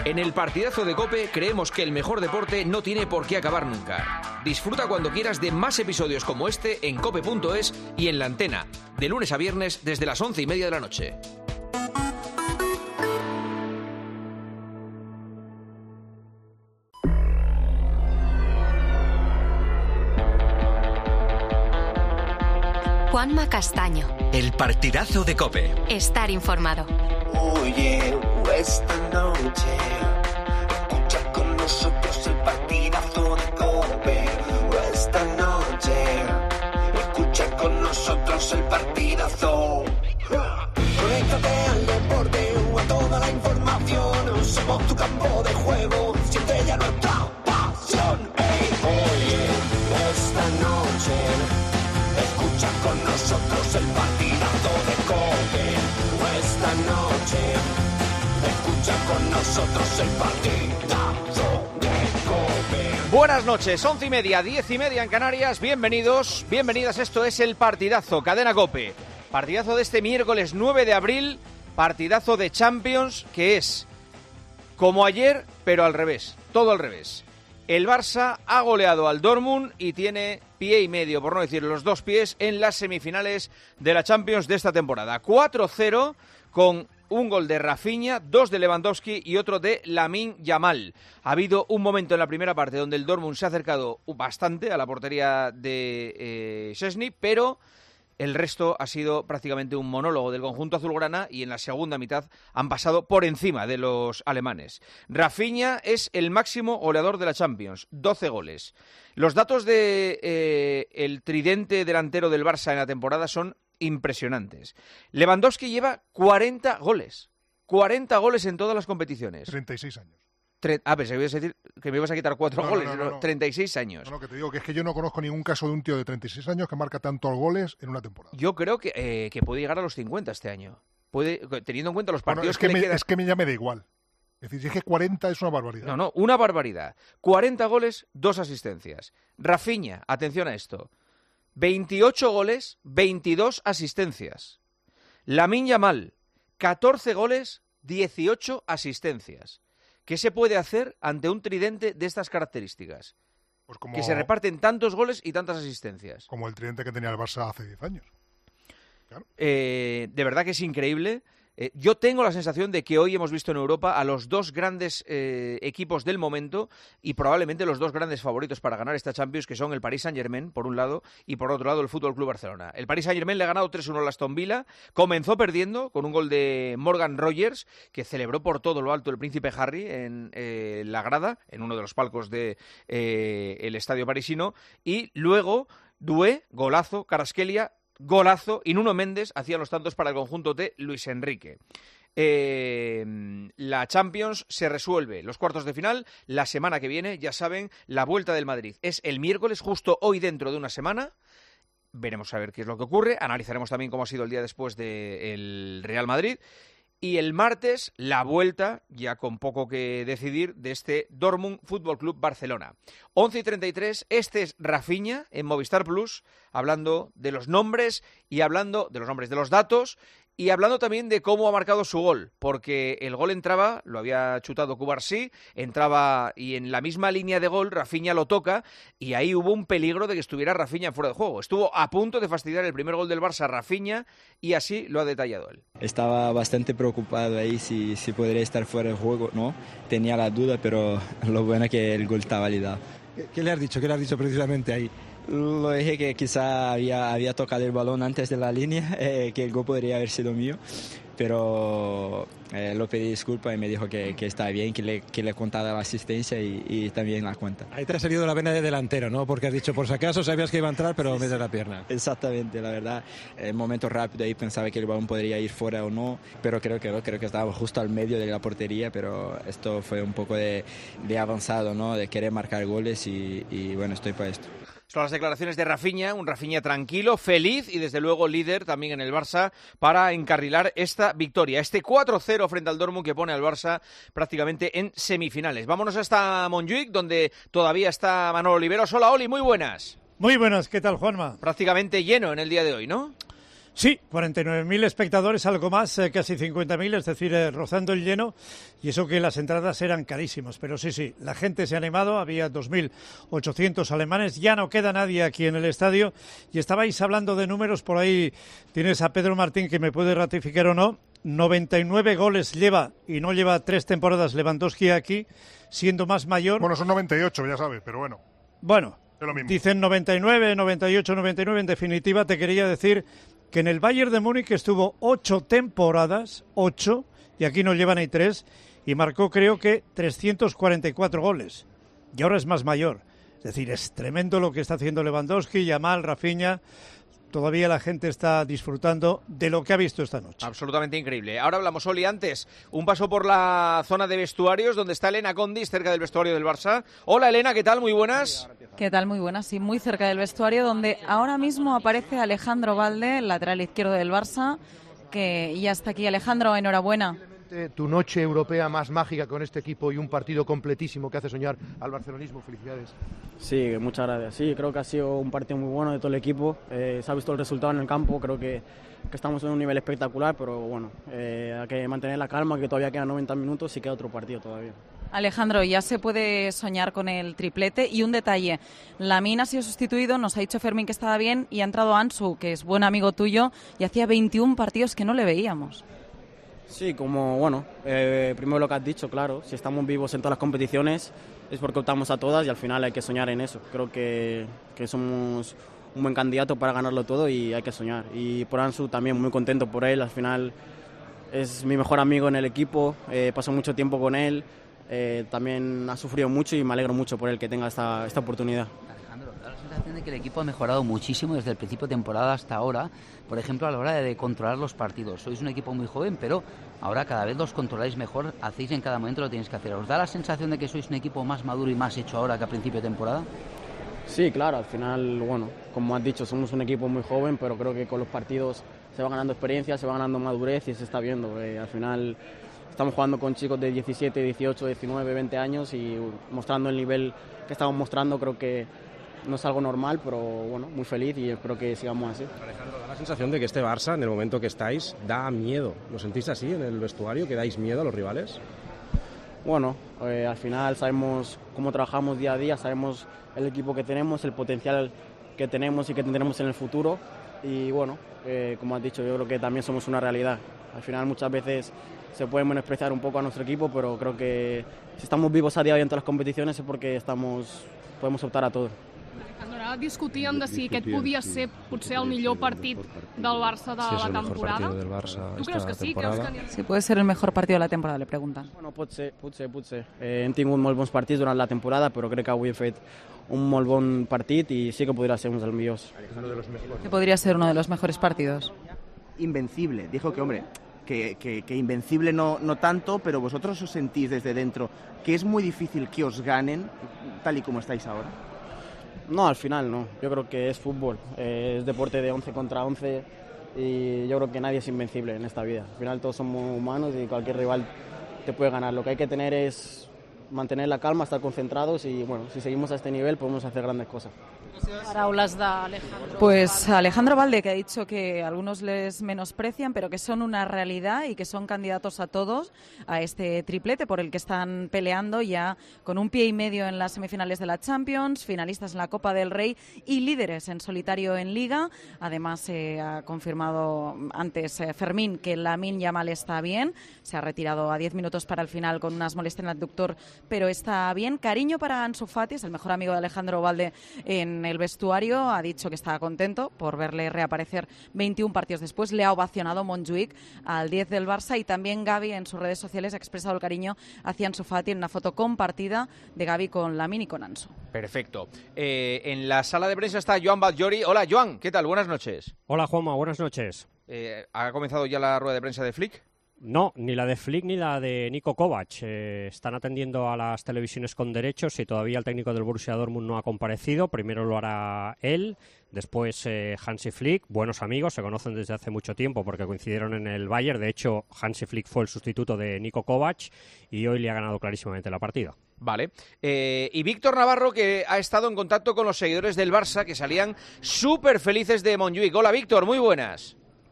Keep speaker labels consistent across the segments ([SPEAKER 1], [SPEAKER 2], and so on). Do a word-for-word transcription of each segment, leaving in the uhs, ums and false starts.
[SPEAKER 1] En el partidazo de COPE creemos que el mejor deporte no tiene por qué acabar nunca. Disfruta cuando quieras de más episodios como este en cope punto es y en La Antena, de lunes a viernes desde las once y media de la noche.
[SPEAKER 2] Juanma Castaño.
[SPEAKER 3] El partidazo de COPE.
[SPEAKER 2] Estar informado.
[SPEAKER 4] Oye, esta noche escucha con nosotros el partidazo de COPE. Esta noche escucha con nosotros el partidazo. Conéctate al deporte o a toda la información. Somos tu campo de juego, siente ya nuestra pasión. Hey, oye, esta noche escucha con nosotros el partidazo de COPE. Esta noche escucha con nosotros el partidazo de COPE.
[SPEAKER 1] Buenas noches, once y media, diez y media en Canarias. Bienvenidos, bienvenidas. Esto es el partidazo, Cadena COPE. Partidazo de este miércoles nueve de abril. Partidazo de Champions, que es como ayer, pero al revés. Todo al revés. El Barça ha goleado al Dortmund y tiene pie y medio, por no decir los dos pies, en las semifinales de la Champions de esta temporada. cuatro cero con un gol de Rafinha, dos de Lewandowski y otro de Lamine Yamal. Ha habido un momento en la primera parte donde el Dortmund se ha acercado bastante a la portería de eh, Szczęsny, pero el resto ha sido prácticamente un monólogo del conjunto azulgrana y en la segunda mitad han pasado por encima de los alemanes. Rafinha es el máximo goleador de la Champions, doce goles. Los datos de eh, el tridente delantero del Barça en la temporada son impresionantes. Lewandowski lleva cuarenta goles, cuarenta goles en todas las competiciones.
[SPEAKER 5] treinta y seis años.
[SPEAKER 1] Tre- ah, pensé que, ibas a decir que me ibas a quitar cuatro
[SPEAKER 5] no,
[SPEAKER 1] goles,
[SPEAKER 5] no, no, no, no.
[SPEAKER 1] treinta y seis años.
[SPEAKER 5] No, no, que te digo que es que yo no conozco ningún caso de un tío de treinta y seis años que marca tantos goles en una temporada.
[SPEAKER 1] Yo creo que, eh, que puede llegar a los cincuenta este año. Puede, teniendo en cuenta los partidos
[SPEAKER 5] bueno, es que,
[SPEAKER 1] que,
[SPEAKER 5] me,
[SPEAKER 1] le quedan.
[SPEAKER 5] es que me, ya me da igual. Es decir, es que cuarenta es una barbaridad.
[SPEAKER 1] No, no, una barbaridad. cuarenta goles, dos asistencias. Rafinha, atención a esto. veintiocho goles, veintidós asistencias. Lamine Yamal, catorce goles, dieciocho asistencias. ¿Qué se puede hacer ante un tridente de estas características?
[SPEAKER 5] Pues como,
[SPEAKER 1] que se reparten tantos goles y tantas asistencias.
[SPEAKER 5] Como el tridente que tenía el Barça hace diez años. Claro.
[SPEAKER 1] Eh, de verdad que es increíble. Eh, yo tengo la sensación de que hoy hemos visto en Europa a los dos grandes eh, equipos del momento y probablemente los dos grandes favoritos para ganar esta Champions, que son el Paris Saint-Germain, por un lado, y por otro lado el Fútbol Club Barcelona. El Paris Saint-Germain le ha ganado tres uno al Aston Villa, comenzó perdiendo con un gol de Morgan Rogers, que celebró por todo lo alto el príncipe Harry en eh, la grada, en uno de los palcos del de, eh, estadio parisino, y luego Doué, golazo, Kvaratskhelia, golazo, y Nuno Méndez hacía los tantos para el conjunto de Luis Enrique. Eh, la Champions se resuelve los cuartos de final la semana que viene, ya saben, la vuelta del Madrid es el miércoles, justo hoy dentro de una semana. Veremos a ver qué es lo que ocurre, analizaremos también cómo ha sido el día después del Real Madrid. Y el martes, la vuelta, ya con poco que decidir, de este Dortmund Fútbol Club Barcelona. once y treinta y tres, este es Rafinha en Movistar Plus, hablando de los nombres y hablando de los nombres de los datos y hablando también de cómo ha marcado su gol, porque el gol entraba, lo había chutado Cubarsí, entraba y en la misma línea de gol Rafinha lo toca y ahí hubo un peligro de que estuviera Rafinha fuera de juego. Estuvo a punto de fastidiar el primer gol del Barça a Rafinha y así lo ha detallado él.
[SPEAKER 6] Estaba bastante preocupado ahí si, si podría estar fuera de juego, ¿no? Tenía la duda, pero lo bueno es que el gol está validado.
[SPEAKER 7] ¿Qué, qué le has dicho? ¿Qué le has dicho precisamente ahí?
[SPEAKER 6] Lo dije que quizá había, había tocado el balón antes de la línea, eh, que el gol podría haber sido mío, pero eh, lo pedí disculpas y me dijo que, que está bien, que le, que le contara la asistencia y, y también la cuenta.
[SPEAKER 7] Ahí te ha salido la vena de delantero, ¿no? Porque has dicho, por si acaso sabías que iba a entrar, pero
[SPEAKER 6] sí,
[SPEAKER 7] mete
[SPEAKER 6] sí.
[SPEAKER 7] la pierna.
[SPEAKER 6] Exactamente, la verdad. En momento rápido ahí pensaba que el balón podría ir fuera o no, pero creo que no, creo que estaba justo al medio de la portería, pero esto fue un poco de, de avanzado, ¿no? De querer marcar goles y, y bueno, estoy para esto.
[SPEAKER 1] Son las declaraciones de Rafinha, un Rafinha tranquilo, feliz y desde luego líder también en el Barça para encarrilar esta victoria. Este cuatro cero frente al Dortmund que pone al Barça prácticamente en semifinales. Vámonos hasta Montjuic, donde todavía está Manolo Oliveros. Hola Oli, muy buenas.
[SPEAKER 8] Muy buenas, ¿qué tal Juanma?
[SPEAKER 1] Prácticamente lleno en el día de hoy, ¿no?
[SPEAKER 8] Sí, cuarenta y nueve mil espectadores, algo más, eh, casi cincuenta mil, es decir, eh, rozando el lleno, y eso que las entradas eran carísimas, pero sí, sí, la gente se ha animado, había dos mil ochocientos alemanes, ya no queda nadie aquí en el estadio, y estabais hablando de números, por ahí tienes a Pedro Martín que me puede ratificar o no, noventa y nueve goles lleva, y no lleva tres temporadas Lewandowski aquí, siendo más mayor.
[SPEAKER 5] Bueno, son noventa y ocho, ya sabes, pero bueno.
[SPEAKER 8] Bueno,
[SPEAKER 5] es lo mismo.
[SPEAKER 8] Dicen noventa y nueve, noventa y ocho, noventa y nueve, en definitiva te quería decir que en el Bayern de Múnich estuvo ocho temporadas, ocho, y aquí no lleva ni tres, y marcó creo que trescientos cuarenta y cuatro goles, y ahora es más mayor. Es decir, es tremendo lo que está haciendo Lewandowski, Yamal, Rafinha. Todavía la gente está disfrutando de lo que ha visto esta noche.
[SPEAKER 1] Absolutamente increíble. Ahora hablamos, Oli, antes, un paso por la zona de vestuarios, donde está Elena Condis, cerca del vestuario del Barça. Hola, Elena, ¿qué tal? Muy buenas.
[SPEAKER 9] ¿Qué tal? Muy buenas, sí, muy cerca del vestuario, donde ahora mismo aparece Alejandro Balde, lateral izquierdo del Barça, que ya está aquí. Alejandro, enhorabuena.
[SPEAKER 10] Tu noche europea más mágica con este equipo y un partido completísimo que hace soñar al barcelonismo. Felicidades.
[SPEAKER 11] Sí, muchas gracias. Sí, creo que ha sido un partido muy bueno de todo el equipo. Eh, se ha visto el resultado en el campo. Creo que, que estamos en un nivel espectacular, pero bueno, eh, hay que mantener la calma, que todavía quedan noventa minutos y queda otro partido todavía.
[SPEAKER 9] Alejandro, ya se puede soñar con el triplete. Y un detalle, Lamine ha sido sustituido, nos ha dicho Fermín que estaba bien, y ha entrado Ansu, que es buen amigo tuyo, y hacía veintiún partidos que no le veíamos.
[SPEAKER 11] Sí, como, bueno, eh, primero lo que has dicho, claro, si estamos vivos en todas las competiciones es porque optamos a todas y al final hay que soñar en eso. Creo que, que somos un buen candidato para ganarlo todo y hay que soñar. Y por Ansu también muy contento por él, al final es mi mejor amigo en el equipo, eh, paso mucho tiempo con él, eh, también ha sufrido mucho y me alegro mucho por él que tenga esta, esta oportunidad.
[SPEAKER 12] Alejandro, da la sensación de que el equipo ha mejorado muchísimo desde el principio de temporada hasta ahora, por ejemplo a la hora de controlar los partidos. Sois un equipo muy joven, pero ahora cada vez los controláis mejor, hacéis en cada momento lo que tenéis que hacer. ¿Os da la sensación de que sois un equipo más maduro y más hecho ahora que a principio de temporada?
[SPEAKER 11] Sí, claro, al final, bueno, como has dicho, somos un equipo muy joven, pero creo que con los partidos se va ganando experiencia, se va ganando madurez y se está viendo. Eh, al final estamos jugando con chicos de diecisiete, dieciocho, diecinueve, veinte años y mostrando el nivel que estamos mostrando. Creo que no es algo normal, pero bueno, muy feliz y espero que sigamos así.
[SPEAKER 7] Alejandro, da la sensación de que este Barça, en el momento que estáis, da miedo. ¿Lo sentís así en el vestuario, que dais miedo a los rivales?
[SPEAKER 11] Bueno, eh, al final sabemos cómo trabajamos día a día, sabemos el equipo que tenemos, el potencial que tenemos y que tendremos en el futuro. Y bueno, eh, como has dicho, yo creo que también somos una realidad. Al final muchas veces se puede menospreciar un poco a nuestro equipo, pero creo que si estamos vivos a día de hoy en todas las competiciones es porque estamos, podemos optar a todo.
[SPEAKER 13] Ara discutíem de si aquest podia ser potser el millor partit del Barça de
[SPEAKER 7] sí,
[SPEAKER 13] la temporada.
[SPEAKER 7] Del Barça
[SPEAKER 13] ¿Tú crees que sí? Creus que...
[SPEAKER 9] Si puede ser el mejor partido de la temporada, le preguntan.
[SPEAKER 11] Bueno, pot ser, pot ser, pot ser. Eh, hem tingut molt bons partits durant la temporada, però crec que avui he fet un molt bon partit i sí que podria ser un dels millors.
[SPEAKER 9] Que podría ser uno de los mejores partidos.
[SPEAKER 14] Invencible, dijo que, hombre, que, que, que invencible no, no tanto, pero vosotros os sentís desde dentro que es muy difícil que os ganen tal y como estáis ahora.
[SPEAKER 11] No, al final no. Yo creo que es fútbol, eh, es deporte de once contra once y yo creo que nadie es invencible en esta vida. Al final todos somos humanos y cualquier rival te puede ganar. Lo que hay que tener es mantener la calma, estar concentrados y bueno, si seguimos a este nivel podemos hacer grandes cosas.
[SPEAKER 13] Paraules d'Alejandro.
[SPEAKER 9] Pues Alejandro Balde, que ha dicho que algunos les menosprecian, pero que son una realidad y que son candidatos a todos a este triplete por el que están peleando ya con un pie y medio en las semifinales de la Champions, finalistas en la Copa del Rey y líderes en solitario en Liga. Además, se eh, ha confirmado antes eh, Fermín que Lamine Yamal está bien, se ha retirado a diez minutos para el final con unas molestias en el abductor, pero está bien. Cariño para Ansu Fati, es el mejor amigo de Alejandro Balde en el vestuario, ha dicho que estaba contento por verle reaparecer veintiún partidos después. Le ha ovacionado Montjuic al diez del Barça y también Gavi en sus redes sociales ha expresado el cariño hacia Ansu Fati en una foto compartida de Gavi con Lamine y con Ansu.
[SPEAKER 1] Perfecto. Eh, en la sala de prensa está Joan Batllori. Hola, Joan, ¿qué tal? Buenas noches.
[SPEAKER 15] Hola, Juanma, buenas noches.
[SPEAKER 1] Eh, ¿Ha comenzado ya la rueda de prensa de Flick?
[SPEAKER 15] No, ni la de Flick ni la de Niko Kovac. Eh, están atendiendo a las televisiones con derechos y todavía el técnico del Borussia Dortmund no ha comparecido. Primero lo hará él, después eh, Hansi Flick, buenos amigos, se conocen desde hace mucho tiempo porque coincidieron en el Bayern. De hecho, Hansi Flick fue el sustituto de Niko Kovac y hoy le ha ganado clarísimamente la partida.
[SPEAKER 1] Vale. Eh, y Víctor Navarro, que ha estado en contacto con los seguidores del Barça, que salían súper felices de Montjuic. Hola, Víctor, muy buenas.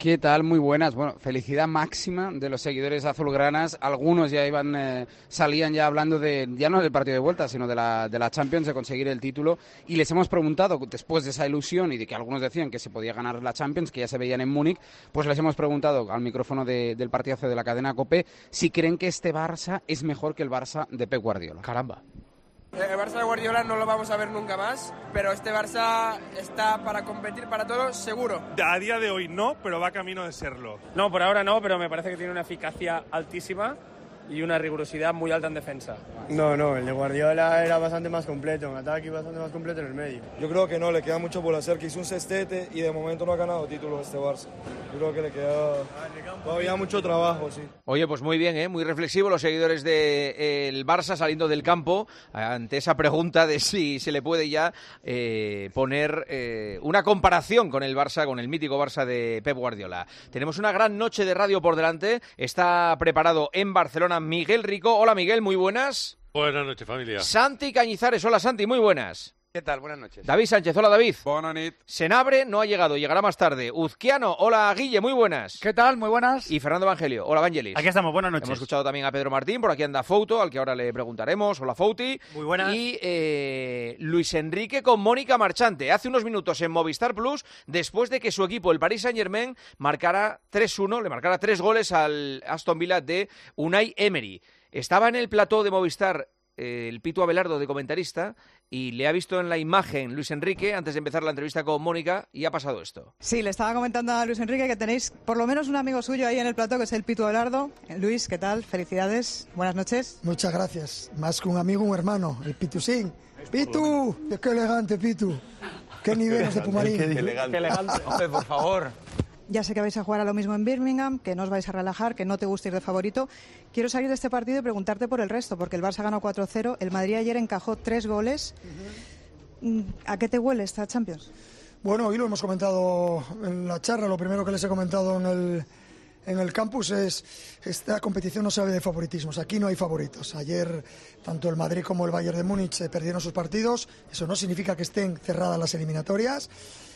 [SPEAKER 16] ¿Qué tal? Muy buenas. Bueno, felicidad máxima de los seguidores azulgranas. Algunos ya iban, eh, salían ya hablando de, ya no del partido de vuelta, sino de la, de la Champions, de conseguir el título. Y les hemos preguntado, después de esa ilusión y de que algunos decían que se podía ganar la Champions, que ya se veían en Múnich, pues les hemos preguntado al micrófono de, del partidazo de la cadena COPE si creen que este Barça es mejor que el Barça de Pep Guardiola.
[SPEAKER 1] Caramba.
[SPEAKER 17] El Barça de Guardiola no lo vamos a ver nunca más, pero este Barça está para competir para todo, seguro.
[SPEAKER 18] A día de hoy no, pero va camino de serlo.
[SPEAKER 17] No, por ahora no, pero me parece que tiene una eficacia altísima y una rigurosidad muy alta en defensa.
[SPEAKER 19] No, no, el de Guardiola era bastante más completo en ataque y bastante más completo en el medio. Yo creo que no, le queda mucho por hacer, que hizo un sextete y de momento no ha ganado títulos este Barça. Yo creo que le queda todavía mucho trabajo, sí.
[SPEAKER 1] Oye, pues muy bien, ¿eh? Muy reflexivo los seguidores del de, eh, Barça saliendo del campo ante esa pregunta de si se le puede ya eh, poner eh, una comparación con el Barça, con el mítico Barça de Pep Guardiola. Tenemos una gran noche de radio por delante, está preparado en Barcelona Miguel Rico. Hola Miguel, muy buenas.
[SPEAKER 20] Buenas noches, familia.
[SPEAKER 1] Santi Cañizares, hola Santi, muy buenas.
[SPEAKER 21] ¿Qué tal? Buenas noches.
[SPEAKER 1] David Sánchez, hola David.
[SPEAKER 21] Buenas noches.
[SPEAKER 1] Senabre no ha llegado, llegará más tarde. Uzquiano, hola Guille, muy buenas.
[SPEAKER 22] ¿Qué tal? Muy buenas.
[SPEAKER 1] Y Fernando Evangelio, hola Vangelis.
[SPEAKER 22] Aquí estamos, buenas noches.
[SPEAKER 1] Hemos escuchado también a Pedro Martín, por aquí anda Fouto, al que ahora le preguntaremos. Hola Fouti.
[SPEAKER 22] Muy buenas.
[SPEAKER 1] Y eh, Luis Enrique con Mónica Marchante, hace unos minutos en Movistar Plus, después de que su equipo, el Paris Saint-Germain, marcara tres uno, le marcara tres goles al Aston Villa de Unai Emery. Estaba en el plató de Movistar eh, el Pitu Abelardo de comentarista y le ha visto en la imagen Luis Enrique antes de empezar la entrevista con Mónica y ha pasado esto.
[SPEAKER 23] Sí, le estaba comentando a Luis Enrique que tenéis por lo menos un amigo suyo ahí en el plató que es el Pitu Abelardo. Luis, ¿qué tal? Felicidades, buenas noches.
[SPEAKER 24] Muchas gracias. Más que un amigo, un hermano, el Pitu Sin. Pitu, qué elegante Pitu. Qué niveles de Pumarín.
[SPEAKER 21] Qué elegante. Qué elegante. Hombre, por favor.
[SPEAKER 23] Ya sé que vais a jugar a lo mismo en Birmingham, que no os vais a relajar, que no te gusta ir de favorito. Quiero salir de este partido y preguntarte por el resto, porque el Barça ganó cuatro cero, el Madrid ayer encajó tres goles. Uh-huh. ¿A qué te huele esta Champions?
[SPEAKER 24] Bueno, hoy lo hemos comentado en la charla, lo primero que les he comentado en el, en el campus es esta competición no se habla de favoritismos, aquí no hay favoritos. Ayer tanto el Madrid como el Bayern de Múnich eh, perdieron sus partidos, eso no significa que estén cerradas las eliminatorias.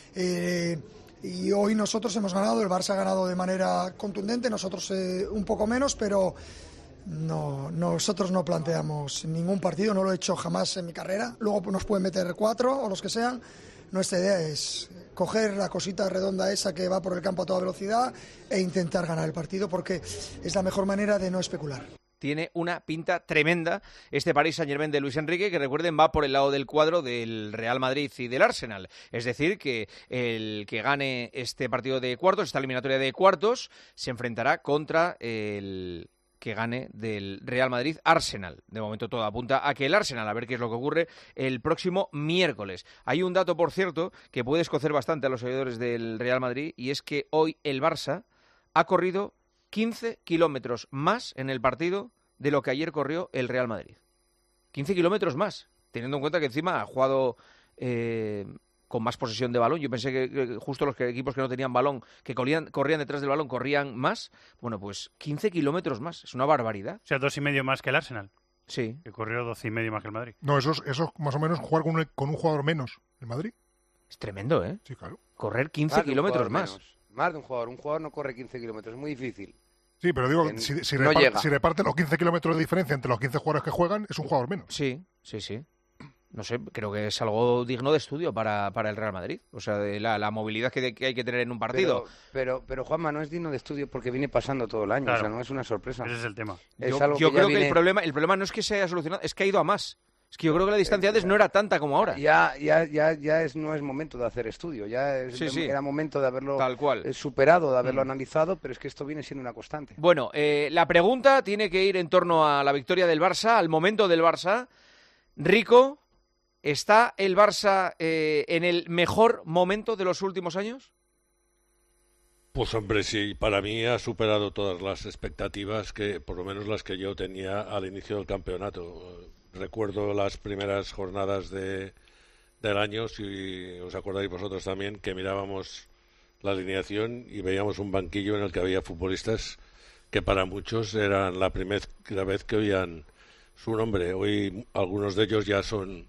[SPEAKER 24] Eh, Y hoy nosotros hemos ganado, el Barça ha ganado de manera contundente, nosotros eh, un poco menos, pero no, nosotros no planteamos ningún partido, no lo he hecho jamás en mi carrera. Luego nos pueden meter cuatro o los que sean. Nuestra idea es coger la cosita redonda esa que va por el campo a toda velocidad e intentar ganar el partido, porque es la mejor manera de no especular.
[SPEAKER 1] Tiene una pinta tremenda este Paris Saint-Germain de Luis Enrique, que recuerden va por el lado del cuadro del Real Madrid y del Arsenal. Es decir, que el que gane este partido de cuartos, esta eliminatoria de cuartos, se enfrentará contra el que gane del Real Madrid-Arsenal. De momento todo apunta a que el Arsenal, a ver qué es lo que ocurre el próximo miércoles. Hay un dato, por cierto, que puede escocer bastante a los seguidores del Real Madrid, y es que hoy el Barça ha corrido quince kilómetros más en el partido de lo que ayer corrió el Real Madrid. quince kilómetros más, teniendo en cuenta que encima ha jugado eh, con más posesión de balón. Yo pensé que, que justo los que, equipos que no tenían balón, que corrían, corrían detrás del balón, corrían más. Bueno, pues quince kilómetros más, es una barbaridad.
[SPEAKER 22] O sea, dos y medio más que el Arsenal.
[SPEAKER 1] Sí.
[SPEAKER 22] Que corrió doce y medio más que el Madrid.
[SPEAKER 5] No, eso es, eso es más o menos jugar con un, con un jugador menos, el Madrid.
[SPEAKER 1] Es tremendo, ¿eh?
[SPEAKER 5] Sí, claro.
[SPEAKER 1] Correr quince kilómetros más.
[SPEAKER 21] Menos. Más de un jugador. Un jugador no corre quince kilómetros, es muy difícil.
[SPEAKER 5] Sí, pero digo,
[SPEAKER 21] en,
[SPEAKER 5] si, si,
[SPEAKER 21] no
[SPEAKER 5] reparte, si reparte los quince kilómetros de diferencia entre los quince jugadores que juegan, es un jugador menos.
[SPEAKER 1] Sí, sí, sí. No sé, creo que es algo digno de estudio para, para el Real Madrid. O sea, de la, la movilidad que, de, que hay que tener en un partido.
[SPEAKER 21] Pero, pero, pero, Juanma, no es digno de estudio porque viene pasando todo el año.
[SPEAKER 22] Claro.
[SPEAKER 21] O sea, no es una sorpresa.
[SPEAKER 22] Ese es el tema.
[SPEAKER 1] Es yo algo yo que creo viene... que el problema, el problema no es que se haya solucionado, es que ha ido a más. Es que yo creo que la distancia antes no era tanta como ahora.
[SPEAKER 21] Ya, ya, ya, ya es, no es momento de hacer estudio, ya es,
[SPEAKER 1] sí, sí.
[SPEAKER 21] era momento de haberlo
[SPEAKER 1] Tal cual.
[SPEAKER 21] superado, de haberlo
[SPEAKER 1] mm.
[SPEAKER 21] analizado, pero es que esto viene siendo una constante.
[SPEAKER 1] Bueno, eh, la pregunta tiene que ir en torno a la victoria del Barça, al momento del Barça. Rico, ¿está el Barça eh, en el mejor momento de los últimos años?
[SPEAKER 20] Pues hombre, sí, para mí ha superado todas las expectativas, que por lo menos las que yo tenía al inicio del campeonato. Recuerdo las primeras jornadas de, del año, si os acordáis vosotros también, que mirábamos la alineación y veíamos un banquillo en el que había futbolistas que para muchos eran la primera vez que oían su nombre. Hoy algunos de ellos ya son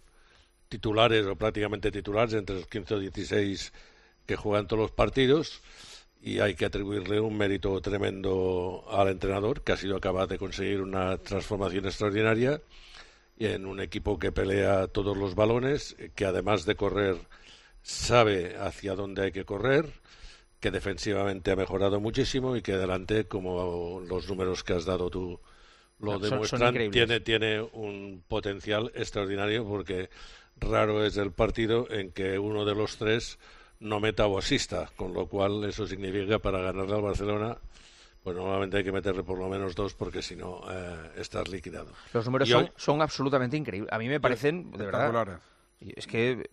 [SPEAKER 20] titulares o prácticamente titulares, entre los quince o dieciséis que juegan todos los partidos. y hay que atribuirle un mérito tremendo al entrenador, que ha sido capaz de conseguir una transformación extraordinaria y en un equipo que pelea todos los balones, que además de correr sabe hacia dónde hay que correr, que defensivamente ha mejorado muchísimo y que delante, como los números que has dado tú lo
[SPEAKER 1] son,
[SPEAKER 20] demuestran,
[SPEAKER 1] son
[SPEAKER 20] tiene, tiene un potencial extraordinario, porque raro es el partido en que uno de los tres no meta o asista, con lo cual eso significa para ganarle al Barcelona, pues normalmente hay que meterle por lo menos dos, porque si no eh, estás liquidado.
[SPEAKER 1] Los números
[SPEAKER 20] y
[SPEAKER 1] son,
[SPEAKER 20] hoy...
[SPEAKER 1] son absolutamente increíbles. A mí me parecen, de verdad, es que...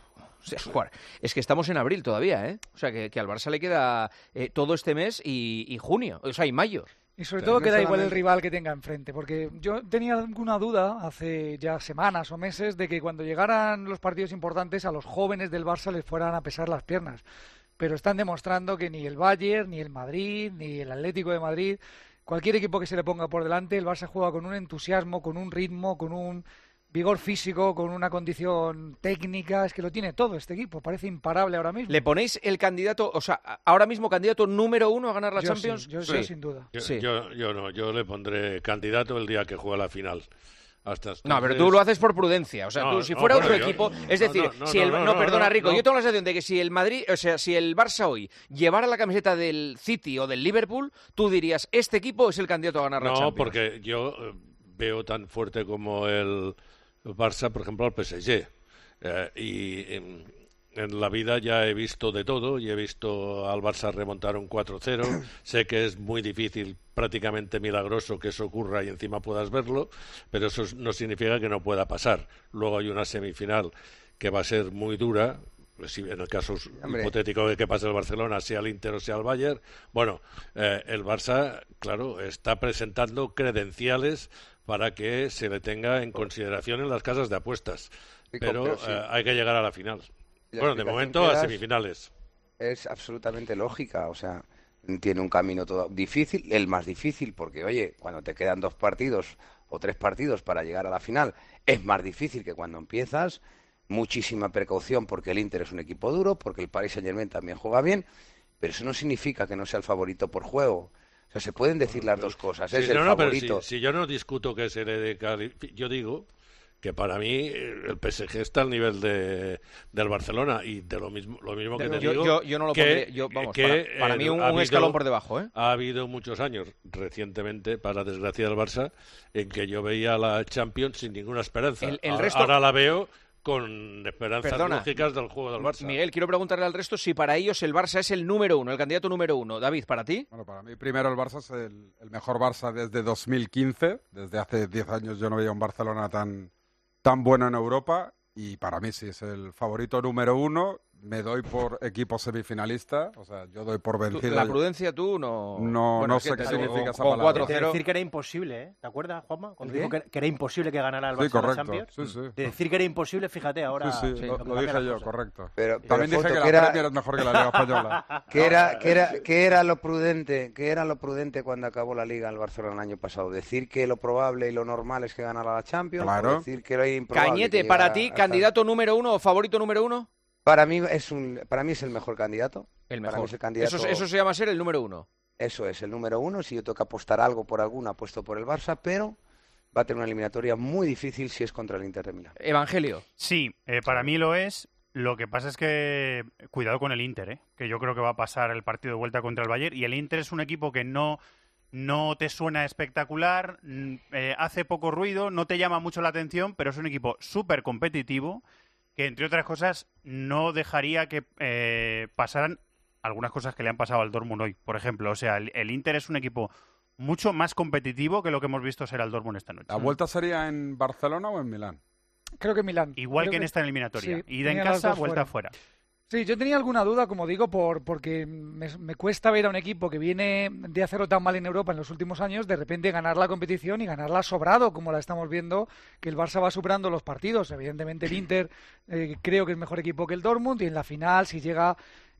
[SPEAKER 1] Es que estamos en abril todavía, ¿eh? O sea, que, que al Barça le queda eh, todo este mes y, y junio, o sea, y mayo.
[SPEAKER 2] Y sobre todo que da igual el rival que tenga enfrente, porque yo tenía alguna duda hace ya semanas o meses de que cuando llegaran los partidos importantes a los jóvenes del Barça les fueran a pesar las piernas. Pero están demostrando que ni el Bayern, ni el Madrid, ni el Atlético de Madrid, cualquier equipo que se le ponga por delante, el Barça juega con un entusiasmo, con un ritmo, con un vigor físico, con una condición técnica, es que lo tiene todo este equipo, parece imparable ahora mismo.
[SPEAKER 1] ¿Le ponéis el candidato, o sea, ahora mismo candidato número uno a ganar la
[SPEAKER 2] yo
[SPEAKER 1] Champions?
[SPEAKER 2] Sí, yo
[SPEAKER 1] sí,
[SPEAKER 2] sí, sin duda.
[SPEAKER 20] Yo,
[SPEAKER 1] sí.
[SPEAKER 20] yo, yo no, yo le pondré candidato el día que juega la final. Hasta entonces...
[SPEAKER 1] No, pero tú lo haces por prudencia. O sea,
[SPEAKER 20] no,
[SPEAKER 1] tú, si
[SPEAKER 20] no,
[SPEAKER 1] fuera
[SPEAKER 20] bueno,
[SPEAKER 1] otro
[SPEAKER 20] yo...
[SPEAKER 1] equipo, es decir,
[SPEAKER 20] no, no,
[SPEAKER 1] si el
[SPEAKER 20] no,
[SPEAKER 1] no,
[SPEAKER 20] no,
[SPEAKER 1] perdona,
[SPEAKER 20] no,
[SPEAKER 1] Rico,
[SPEAKER 20] no.
[SPEAKER 1] yo tengo la sensación de que si el Madrid, o sea, si el Barça hoy llevara la camiseta del City o del Liverpool, tú dirías, este equipo es el candidato a ganar la
[SPEAKER 20] No,
[SPEAKER 1] Champions.
[SPEAKER 20] porque yo eh, veo tan fuerte como el Barça, por ejemplo, al P S G. Eh, y en, en la vida ya he visto de todo, y he visto al Barça remontar un cuatro cero. Sé que es muy difícil, prácticamente milagroso, que eso ocurra y encima puedas verlo, pero eso no significa que no pueda pasar. Luego hay una semifinal que va a ser muy dura, si en el caso
[SPEAKER 21] Hombre.
[SPEAKER 20] hipotético de que pase el Barcelona, sea el Inter o sea el Bayern. Bueno, eh, el Barça, claro, está presentando credenciales para que se le tenga en consideración en las casas de apuestas. Pero,
[SPEAKER 21] pero sí.
[SPEAKER 20] eh, hay que llegar a la final.
[SPEAKER 21] La
[SPEAKER 20] Bueno, de
[SPEAKER 21] explicación
[SPEAKER 20] momento
[SPEAKER 21] que
[SPEAKER 20] a
[SPEAKER 21] das
[SPEAKER 20] semifinales.
[SPEAKER 21] Es absolutamente lógica, o sea, tiene un camino todo difícil, el más difícil, porque oye, cuando te quedan dos partidos o tres partidos para llegar a la final, es más difícil que cuando empiezas. Muchísima precaución, porque el Inter es un equipo duro, porque el Paris Saint-Germain también juega bien, pero eso no significa que no sea el favorito por juego. O sea, se pueden decir las dos cosas,
[SPEAKER 20] Sí,
[SPEAKER 21] es
[SPEAKER 20] no,
[SPEAKER 21] el
[SPEAKER 20] no, pero
[SPEAKER 21] favorito.
[SPEAKER 20] si, si yo no discuto que se le dé cali- yo digo que para mí el P S G está al nivel de del Barcelona, y de lo mismo lo mismo que te
[SPEAKER 1] yo,
[SPEAKER 20] digo
[SPEAKER 1] yo, yo no lo
[SPEAKER 20] que,
[SPEAKER 1] pondré, yo, vamos,
[SPEAKER 20] que,
[SPEAKER 1] para, para
[SPEAKER 20] eh,
[SPEAKER 1] mí un,
[SPEAKER 20] ha
[SPEAKER 1] un
[SPEAKER 20] habido-
[SPEAKER 1] escalón por debajo, ¿eh?
[SPEAKER 20] Ha habido muchos años recientemente, para desgracia del Barça, en que yo veía la Champions sin ninguna esperanza.
[SPEAKER 1] El- el
[SPEAKER 20] ahora,
[SPEAKER 1] resto-
[SPEAKER 20] ahora la veo con esperanzas
[SPEAKER 1] Perdona.
[SPEAKER 20] lógicas del juego del Barça.
[SPEAKER 1] Miguel, quiero preguntarle al resto si para ellos el Barça es el número uno, el candidato número uno. David, ¿para ti?
[SPEAKER 3] Bueno, para mí primero el Barça es el, el mejor Barça desde dos mil quince. Desde hace diez años yo no veía un Barcelona tan, tan bueno en Europa, y para mí sí es el favorito número uno. Me doy por equipo semifinalista, o sea, yo doy por
[SPEAKER 1] Tú-
[SPEAKER 3] vencido.
[SPEAKER 1] la prudencia tú no...
[SPEAKER 3] No,
[SPEAKER 1] Bueno,
[SPEAKER 3] no
[SPEAKER 1] es que
[SPEAKER 3] sé
[SPEAKER 1] te
[SPEAKER 3] qué
[SPEAKER 1] digo,
[SPEAKER 3] significa
[SPEAKER 1] con-
[SPEAKER 3] esa
[SPEAKER 1] con
[SPEAKER 3] palabra.
[SPEAKER 1] cuatro
[SPEAKER 4] De
[SPEAKER 1] cero.
[SPEAKER 4] decir que era imposible, ¿eh? ¿Te acuerdas, Juanma? Cuando
[SPEAKER 1] ¿El
[SPEAKER 4] dijo
[SPEAKER 1] qué?
[SPEAKER 4] que, que era imposible que ganara el
[SPEAKER 3] Sí,
[SPEAKER 4] Barça en la
[SPEAKER 3] correcto,
[SPEAKER 4] Champions.
[SPEAKER 3] sí, sí.
[SPEAKER 4] De decir que era imposible, fíjate, ahora...
[SPEAKER 3] Sí, sí,
[SPEAKER 4] sí,
[SPEAKER 3] lo,
[SPEAKER 4] lo que
[SPEAKER 3] lo
[SPEAKER 4] cambia
[SPEAKER 3] dije
[SPEAKER 4] las
[SPEAKER 3] yo,
[SPEAKER 4] cosas.
[SPEAKER 3] correcto.
[SPEAKER 21] Pero,
[SPEAKER 3] También
[SPEAKER 21] pero,
[SPEAKER 3] dije
[SPEAKER 21] Foto,
[SPEAKER 3] que
[SPEAKER 21] que
[SPEAKER 3] la
[SPEAKER 21] era-
[SPEAKER 3] Premier es mejor que la Liga Española.
[SPEAKER 21] ¿Qué era, qué era, qué era lo prudente, qué era lo prudente cuando acabó la Liga el Barcelona el año pasado? ¿Decir que lo probable y lo normal es que ganara la Champions?
[SPEAKER 3] Claro.
[SPEAKER 21] ¿O decir que lo improbable
[SPEAKER 1] Cañete,
[SPEAKER 21] que
[SPEAKER 1] para
[SPEAKER 21] llegara
[SPEAKER 1] ti,
[SPEAKER 21] hasta-
[SPEAKER 1] candidato número uno o favorito número uno.
[SPEAKER 21] Para mí es un, para mí es el mejor candidato.
[SPEAKER 1] El
[SPEAKER 21] Para mí
[SPEAKER 1] mejor.
[SPEAKER 21] es el candidato.
[SPEAKER 1] Eso, eso se llama ser el número uno.
[SPEAKER 21] Eso es, el número uno. Si yo tengo que apostar algo por alguno, apuesto por el Barça, pero va a tener una eliminatoria muy difícil si es contra el Inter de Milán.
[SPEAKER 1] Evangelio.
[SPEAKER 22] Sí, eh, para mí lo es. Lo que pasa es que cuidado con el Inter, ¿eh? Que yo creo que va a pasar el partido de vuelta contra el Bayern, y el Inter es un equipo que no, no te suena espectacular, mm, eh, hace poco ruido, no te llama mucho la atención, pero es un equipo súper competitivo que, entre otras cosas, no dejaría que eh, pasaran algunas cosas que le han pasado al Dortmund hoy, por ejemplo. O sea, el, el Inter es un equipo mucho más competitivo que lo que hemos visto ser al Dortmund esta noche.
[SPEAKER 3] ¿La vuelta sería en Barcelona o en Milán?
[SPEAKER 2] Creo que Milán.
[SPEAKER 22] Igual
[SPEAKER 2] Creo
[SPEAKER 22] que en esta eliminatoria.
[SPEAKER 2] sí,
[SPEAKER 22] Ida en
[SPEAKER 2] tenía las
[SPEAKER 22] casa,
[SPEAKER 2] dos
[SPEAKER 22] vuelta
[SPEAKER 2] fuera.
[SPEAKER 22] afuera.
[SPEAKER 2] Sí, yo tenía alguna duda, como digo, por porque me, me cuesta ver a un equipo que viene de hacerlo tan mal en Europa en los últimos años, de repente ganar la competición y ganarla sobrado, como la estamos viendo, que el Barça va superando los partidos. Evidentemente el Inter eh, creo que es mejor equipo que el Dortmund, y en la final, si llega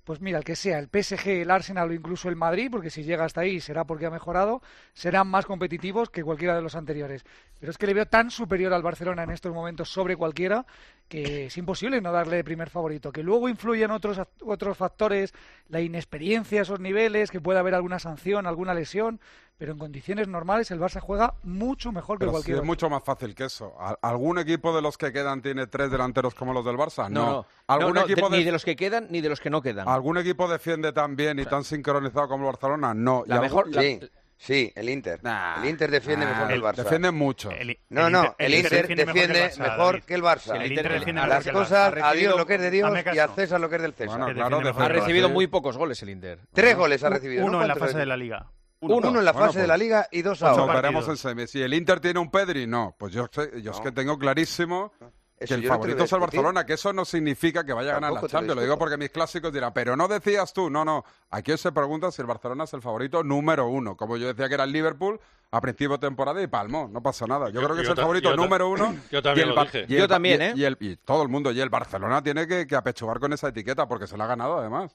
[SPEAKER 2] pues mira, el que sea, el P S G, el Arsenal o incluso el Madrid, porque si llega hasta ahí será porque ha mejorado, serán más competitivos que cualquiera de los anteriores. Pero es que le veo tan superior al Barcelona en estos momentos sobre cualquiera que es imposible no darle de primer favorito. Que luego influyen otros, otros factores, la inexperiencia a esos niveles, que puede haber alguna sanción, alguna lesión, pero en condiciones normales el Barça juega mucho mejor
[SPEAKER 3] pero
[SPEAKER 2] que cualquier
[SPEAKER 3] sí,
[SPEAKER 2] otro.
[SPEAKER 3] Es mucho más fácil que eso. ¿Algún equipo de los que quedan tiene tres delanteros como los del Barça?
[SPEAKER 1] No,
[SPEAKER 3] No.
[SPEAKER 1] no.
[SPEAKER 3] ¿Algún
[SPEAKER 1] No, no,
[SPEAKER 3] equipo
[SPEAKER 1] de-
[SPEAKER 3] de-
[SPEAKER 1] ni de los que quedan ni de los que no quedan.
[SPEAKER 3] ¿Algún equipo defiende tan bien y tan sincronizado como el Barcelona? No.
[SPEAKER 1] La
[SPEAKER 3] ¿Y
[SPEAKER 1] mejor-
[SPEAKER 3] algún-
[SPEAKER 1] la-
[SPEAKER 21] Sí, sí, el Inter. El Inter defiende
[SPEAKER 3] Ah,
[SPEAKER 21] mejor que el Barça.
[SPEAKER 3] Defiende mucho.
[SPEAKER 21] No, no, el Inter defiende mejor que el Barça.
[SPEAKER 22] El Inter defiende mejor
[SPEAKER 21] Las
[SPEAKER 22] que el
[SPEAKER 21] cosas,
[SPEAKER 22] Barça.
[SPEAKER 21] a Dios lo que es de Dios
[SPEAKER 22] Hazme
[SPEAKER 21] y
[SPEAKER 22] caso.
[SPEAKER 21] a César lo que es del César.
[SPEAKER 3] Bueno,
[SPEAKER 22] Que
[SPEAKER 3] claro,
[SPEAKER 22] defiende
[SPEAKER 3] defiende-
[SPEAKER 1] Ha recibido
[SPEAKER 3] sí.
[SPEAKER 1] muy pocos goles el Inter.
[SPEAKER 21] Tres goles ha recibido.
[SPEAKER 22] Uno
[SPEAKER 21] ¿no?
[SPEAKER 22] en la
[SPEAKER 21] ¿Cuántos
[SPEAKER 22] fase
[SPEAKER 21] ha
[SPEAKER 22] de la
[SPEAKER 21] recibido?
[SPEAKER 22] Liga.
[SPEAKER 21] Uno, en la
[SPEAKER 3] Bueno,
[SPEAKER 21] fase de
[SPEAKER 3] pues-
[SPEAKER 21] la Liga y dos
[SPEAKER 22] Ocho
[SPEAKER 21] ahora.
[SPEAKER 3] Lo
[SPEAKER 22] partidos.
[SPEAKER 3] veremos en semis. Si el Inter tiene un Pedri, no. Pues yo, sé- yo es
[SPEAKER 21] No.
[SPEAKER 3] que tengo clarísimo
[SPEAKER 21] Eso
[SPEAKER 3] que el
[SPEAKER 21] yo no te lo
[SPEAKER 3] favorito
[SPEAKER 21] voy a
[SPEAKER 3] es el
[SPEAKER 21] discutir.
[SPEAKER 3] Barcelona, que eso no significa que vaya a ganar la
[SPEAKER 21] Tampoco te lo
[SPEAKER 3] Champions. Lo digo
[SPEAKER 21] discuto.
[SPEAKER 3] porque mis clásicos dirán, pero no decías tú. No, no. Aquí os se pregunta si el Barcelona es el favorito número uno. Como yo decía que era el Liverpool a principio de temporada y palmó. No pasa nada. Yo,
[SPEAKER 20] Yo-
[SPEAKER 3] creo que
[SPEAKER 20] yo
[SPEAKER 3] es el
[SPEAKER 20] ta-
[SPEAKER 3] favorito
[SPEAKER 20] yo ta-
[SPEAKER 3] número uno.
[SPEAKER 20] yo también
[SPEAKER 3] y el
[SPEAKER 20] lo
[SPEAKER 3] Bar-
[SPEAKER 20] dije.
[SPEAKER 3] y el
[SPEAKER 1] Yo
[SPEAKER 3] Ba-
[SPEAKER 1] también,
[SPEAKER 3] y-
[SPEAKER 1] ¿eh?
[SPEAKER 3] Y, el- y todo el mundo. Y el Barcelona tiene que, que apechugar con esa etiqueta porque se la ha ganado además.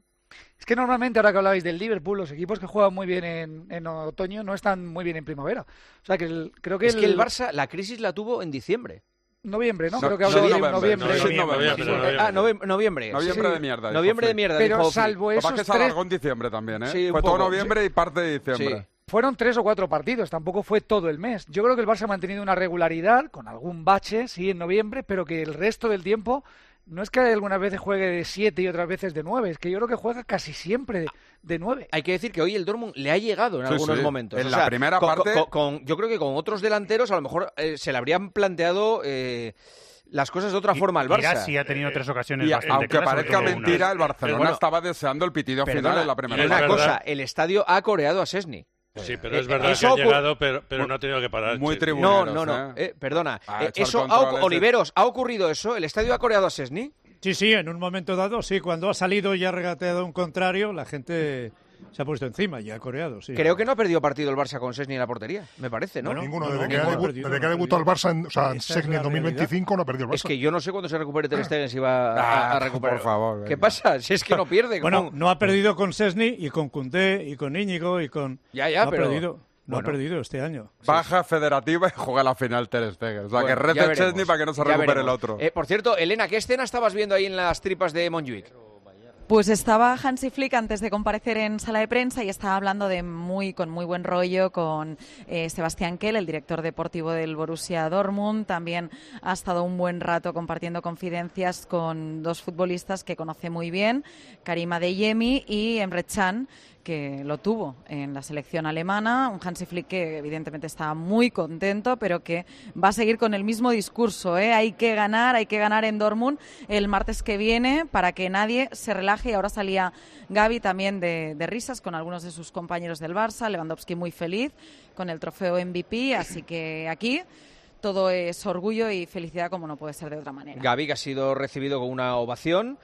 [SPEAKER 2] Es que normalmente, ahora que hablabais del Liverpool, los equipos que juegan muy bien en, en otoño no están muy bien en primavera. O sea, que el- creo que
[SPEAKER 1] Es que el Barça la crisis la tuvo en diciembre.
[SPEAKER 2] Noviembre, ¿no?
[SPEAKER 3] No,
[SPEAKER 2] creo que
[SPEAKER 3] sí,
[SPEAKER 2] hablo de
[SPEAKER 3] noviembre,
[SPEAKER 2] noviembre.
[SPEAKER 3] noviembre,
[SPEAKER 20] noviembre,
[SPEAKER 2] Sí, sí.
[SPEAKER 20] noviembre.
[SPEAKER 1] Ah, noviem- noviembre.
[SPEAKER 3] Noviembre
[SPEAKER 2] sí.
[SPEAKER 3] de mierda. dijo
[SPEAKER 1] Noviembre de
[SPEAKER 3] Flick.
[SPEAKER 1] mierda.
[SPEAKER 2] Pero
[SPEAKER 1] dijo Flick.
[SPEAKER 2] salvo
[SPEAKER 3] Lo que pasa
[SPEAKER 2] esos
[SPEAKER 3] es que se
[SPEAKER 2] tres,
[SPEAKER 3] alargó en diciembre también, ¿eh?
[SPEAKER 1] Sí, un
[SPEAKER 3] Fue todo
[SPEAKER 1] poco,
[SPEAKER 3] noviembre y parte de diciembre.
[SPEAKER 1] Sí.
[SPEAKER 2] fueron tres o cuatro partidos, tampoco fue todo el mes. Yo creo que el Barça ha mantenido una regularidad, con algún bache, sí, en noviembre, pero que el resto del tiempo no es que algunas veces juegue de siete y otras veces de nueve, es que yo creo que juega casi siempre de, de nueve.
[SPEAKER 1] Hay que decir que hoy el Dortmund le ha llegado en
[SPEAKER 3] Sí,
[SPEAKER 1] algunos
[SPEAKER 3] sí.
[SPEAKER 1] momentos.
[SPEAKER 3] En
[SPEAKER 1] O
[SPEAKER 3] la
[SPEAKER 1] sea,
[SPEAKER 3] primera
[SPEAKER 1] con-
[SPEAKER 3] parte-
[SPEAKER 1] con- con- yo creo que con otros delanteros a lo mejor eh, se le habrían planteado eh, las cosas de otra forma al Barça.
[SPEAKER 22] Girassi ha tenido tres ocasiones
[SPEAKER 3] Y a-
[SPEAKER 22] bastante
[SPEAKER 3] aunque
[SPEAKER 22] claras,
[SPEAKER 3] parezca
[SPEAKER 22] sobre todo una.
[SPEAKER 3] mentira, el Barcelona
[SPEAKER 1] bueno,
[SPEAKER 3] estaba deseando el pitido
[SPEAKER 1] Perdona,
[SPEAKER 3] final en la
[SPEAKER 1] y
[SPEAKER 3] primera
[SPEAKER 1] una
[SPEAKER 20] es
[SPEAKER 3] parte.
[SPEAKER 1] cosa,
[SPEAKER 20] verdad.
[SPEAKER 1] el estadio ha coreado a Szczęsny.
[SPEAKER 20] Sí, pero es
[SPEAKER 1] Eh,
[SPEAKER 20] verdad
[SPEAKER 1] eso
[SPEAKER 20] que ha
[SPEAKER 1] ocur-
[SPEAKER 20] llegado, pero, pero no ha tenido que parar.
[SPEAKER 3] Muy
[SPEAKER 20] che.
[SPEAKER 3] tribuneros,
[SPEAKER 1] No, no, no,
[SPEAKER 3] ¿eh?
[SPEAKER 1] eh, perdona.
[SPEAKER 3] Ha
[SPEAKER 1] Eh,
[SPEAKER 3] hecho el
[SPEAKER 1] eso ha,
[SPEAKER 3] control
[SPEAKER 1] ocu-
[SPEAKER 3] ese.
[SPEAKER 1] Oliveros, ¿ha ocurrido eso? ¿El estadio ha coreado a Szczęsny?
[SPEAKER 6] Sí, sí, en un momento dado, sí. Cuando ha salido y ha regateado un contrario, la gente se ha puesto encima y ha coreado, sí.
[SPEAKER 1] Creo que no ha perdido partido el Barça con Szczęsny en la portería, me parece, ¿no?
[SPEAKER 6] Bueno,
[SPEAKER 5] Ninguno,
[SPEAKER 6] no,
[SPEAKER 5] desde,
[SPEAKER 6] no,
[SPEAKER 5] que ha
[SPEAKER 6] ninguno
[SPEAKER 5] debu-
[SPEAKER 6] ha perdido,
[SPEAKER 5] desde
[SPEAKER 6] no
[SPEAKER 5] que ha
[SPEAKER 6] ha
[SPEAKER 5] debutado el Barça, en, o sea, en
[SPEAKER 6] Esa es
[SPEAKER 5] Segni
[SPEAKER 6] la
[SPEAKER 5] en dos mil veinticinco no ha perdido el Barça.
[SPEAKER 1] Es que yo no sé cuándo se recupere Ter Stegen si va a, a
[SPEAKER 3] Ah,
[SPEAKER 1] recuperar.
[SPEAKER 3] por favor,
[SPEAKER 1] ¿Qué
[SPEAKER 3] venga.
[SPEAKER 1] pasa? Si es que no pierde.
[SPEAKER 6] Bueno,
[SPEAKER 1] con-
[SPEAKER 6] no ha perdido con Szczęsny y con Koundé y con Íñigo y con...
[SPEAKER 1] Ya, ya,
[SPEAKER 6] no
[SPEAKER 1] pero-
[SPEAKER 6] ha perdido, no
[SPEAKER 1] bueno.
[SPEAKER 6] ha perdido este año.
[SPEAKER 3] Baja federativa y juega la final Ter Stegen. O sea,
[SPEAKER 1] Bueno,
[SPEAKER 3] que
[SPEAKER 1] ya
[SPEAKER 3] rece
[SPEAKER 1] veremos,
[SPEAKER 3] Szczęsny para que no se
[SPEAKER 1] ya
[SPEAKER 3] recupere el
[SPEAKER 1] veremos.
[SPEAKER 3] otro.
[SPEAKER 1] Eh, por cierto, Elena, ¿qué escena estabas viendo ahí en las tripas de Montjuic?
[SPEAKER 9] Pues estaba Hansi Flick antes de comparecer en sala de prensa y estaba hablando de muy con muy buen rollo con eh, Sebastián Kehl, el director deportivo del Borussia Dortmund. También ha estado un buen rato compartiendo confidencias con dos futbolistas que conoce muy bien, Karim Adeyemi y Emre Can, que lo tuvo en la selección alemana. Un Hansi Flick que evidentemente está muy contento, pero que va a seguir con el mismo discurso, ¿eh? Hay que ganar, hay que ganar en Dortmund el martes que viene para que nadie se relaje. Y ahora salía Gavi también de, de risas con algunos de sus compañeros del Barça, Lewandowski muy feliz con el trofeo M V P, así que aquí todo es orgullo y felicidad como no puede ser de otra manera.
[SPEAKER 1] Gavi, que ha sido recibido con una ovación,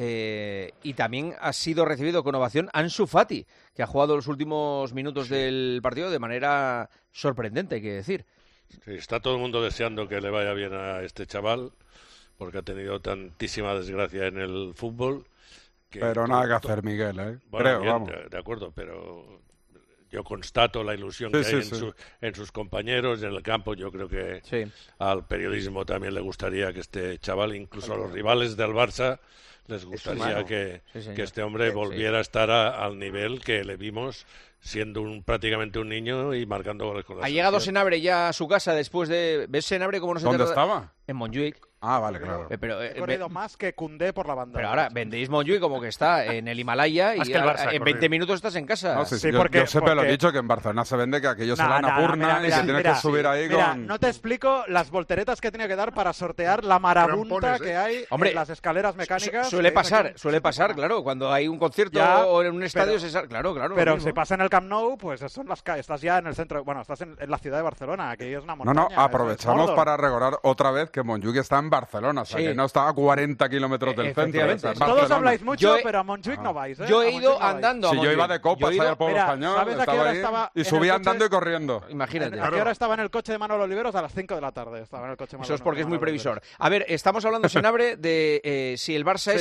[SPEAKER 1] eh, y también ha sido recibido con ovación Ansu Fati, que ha jugado los últimos minutos del partido de manera sorprendente, hay que decir.
[SPEAKER 20] Sí, está todo el mundo deseando que le vaya bien a este chaval, porque ha tenido tantísima desgracia en el fútbol. Que
[SPEAKER 3] Pero nada que hacer, Miguel, ¿eh?
[SPEAKER 20] Bueno,
[SPEAKER 3] Creo,
[SPEAKER 20] bien,
[SPEAKER 3] vamos.
[SPEAKER 20] de, de acuerdo, pero yo constato la ilusión
[SPEAKER 3] Sí,
[SPEAKER 20] que
[SPEAKER 3] sí,
[SPEAKER 20] hay en,
[SPEAKER 3] sí.
[SPEAKER 20] su- en sus compañeros, en el campo. Yo creo que
[SPEAKER 1] Sí.
[SPEAKER 20] al periodismo también le gustaría que este chaval, incluso a los rivales del Barça, les gustaría
[SPEAKER 1] humano.
[SPEAKER 20] que,
[SPEAKER 1] Sí, señor.
[SPEAKER 20] que este hombre
[SPEAKER 1] Sí,
[SPEAKER 20] volviera a estar a- al nivel que le vimos siendo un, prácticamente un niño y marcando goles con la
[SPEAKER 1] Ha llegado
[SPEAKER 20] selección.
[SPEAKER 1] Senabre ya a su casa después de... ¿Ves Senabre cómo no se
[SPEAKER 3] ¿Dónde
[SPEAKER 1] tarda?
[SPEAKER 3] estaba?
[SPEAKER 1] En Montjuic.
[SPEAKER 3] Ah, vale, claro.
[SPEAKER 1] Eh, pero, eh,
[SPEAKER 8] He corrido
[SPEAKER 1] ve-
[SPEAKER 8] más que Koundé por la banda.
[SPEAKER 1] pero ahora vendéis Montjuic como que está en el Himalaya y
[SPEAKER 22] Más que el
[SPEAKER 1] ahora
[SPEAKER 22] Barça,
[SPEAKER 1] en
[SPEAKER 22] corrido.
[SPEAKER 1] veinte minutos estás en casa.
[SPEAKER 3] No, sí,
[SPEAKER 8] Sí,
[SPEAKER 3] yo,
[SPEAKER 8] porque-
[SPEAKER 3] yo siempre lo he
[SPEAKER 8] porque-
[SPEAKER 3] dicho que en Barcelona se vende que aquello
[SPEAKER 8] Nah,
[SPEAKER 3] será
[SPEAKER 8] nah,
[SPEAKER 3] una
[SPEAKER 8] nah,
[SPEAKER 3] urna
[SPEAKER 8] mira,
[SPEAKER 3] y se
[SPEAKER 8] mira,
[SPEAKER 3] tiene
[SPEAKER 8] mira,
[SPEAKER 3] que subir ahí
[SPEAKER 8] mira,
[SPEAKER 3] con...
[SPEAKER 8] no te explico las volteretas que tenía que dar para sortear la marabunta
[SPEAKER 5] Trampones, ¿eh?
[SPEAKER 8] que hay
[SPEAKER 1] Hombre,
[SPEAKER 8] en las escaleras mecánicas.
[SPEAKER 1] Su- suele
[SPEAKER 8] que hay
[SPEAKER 1] pasar,
[SPEAKER 8] aquí.
[SPEAKER 1] suele pasar, claro, cuando hay un concierto
[SPEAKER 8] Ya,
[SPEAKER 1] o en un estadio
[SPEAKER 8] pero-
[SPEAKER 1] se sal- claro, claro. lo
[SPEAKER 8] Pero
[SPEAKER 1] mismo.
[SPEAKER 8] si pasa en el Camp Nou, pues son las ca- estás ya en el centro, bueno, estás en, en la ciudad de Barcelona, que es una
[SPEAKER 3] No,
[SPEAKER 8] montaña.
[SPEAKER 3] no,
[SPEAKER 8] es- es
[SPEAKER 3] aprovechamos
[SPEAKER 8] Mordor.
[SPEAKER 3] para recordar otra vez que Montjuic está en Barcelona, o sea,
[SPEAKER 1] Sí.
[SPEAKER 3] que no está a cuarenta kilómetros del centro.
[SPEAKER 1] Efectivamente.
[SPEAKER 3] o sea, en
[SPEAKER 8] Todos
[SPEAKER 3] Barcelona.
[SPEAKER 8] habláis mucho,
[SPEAKER 1] Yo he-
[SPEAKER 8] pero a Montjuic no vais, ¿eh?
[SPEAKER 1] Yo
[SPEAKER 8] A
[SPEAKER 1] he
[SPEAKER 8] Montjuic
[SPEAKER 1] ido
[SPEAKER 8] no vais.
[SPEAKER 1] andando a
[SPEAKER 3] Si yo
[SPEAKER 1] Montjuic.
[SPEAKER 3] iba de
[SPEAKER 1] Yo he
[SPEAKER 3] copas
[SPEAKER 1] ido-
[SPEAKER 3] allá al pueblo
[SPEAKER 8] Mira,
[SPEAKER 3] español,
[SPEAKER 8] ¿sabes a qué
[SPEAKER 3] estaba
[SPEAKER 8] hora
[SPEAKER 3] ahí
[SPEAKER 8] estaba
[SPEAKER 3] y
[SPEAKER 8] en
[SPEAKER 3] subí
[SPEAKER 8] el coche?
[SPEAKER 3] andando y corriendo.
[SPEAKER 1] Imagínate.
[SPEAKER 8] ¿A qué hora estaba en el coche de Manolo Oliveros? A las cinco de la tarde estaba en el coche de Manolo
[SPEAKER 1] Eso es porque es muy
[SPEAKER 8] Manolo
[SPEAKER 1] previsor.
[SPEAKER 8] Oliveros.
[SPEAKER 1] A ver, estamos hablando, Senabre, de eh, si el Barça es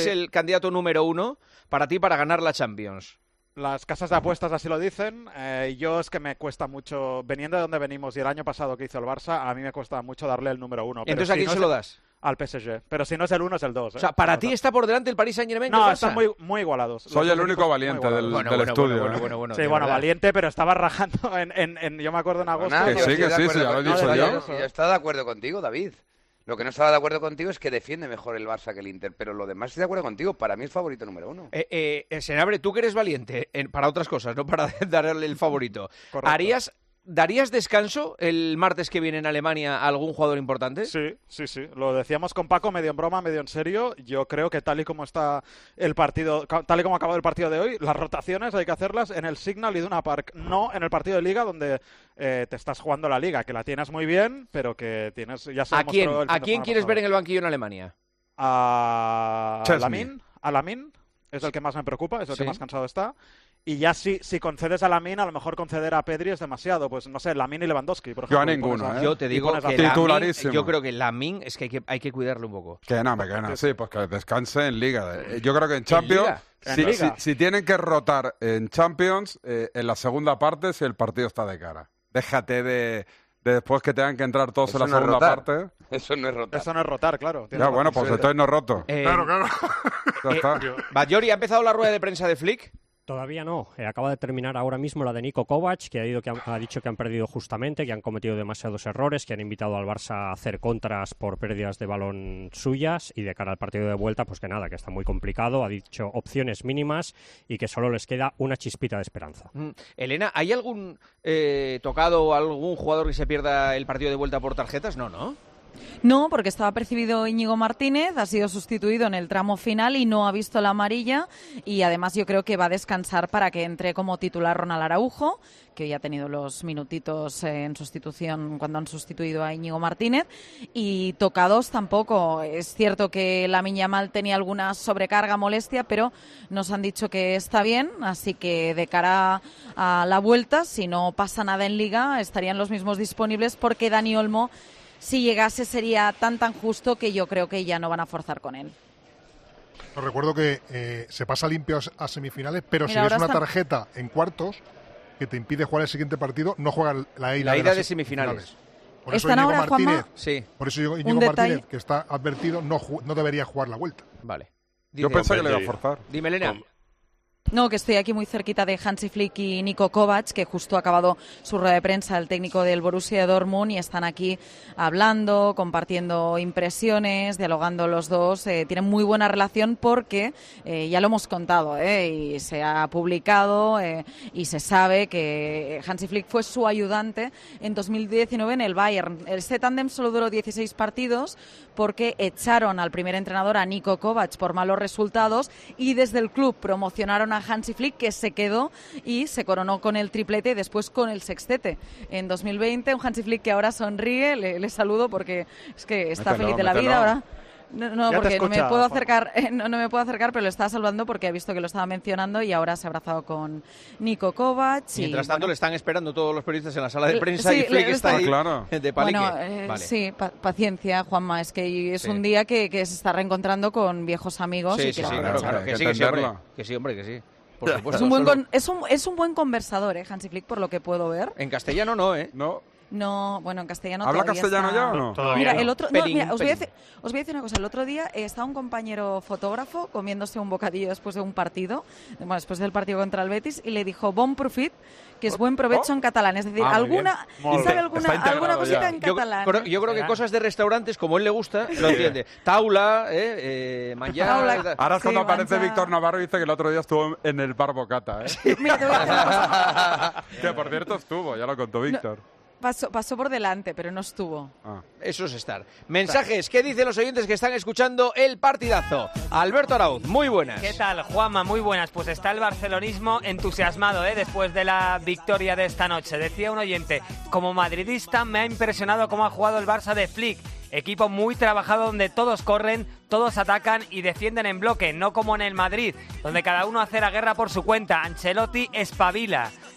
[SPEAKER 1] es el candidato número uno para ti para ganar la Champions?
[SPEAKER 8] Las casas de apuestas así lo dicen. Eh, yo es que me cuesta mucho, veniendo de donde venimos y el año pasado que hizo el Barça, a mí me cuesta mucho darle el número uno.
[SPEAKER 1] Entonces, ¿a quién se lo das?
[SPEAKER 8] Al P S G. Pero si no es el uno, es el dos. ¿eh?
[SPEAKER 1] O sea, ¿para ti está por delante el Paris Saint-Germain?
[SPEAKER 8] No, están muy, muy igualados.
[SPEAKER 3] Soy el único valiente del,
[SPEAKER 1] bueno,
[SPEAKER 3] del
[SPEAKER 1] bueno,
[SPEAKER 3] estudio.
[SPEAKER 1] Bueno,
[SPEAKER 3] ¿eh?
[SPEAKER 1] bueno, bueno,
[SPEAKER 8] sí, bueno, valiente, pero estaba rajando en, en, en... Yo me acuerdo en agosto...
[SPEAKER 21] Nada,
[SPEAKER 3] que sí, que sí, sí, ya lo he dicho yo.
[SPEAKER 21] Yo estaba de acuerdo contigo, David. Lo que no estaba de acuerdo contigo es que defiende mejor el Barça que el Inter, pero lo demás estoy de acuerdo contigo. Para mí es favorito número uno.
[SPEAKER 1] Eh, eh, Senabre, tú que eres valiente en, para otras cosas, no para darle el favorito.
[SPEAKER 8] Correcto.
[SPEAKER 1] ¿Harías, ¿Darías descanso el martes que viene en Alemania a algún jugador importante?
[SPEAKER 8] Sí, sí, sí. Lo decíamos con Paco, medio en broma, medio en serio. Yo creo que tal y como está el partido, tal y como ha acabado el partido de hoy, las rotaciones hay que hacerlas en el Signal Iduna Park, no en el partido de Liga donde eh, te estás jugando la Liga, que la tienes muy bien, pero que tienes ya se
[SPEAKER 1] ¿A quién,
[SPEAKER 8] el
[SPEAKER 1] ¿a quién quieres ver en el banquillo en Alemania?
[SPEAKER 8] A
[SPEAKER 3] Chesney.
[SPEAKER 8] Lamin, a Lamin es el que más me preocupa, es el
[SPEAKER 1] Sí.
[SPEAKER 8] que más cansado está. Y ya si, si concedes a Lamin, a lo mejor conceder a Pedri es demasiado. Pues no sé, Lamin y Lewandowski, por
[SPEAKER 3] Yo
[SPEAKER 8] ejemplo.
[SPEAKER 3] a ninguno, ¿eh?
[SPEAKER 1] Yo te
[SPEAKER 8] y
[SPEAKER 1] digo
[SPEAKER 8] pones a-
[SPEAKER 1] que Lamin,
[SPEAKER 3] Titularísimo.
[SPEAKER 1] yo creo que Lamin es que hay que, hay que cuidarlo un poco.
[SPEAKER 3] Que no, me queda. Sí, pues que descanse en Liga. Eh, Yo creo que en Champions,
[SPEAKER 1] Liga?
[SPEAKER 8] ¿En
[SPEAKER 3] si,
[SPEAKER 8] Liga?
[SPEAKER 3] si- si tienen que rotar en Champions, eh, en la segunda parte, si el partido está de cara. Déjate de, de después que tengan que entrar todos
[SPEAKER 21] Eso
[SPEAKER 3] en la
[SPEAKER 21] no es
[SPEAKER 3] segunda
[SPEAKER 21] rotar.
[SPEAKER 3] parte.
[SPEAKER 21] Eso no es rotar.
[SPEAKER 8] Eso no es rotar, claro.
[SPEAKER 3] Ya,
[SPEAKER 8] tienes
[SPEAKER 3] bueno,
[SPEAKER 8] razón.
[SPEAKER 3] pues entonces no roto.
[SPEAKER 1] Eh,
[SPEAKER 5] Claro, claro.
[SPEAKER 3] Ya está.
[SPEAKER 1] Bayori, ¿ha empezado la rueda de prensa de Flick?
[SPEAKER 15] Todavía no. Eh, acaba de terminar ahora mismo la de Niko Kovac, que ha, ido, que han- ha dicho que han perdido justamente, que han cometido demasiados errores, que han invitado al Barça a hacer contras por pérdidas de balón suyas y de cara al partido de vuelta, pues que nada, que está muy complicado. Ha dicho opciones mínimas y que solo les queda una chispita de esperanza.
[SPEAKER 1] Mm. Elena, ¿hay algún eh, tocado o algún jugador que se pierda el partido de vuelta por tarjetas? No, ¿no?
[SPEAKER 9] No, porque estaba percibido Íñigo Martínez, ha sido sustituido en el tramo final y no ha visto la amarilla, y además yo creo que va a descansar para que entre como titular Ronald Araujo, que hoy ha tenido los minutitos eh, en sustitución cuando han sustituido a Íñigo Martínez, y tocados tampoco. Es cierto que Lamine Yamal tenía alguna sobrecarga, molestia, pero nos han dicho que está bien, así que de cara a la vuelta, si no pasa nada en Liga, estarían los mismos disponibles, porque Dani Olmo, si llegase, sería tan tan justo que yo creo que ya no van a forzar con él.
[SPEAKER 5] Os recuerdo que eh, se pasa limpio a semifinales, pero
[SPEAKER 9] Mira,
[SPEAKER 5] si ves
[SPEAKER 9] ahora
[SPEAKER 5] una
[SPEAKER 9] está-
[SPEAKER 5] tarjeta en cuartos que te impide jugar el siguiente partido, no juega la ida,
[SPEAKER 1] La ida
[SPEAKER 5] las
[SPEAKER 1] de semifinales.
[SPEAKER 5] Por eso
[SPEAKER 9] ¿Están
[SPEAKER 5] Íñigo
[SPEAKER 9] ahora,
[SPEAKER 5] Martínez,
[SPEAKER 9] Juanma?
[SPEAKER 1] Sí.
[SPEAKER 5] por eso Íñigo
[SPEAKER 9] Un
[SPEAKER 5] Martínez,
[SPEAKER 9] detalle.
[SPEAKER 5] que está advertido, no, ju- no debería jugar la vuelta.
[SPEAKER 1] Vale.
[SPEAKER 3] Yo
[SPEAKER 1] Dice-
[SPEAKER 3] pensé que le iba a forzar.
[SPEAKER 1] Dime, Elena.
[SPEAKER 9] No, que estoy aquí muy cerquita de Hansi Flick y Niko Kovac, que justo ha acabado su rueda de prensa, el técnico del Borussia Dortmund, y están aquí hablando, compartiendo impresiones, dialogando los dos. Eh, tienen muy buena relación porque eh, ya lo hemos contado, eh, y se ha publicado eh, y se sabe que Hansi Flick fue su ayudante en dos mil diecinueve en el Bayern. Este tándem solo duró dieciséis partidos porque echaron al primer entrenador, a Niko Kovac, por malos resultados, y desde el club promocionaron a Hansi Flick, que se quedó y se coronó con el triplete y después con el sextete en dos mil veinte. Un Hansi Flick que ahora sonríe, le, le saludo porque es que está
[SPEAKER 3] Mételo,
[SPEAKER 9] feliz de la
[SPEAKER 3] mételo.
[SPEAKER 9] vida ahora. No, no,
[SPEAKER 8] Ya te
[SPEAKER 9] porque no me
[SPEAKER 8] escucha,
[SPEAKER 9] puedo
[SPEAKER 8] Juan.
[SPEAKER 9] acercar, eh, no, no me puedo acercar, pero lo estaba saludando porque ha visto que lo estaba mencionando y ahora se ha abrazado con Niko Kovac. y,
[SPEAKER 1] Mientras tanto,
[SPEAKER 9] bueno,
[SPEAKER 1] le están esperando todos los periodistas en la sala de
[SPEAKER 9] Le-
[SPEAKER 1] prensa
[SPEAKER 9] sí,
[SPEAKER 1] y Flick
[SPEAKER 9] le-
[SPEAKER 1] está
[SPEAKER 9] está-
[SPEAKER 1] ahí
[SPEAKER 3] Ah, claro.
[SPEAKER 1] de palique.
[SPEAKER 9] Bueno, eh,
[SPEAKER 1] Vale.
[SPEAKER 9] sí, pa- paciencia, Juanma, es que es
[SPEAKER 1] Sí.
[SPEAKER 9] un día que, que se está reencontrando con viejos amigos.
[SPEAKER 1] Sí,
[SPEAKER 9] y
[SPEAKER 1] sí,
[SPEAKER 9] que
[SPEAKER 1] sí,
[SPEAKER 9] se
[SPEAKER 1] claro,
[SPEAKER 9] aprovecha.
[SPEAKER 1] claro. Que
[SPEAKER 3] Hay
[SPEAKER 1] sí,
[SPEAKER 3] que
[SPEAKER 1] que sí, hombre.
[SPEAKER 3] entenderlo.
[SPEAKER 1] Que sí, hombre, que sí. Por supuesto.
[SPEAKER 9] Es un, buen
[SPEAKER 1] Solo-
[SPEAKER 9] con- es, un, es un buen conversador, ¿eh, Hansi Flick, por lo que puedo ver.
[SPEAKER 1] En castellano no, ¿eh?
[SPEAKER 3] No.
[SPEAKER 9] No, bueno, en castellano
[SPEAKER 3] ¿Habla
[SPEAKER 9] todavía
[SPEAKER 3] castellano
[SPEAKER 9] está-
[SPEAKER 3] ya o no?
[SPEAKER 22] Todavía
[SPEAKER 9] Mira,
[SPEAKER 22] no.
[SPEAKER 9] el otro, no,
[SPEAKER 1] Pelín,
[SPEAKER 9] mira, os voy, a
[SPEAKER 1] pelín.
[SPEAKER 9] decir, os voy a decir una cosa. El otro día eh, estaba un compañero fotógrafo comiéndose un bocadillo después de un partido, bueno, después del partido contra el Betis, y le dijo bon profit, que es buen provecho en catalán. Es decir,
[SPEAKER 1] Ah, muy
[SPEAKER 9] alguna,
[SPEAKER 1] bien. Muy
[SPEAKER 9] ¿sabe
[SPEAKER 1] bien.
[SPEAKER 9] alguna,
[SPEAKER 3] Está integrado
[SPEAKER 9] alguna cosita
[SPEAKER 3] ya.
[SPEAKER 9] en
[SPEAKER 1] Yo,
[SPEAKER 9] catalán?
[SPEAKER 1] creo-
[SPEAKER 9] eh?
[SPEAKER 1] yo creo que cosas de restaurantes, como él le gusta, lo entiende. Taula, eh, eh manjar,
[SPEAKER 9] Taula.
[SPEAKER 1] eh, tal.
[SPEAKER 3] Ahora es
[SPEAKER 9] Sí,
[SPEAKER 3] cuando aparece
[SPEAKER 9] mancha.
[SPEAKER 3] Víctor Navarro y dice que el otro día estuvo en el Bar Bocata, ¿eh?
[SPEAKER 9] Mira, te voy a decir una cosa.
[SPEAKER 3] Que por cierto estuvo, ya lo contó Víctor.
[SPEAKER 9] Pasó, pasó por delante, pero no estuvo.
[SPEAKER 3] Ah.
[SPEAKER 1] Eso es estar. Mensajes, ¿qué dicen los oyentes que están escuchando el partidazo? Alberto Arauz, muy buenas.
[SPEAKER 7] ¿Qué tal, Juanma? Muy buenas. Pues está el barcelonismo entusiasmado, ¿eh? Después de la victoria de esta noche. Decía un oyente, como madridista me ha impresionado cómo ha jugado el Barça de Flick. Equipo muy trabajado donde todos corren, todos atacan y defienden en bloque, no como en el Madrid, donde cada uno hace la guerra por su cuenta. Ancelotti espabila.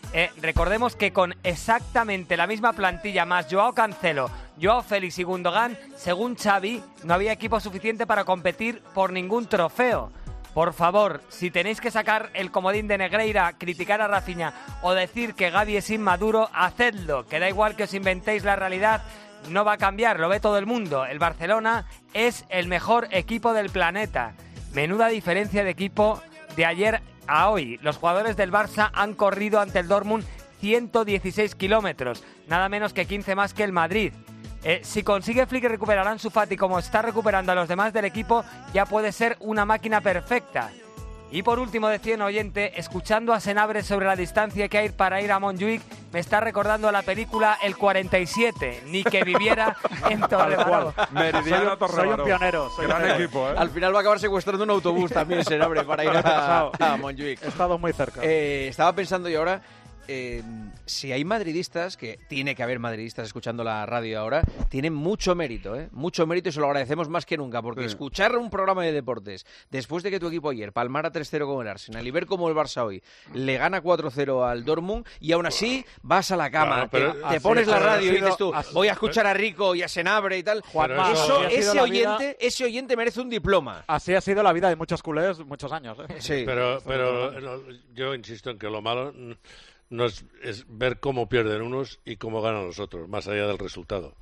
[SPEAKER 7] Eh, recordemos que con exactamente la misma plantilla más Joao Cancelo, Joao Félix y Gundogan, según Xavi, no había equipo suficiente para competir por ningún trofeo. Por favor, si tenéis que sacar el comodín de Negreira, criticar a Rafinha o decir que Gavi es inmaduro, hacedlo, que da igual que os inventéis la realidad, no va a cambiar, lo ve todo el mundo. El Barcelona es el mejor equipo del planeta. Menuda diferencia de equipo de ayer a hoy. Los jugadores del Barça han corrido ante el Dortmund ciento dieciséis kilómetros, nada menos que quince más que el Madrid. Eh, si consigue Flick recuperar a Ansu Fati como está recuperando a los demás del equipo, ya puede ser una máquina perfecta. Y por último, decía un oyente, escuchando a Senabre sobre la distancia que hay para ir a Montjuic, me está recordando a la película El cuarenta y siete, ni que viviera en Torrebaró.
[SPEAKER 3] Meridiano Torrebaró.
[SPEAKER 8] Soy un pionero. Soy
[SPEAKER 3] Gran
[SPEAKER 8] un pionero.
[SPEAKER 3] equipo, ¿eh?
[SPEAKER 1] Al final va a acabar secuestrando un autobús también, Senabre, para ir a, a Montjuic.
[SPEAKER 8] He estado muy cerca.
[SPEAKER 1] Eh, estaba pensando yo ahora, eh, si hay madridistas, que tiene que haber madridistas escuchando la radio ahora, tienen mucho mérito, ¿eh? Mucho mérito y se lo agradecemos más que nunca, porque sí. Escuchar un programa de deportes después de que tu equipo ayer palmara tres cero con el Arsenal y ver cómo el Barça hoy le gana cuatro cero al Dortmund y aún así vas a la cama,
[SPEAKER 20] Claro,
[SPEAKER 1] te,
[SPEAKER 20] pero-
[SPEAKER 1] te
[SPEAKER 20] así-
[SPEAKER 1] pones la
[SPEAKER 20] pero
[SPEAKER 1] radio y
[SPEAKER 20] ha sido-
[SPEAKER 1] dices tú,
[SPEAKER 20] así-
[SPEAKER 1] voy a escuchar a Rico y a Senabre y tal.
[SPEAKER 8] Juanma,
[SPEAKER 1] Eso,
[SPEAKER 8] así ha sido
[SPEAKER 1] ese
[SPEAKER 8] la vida-
[SPEAKER 1] oyente, ese oyente merece un diploma.
[SPEAKER 8] Así ha sido la vida de muchos culés muchos años. ¿eh?
[SPEAKER 1] Sí.
[SPEAKER 20] Pero, pero no, yo insisto en que lo malo n- no es, es ver cómo pierden unos y cómo ganan los otros, más allá del resultado.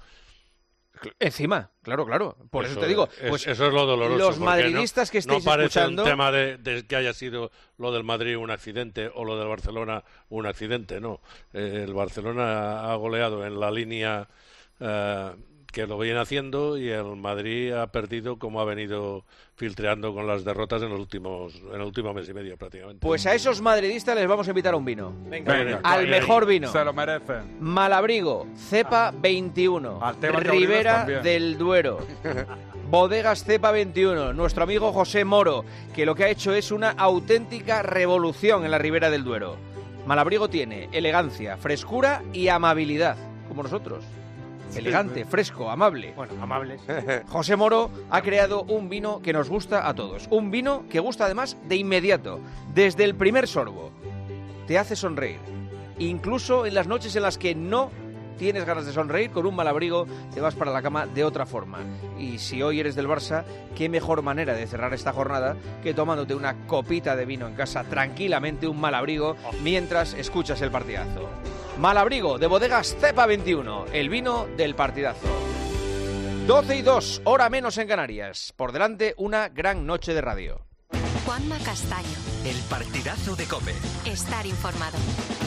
[SPEAKER 1] Encima, claro, claro. Por eso, te digo,
[SPEAKER 20] es-
[SPEAKER 1] pues
[SPEAKER 20] eso es lo doloroso.
[SPEAKER 1] los
[SPEAKER 20] porque
[SPEAKER 1] madridistas
[SPEAKER 20] no,
[SPEAKER 1] que estéis
[SPEAKER 20] no parece
[SPEAKER 1] escuchando...
[SPEAKER 20] un tema de, de que haya sido lo del Madrid un accidente o lo del Barcelona un accidente, no. Eh, el Barcelona ha goleado en la línea eh, que lo viene haciendo y el Madrid ha perdido como ha venido filtreando con las derrotas en los últimos en el último mes y medio prácticamente.
[SPEAKER 1] Pues a esos madridistas les vamos a invitar a un vino.
[SPEAKER 3] Venga,
[SPEAKER 1] Al mejor vino.
[SPEAKER 3] Se lo merecen.
[SPEAKER 1] Malabrigo, cepa veintiuno,
[SPEAKER 3] Al tema Taurinos
[SPEAKER 1] Ribera
[SPEAKER 3] también.
[SPEAKER 1] del Duero. Bodegas Cepa veintiuno, nuestro amigo José Moro, que lo que ha hecho es una auténtica revolución en la Ribera del Duero. Malabrigo tiene elegancia, frescura y amabilidad, como nosotros. Elegante, fresco, amable.
[SPEAKER 4] Bueno, amables.
[SPEAKER 1] José Moro ha creado un vino que nos gusta a todos. Un vino que gusta además de inmediato, desde el primer sorbo. Te hace sonreír. Incluso en las noches en las que no tienes ganas de sonreír, con un Malabrigo te vas para la cama de otra forma. Y si hoy eres del Barça, qué mejor manera de cerrar esta jornada que tomándote una copita de vino en casa tranquilamente, un Malabrigo, mientras escuchas el partidazo. Malabrigo de Bodegas Cepa veintiuno, el vino del partidazo. doce y dos, hora menos en Canarias. Por delante, una gran noche de radio.
[SPEAKER 10] Juanma Castaño.
[SPEAKER 11] El partidazo de COPE.
[SPEAKER 10] Estar informado.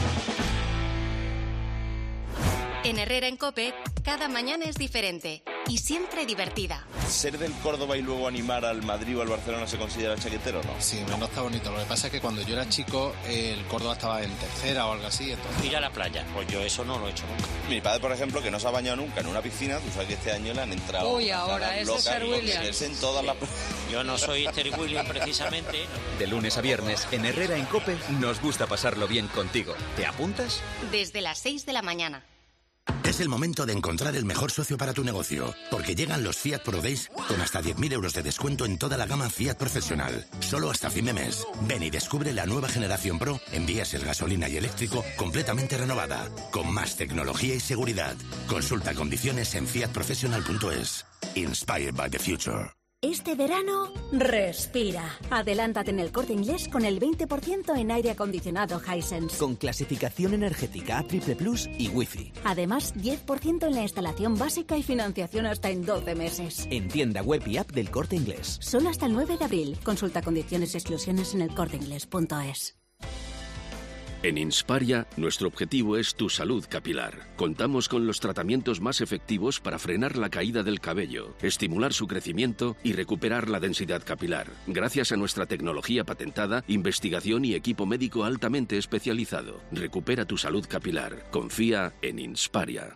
[SPEAKER 10] En Herrera en COPE, cada mañana es diferente y siempre divertida.
[SPEAKER 12] ¿Ser del Córdoba y luego animar al Madrid o al Barcelona se considera chaquetero o no?
[SPEAKER 14] Sí, no está bonito. Lo que pasa es que cuando yo era chico, el Córdoba estaba en tercera o algo así. Entonces...
[SPEAKER 11] Ir a la playa, pues yo eso no lo he hecho nunca.
[SPEAKER 12] Mi padre, por ejemplo, que no se ha bañado nunca en una piscina, tú sabes que este año le han entrado...
[SPEAKER 11] Uy, ahora
[SPEAKER 12] caras
[SPEAKER 11] es
[SPEAKER 12] locas,
[SPEAKER 11] Sir
[SPEAKER 12] lo que
[SPEAKER 11] William.
[SPEAKER 12] es en todas las...
[SPEAKER 11] Yo no soy Terry Williams precisamente. De lunes a viernes, en Herrera en COPE, nos gusta pasarlo bien contigo. ¿Te apuntas?
[SPEAKER 10] Desde las seis de la mañana.
[SPEAKER 25] Es el momento de encontrar el mejor socio para tu negocio, porque llegan los Fiat Pro Days con hasta diez mil euros de descuento en toda la gama Fiat Profesional. Solo hasta fin de mes. Ven y descubre la nueva generación Pro en diésel, gasolina y eléctrico completamente renovada, con más tecnología y seguridad. Consulta condiciones en fiat professional punto es. Inspired by the future.
[SPEAKER 26] Este verano, respira. Adelántate en el Corte Inglés con el veinte por ciento en aire acondicionado Hisense.
[SPEAKER 11] Con clasificación energética A triple plus y Wi-Fi.
[SPEAKER 26] Además, diez por ciento en la instalación básica y financiación hasta en doce meses.
[SPEAKER 11] En tienda web y app del Corte Inglés.
[SPEAKER 26] Solo hasta el nueve de abril. Consulta condiciones y exclusiones en el corte inglés punto es.
[SPEAKER 27] En Insparia, nuestro objetivo es tu salud capilar. Contamos con los tratamientos más efectivos para frenar la caída del cabello, estimular su crecimiento y recuperar la densidad capilar, gracias a nuestra tecnología patentada, investigación y equipo médico altamente especializado. Recupera tu salud capilar. Confía en Insparia.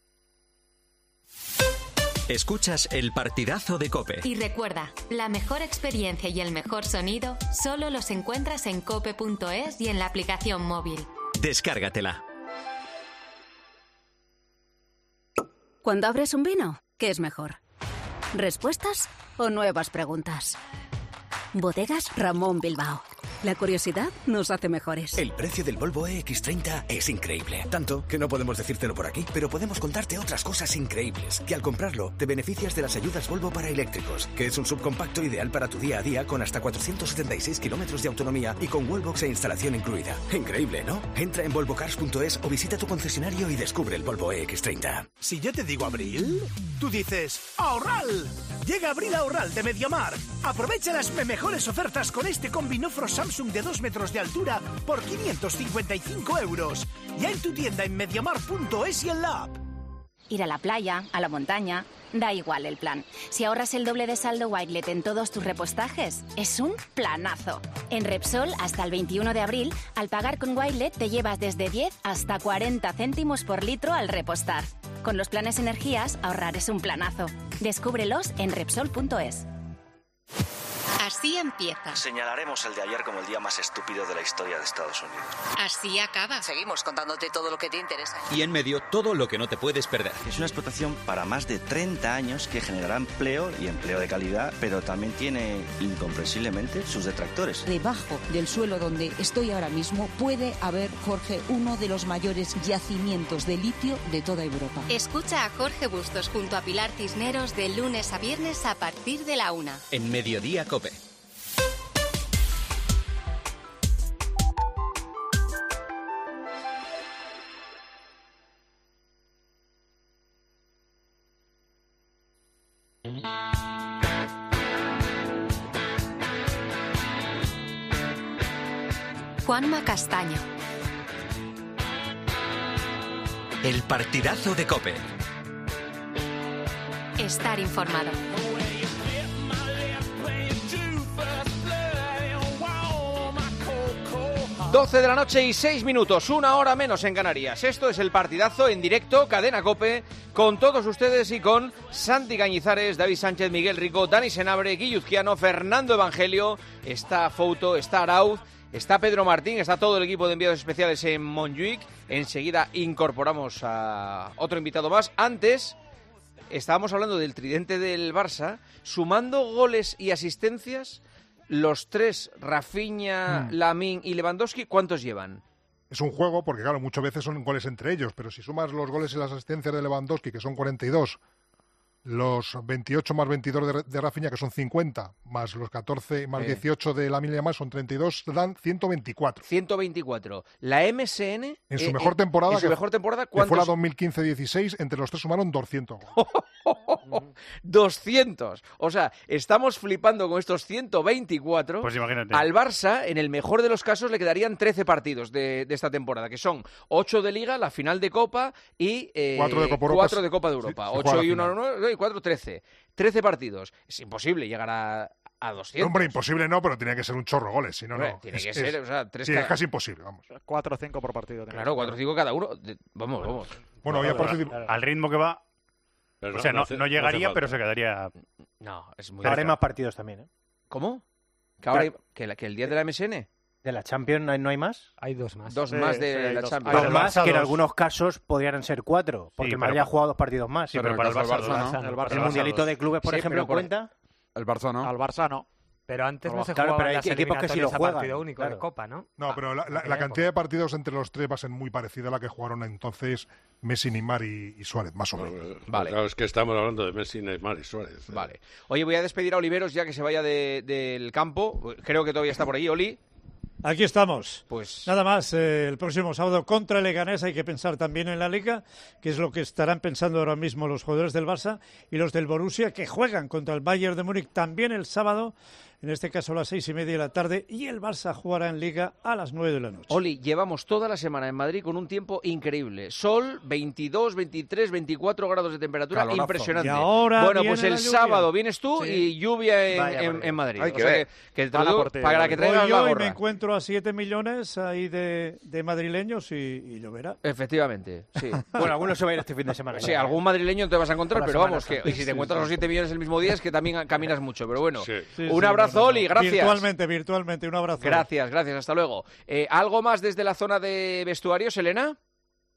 [SPEAKER 11] Escuchas el partidazo de COPE.
[SPEAKER 10] Y recuerda, la mejor experiencia y el mejor sonido solo los encuentras en cope punto es y en la aplicación móvil.
[SPEAKER 11] Descárgatela.
[SPEAKER 26] Cuando abres un vino, ¿qué es mejor? ¿Respuestas o nuevas preguntas? Bodegas Ramón Bilbao. La curiosidad nos hace mejores.
[SPEAKER 13] El precio del Volvo E X treinta es increíble. Tanto que no podemos decírtelo por aquí, pero podemos contarte otras cosas increíbles. Que al comprarlo te beneficias de las ayudas Volvo para eléctricos, que es un subcompacto ideal para tu día a día con hasta cuatrocientos setenta y seis kilómetros de autonomía y con wallbox e instalación incluida. Increíble, ¿no? Entra en volvo cars punto es o visita tu concesionario y descubre el Volvo E X treinta.
[SPEAKER 16] Si yo te digo abril, tú dices ¡ahorral! Llega Abril a Ahorral de Mediamar. Aprovecha las mejores ofertas con este combinofro Samsung de dos metros de altura por quinientos cincuenta y cinco euros. Ya en tu tienda en mediamar punto es y en la app.
[SPEAKER 17] Ir a la playa, a la montaña, da igual el plan. Si ahorras el doble de saldo Wilet en todos tus repostajes, es un planazo. En Repsol, hasta el veintiuno de abril, al pagar con Wilet te llevas desde diez hasta cuarenta céntimos por litro al repostar. Con los planes energías, ahorrar es un planazo. Descúbrelos en repsol punto es.
[SPEAKER 10] Así empieza.
[SPEAKER 18] Señalaremos el de ayer como el día más estúpido de la historia de Estados Unidos.
[SPEAKER 10] Así acaba.
[SPEAKER 19] Seguimos contándote todo lo que te interesa.
[SPEAKER 11] Y en medio, todo lo que no te puedes perder.
[SPEAKER 12] Es una explotación para más de treinta años que generará empleo y empleo de calidad, pero también tiene, incomprensiblemente, sus detractores.
[SPEAKER 23] Debajo del suelo donde estoy ahora mismo puede haber, Jorge, uno de los mayores yacimientos de litio de toda Europa.
[SPEAKER 10] Escucha a Jorge Bustos junto a Pilar Cisneros de lunes a viernes a partir de la una.
[SPEAKER 11] En Mediodía COPE.
[SPEAKER 10] Juanma Castaño.
[SPEAKER 11] El partidazo de COPE.
[SPEAKER 10] Estar informado.
[SPEAKER 1] doce de la noche y seis minutos, una hora menos en Canarias. Esto es el partidazo en directo, Cadena COPE, con todos ustedes y con Santi Cañizares, David Sánchez, Miguel Rico, Dani Senabre, Guilluzquiano, Fernando Evangelio, está Fouto, está Arauz, está Pedro Martín, está todo el equipo de enviados especiales en Montjuic. Enseguida incorporamos a otro invitado más. Antes estábamos hablando del tridente del Barça, sumando goles y asistencias. Los tres, Rafinha, mm. Lamine y Lewandowski, ¿cuántos llevan?
[SPEAKER 5] Es un juego porque, claro, muchas veces son goles entre ellos, pero si sumas los goles y las asistencias de Lewandowski, que son cuarenta y dos, los veintiocho más veintidós de, de Rafinha, que son cincuenta, más los catorce más sí. dieciocho de Lamine Yamal, son treinta y dos, dan ciento veinticuatro.
[SPEAKER 1] ciento veinticuatro. La M S N...
[SPEAKER 5] En su eh, mejor temporada,
[SPEAKER 1] en su
[SPEAKER 5] que,
[SPEAKER 1] mejor temporada
[SPEAKER 5] que fue la dos mil quince dieciséis, entre los tres sumaron doscientos.
[SPEAKER 1] doscientos. O sea, estamos flipando con estos ciento veinticuatro.
[SPEAKER 22] Pues imagínate.
[SPEAKER 1] Al Barça, en el mejor de los casos, le quedarían trece partidos de, de esta temporada, que son ocho de Liga, la final de Copa y eh,
[SPEAKER 5] cuatro de Copa,
[SPEAKER 1] cuatro de, Copa de Europa.
[SPEAKER 5] Sí,
[SPEAKER 1] ocho y uno, nueve y cuatro, trece. trece partidos. Es imposible llegar a, a doscientos.
[SPEAKER 5] Hombre, imposible no, pero tenía que ser un chorro goles, si no,
[SPEAKER 1] Hombre,
[SPEAKER 5] no.
[SPEAKER 1] Tiene
[SPEAKER 5] es,
[SPEAKER 1] que
[SPEAKER 5] es,
[SPEAKER 1] ser, o sea, tres
[SPEAKER 5] sí,
[SPEAKER 1] cada...
[SPEAKER 5] es casi imposible, vamos.
[SPEAKER 8] cuatro o cinco por partido.
[SPEAKER 1] Claro, cuatro o cinco cada uno. Vamos, vamos.
[SPEAKER 5] Bueno,
[SPEAKER 22] bueno,
[SPEAKER 5] y aparte...
[SPEAKER 22] Al ritmo que va...
[SPEAKER 20] Pero
[SPEAKER 22] o sea, no,
[SPEAKER 20] hace,
[SPEAKER 22] no llegaría,
[SPEAKER 20] no
[SPEAKER 22] pero se quedaría...
[SPEAKER 1] No, es muy...
[SPEAKER 4] Ahora hay más partidos también, ¿eh?
[SPEAKER 1] ¿Cómo? ¿Que, ahora hay... ¿Que, la, ¿Que el día de la M S N?
[SPEAKER 4] ¿De la Champions no hay más?
[SPEAKER 2] Hay dos más.
[SPEAKER 1] Dos
[SPEAKER 22] sí,
[SPEAKER 1] más de
[SPEAKER 22] sí,
[SPEAKER 1] la
[SPEAKER 22] dos.
[SPEAKER 1] Champions.
[SPEAKER 4] Dos más, que en algunos casos podrían ser cuatro, porque
[SPEAKER 22] sí,
[SPEAKER 4] el Madrid
[SPEAKER 22] pero...
[SPEAKER 4] ha jugado dos partidos más.
[SPEAKER 22] Sí, pero, pero para el Barça,
[SPEAKER 3] Barça,
[SPEAKER 22] no.
[SPEAKER 3] ¿no?
[SPEAKER 22] El, Barça,
[SPEAKER 4] el Mundialito de Clubes, por
[SPEAKER 1] sí,
[SPEAKER 4] ejemplo,
[SPEAKER 1] por...
[SPEAKER 4] cuenta.
[SPEAKER 3] El Barça no.
[SPEAKER 8] Al Barça no.
[SPEAKER 7] Pero antes no se
[SPEAKER 4] claro,
[SPEAKER 7] jugaban
[SPEAKER 4] pero hay
[SPEAKER 7] las
[SPEAKER 4] equipos que sí lo
[SPEAKER 7] eliminatorias a
[SPEAKER 4] juegan,
[SPEAKER 7] partido único
[SPEAKER 4] claro.
[SPEAKER 7] de Copa, ¿no?
[SPEAKER 5] No, pero la, la, la cantidad de partidos entre los tres va a ser muy parecida a la que jugaron entonces Messi, Neymar y, y Suárez, más o menos.
[SPEAKER 20] Pues,
[SPEAKER 1] Vale.
[SPEAKER 20] Claro, es que estamos hablando de Messi, Neymar y Suárez. ¿eh?
[SPEAKER 1] Vale. Oye, voy a despedir a Oliveros ya que se vaya de, del campo. Creo que todavía está por ahí, Oli.
[SPEAKER 6] Aquí estamos.
[SPEAKER 1] Pues
[SPEAKER 6] nada más, eh, el próximo sábado contra el Leganés hay que pensar también en la Liga, que es lo que estarán pensando ahora mismo los jugadores del Barça y los del Borussia, que juegan contra el Bayern de Múnich también el sábado, en este caso a las seis y media de la tarde, y el Barça jugará en Liga a las nueve de la noche.
[SPEAKER 1] Oli, llevamos toda la semana en Madrid con un tiempo increíble. Sol, veintidós, veintitrés, veinticuatro grados de temperatura,
[SPEAKER 3] Calorazo.
[SPEAKER 1] impresionante.
[SPEAKER 6] Y ahora
[SPEAKER 1] bueno, pues el
[SPEAKER 6] lluvia.
[SPEAKER 1] sábado vienes tú
[SPEAKER 6] Sí.
[SPEAKER 1] y lluvia en,
[SPEAKER 4] Vaya,
[SPEAKER 1] en, en Madrid.
[SPEAKER 3] Hay
[SPEAKER 1] O
[SPEAKER 3] que
[SPEAKER 1] sea
[SPEAKER 3] ver.
[SPEAKER 1] que, que te
[SPEAKER 8] Van
[SPEAKER 1] lo
[SPEAKER 8] a
[SPEAKER 1] digo
[SPEAKER 8] por ti,
[SPEAKER 1] para
[SPEAKER 8] David.
[SPEAKER 1] que traigas
[SPEAKER 6] Voy
[SPEAKER 1] la
[SPEAKER 6] yo y
[SPEAKER 1] gorra.
[SPEAKER 6] me encuentro a siete millones ahí de, de madrileños y, y lloverá.
[SPEAKER 1] Efectivamente, sí.
[SPEAKER 4] Bueno, algunos se va a ir este fin de semana.
[SPEAKER 1] Sí, algún madrileño te vas a encontrar,
[SPEAKER 4] Por la
[SPEAKER 1] pero
[SPEAKER 4] Semana
[SPEAKER 1] vamos, que
[SPEAKER 4] Santa.
[SPEAKER 1] y si te encuentras los siete millones el mismo día es que también caminas mucho, pero bueno.
[SPEAKER 20] Sí.
[SPEAKER 6] Sí,
[SPEAKER 1] un
[SPEAKER 6] sí,
[SPEAKER 1] abrazo,
[SPEAKER 6] no, no, no.
[SPEAKER 1] Oli, gracias.
[SPEAKER 6] Virtualmente, virtualmente, un abrazo.
[SPEAKER 1] Gracias, gracias, hasta luego. Eh, ¿Algo más desde la zona de vestuarios, Elena?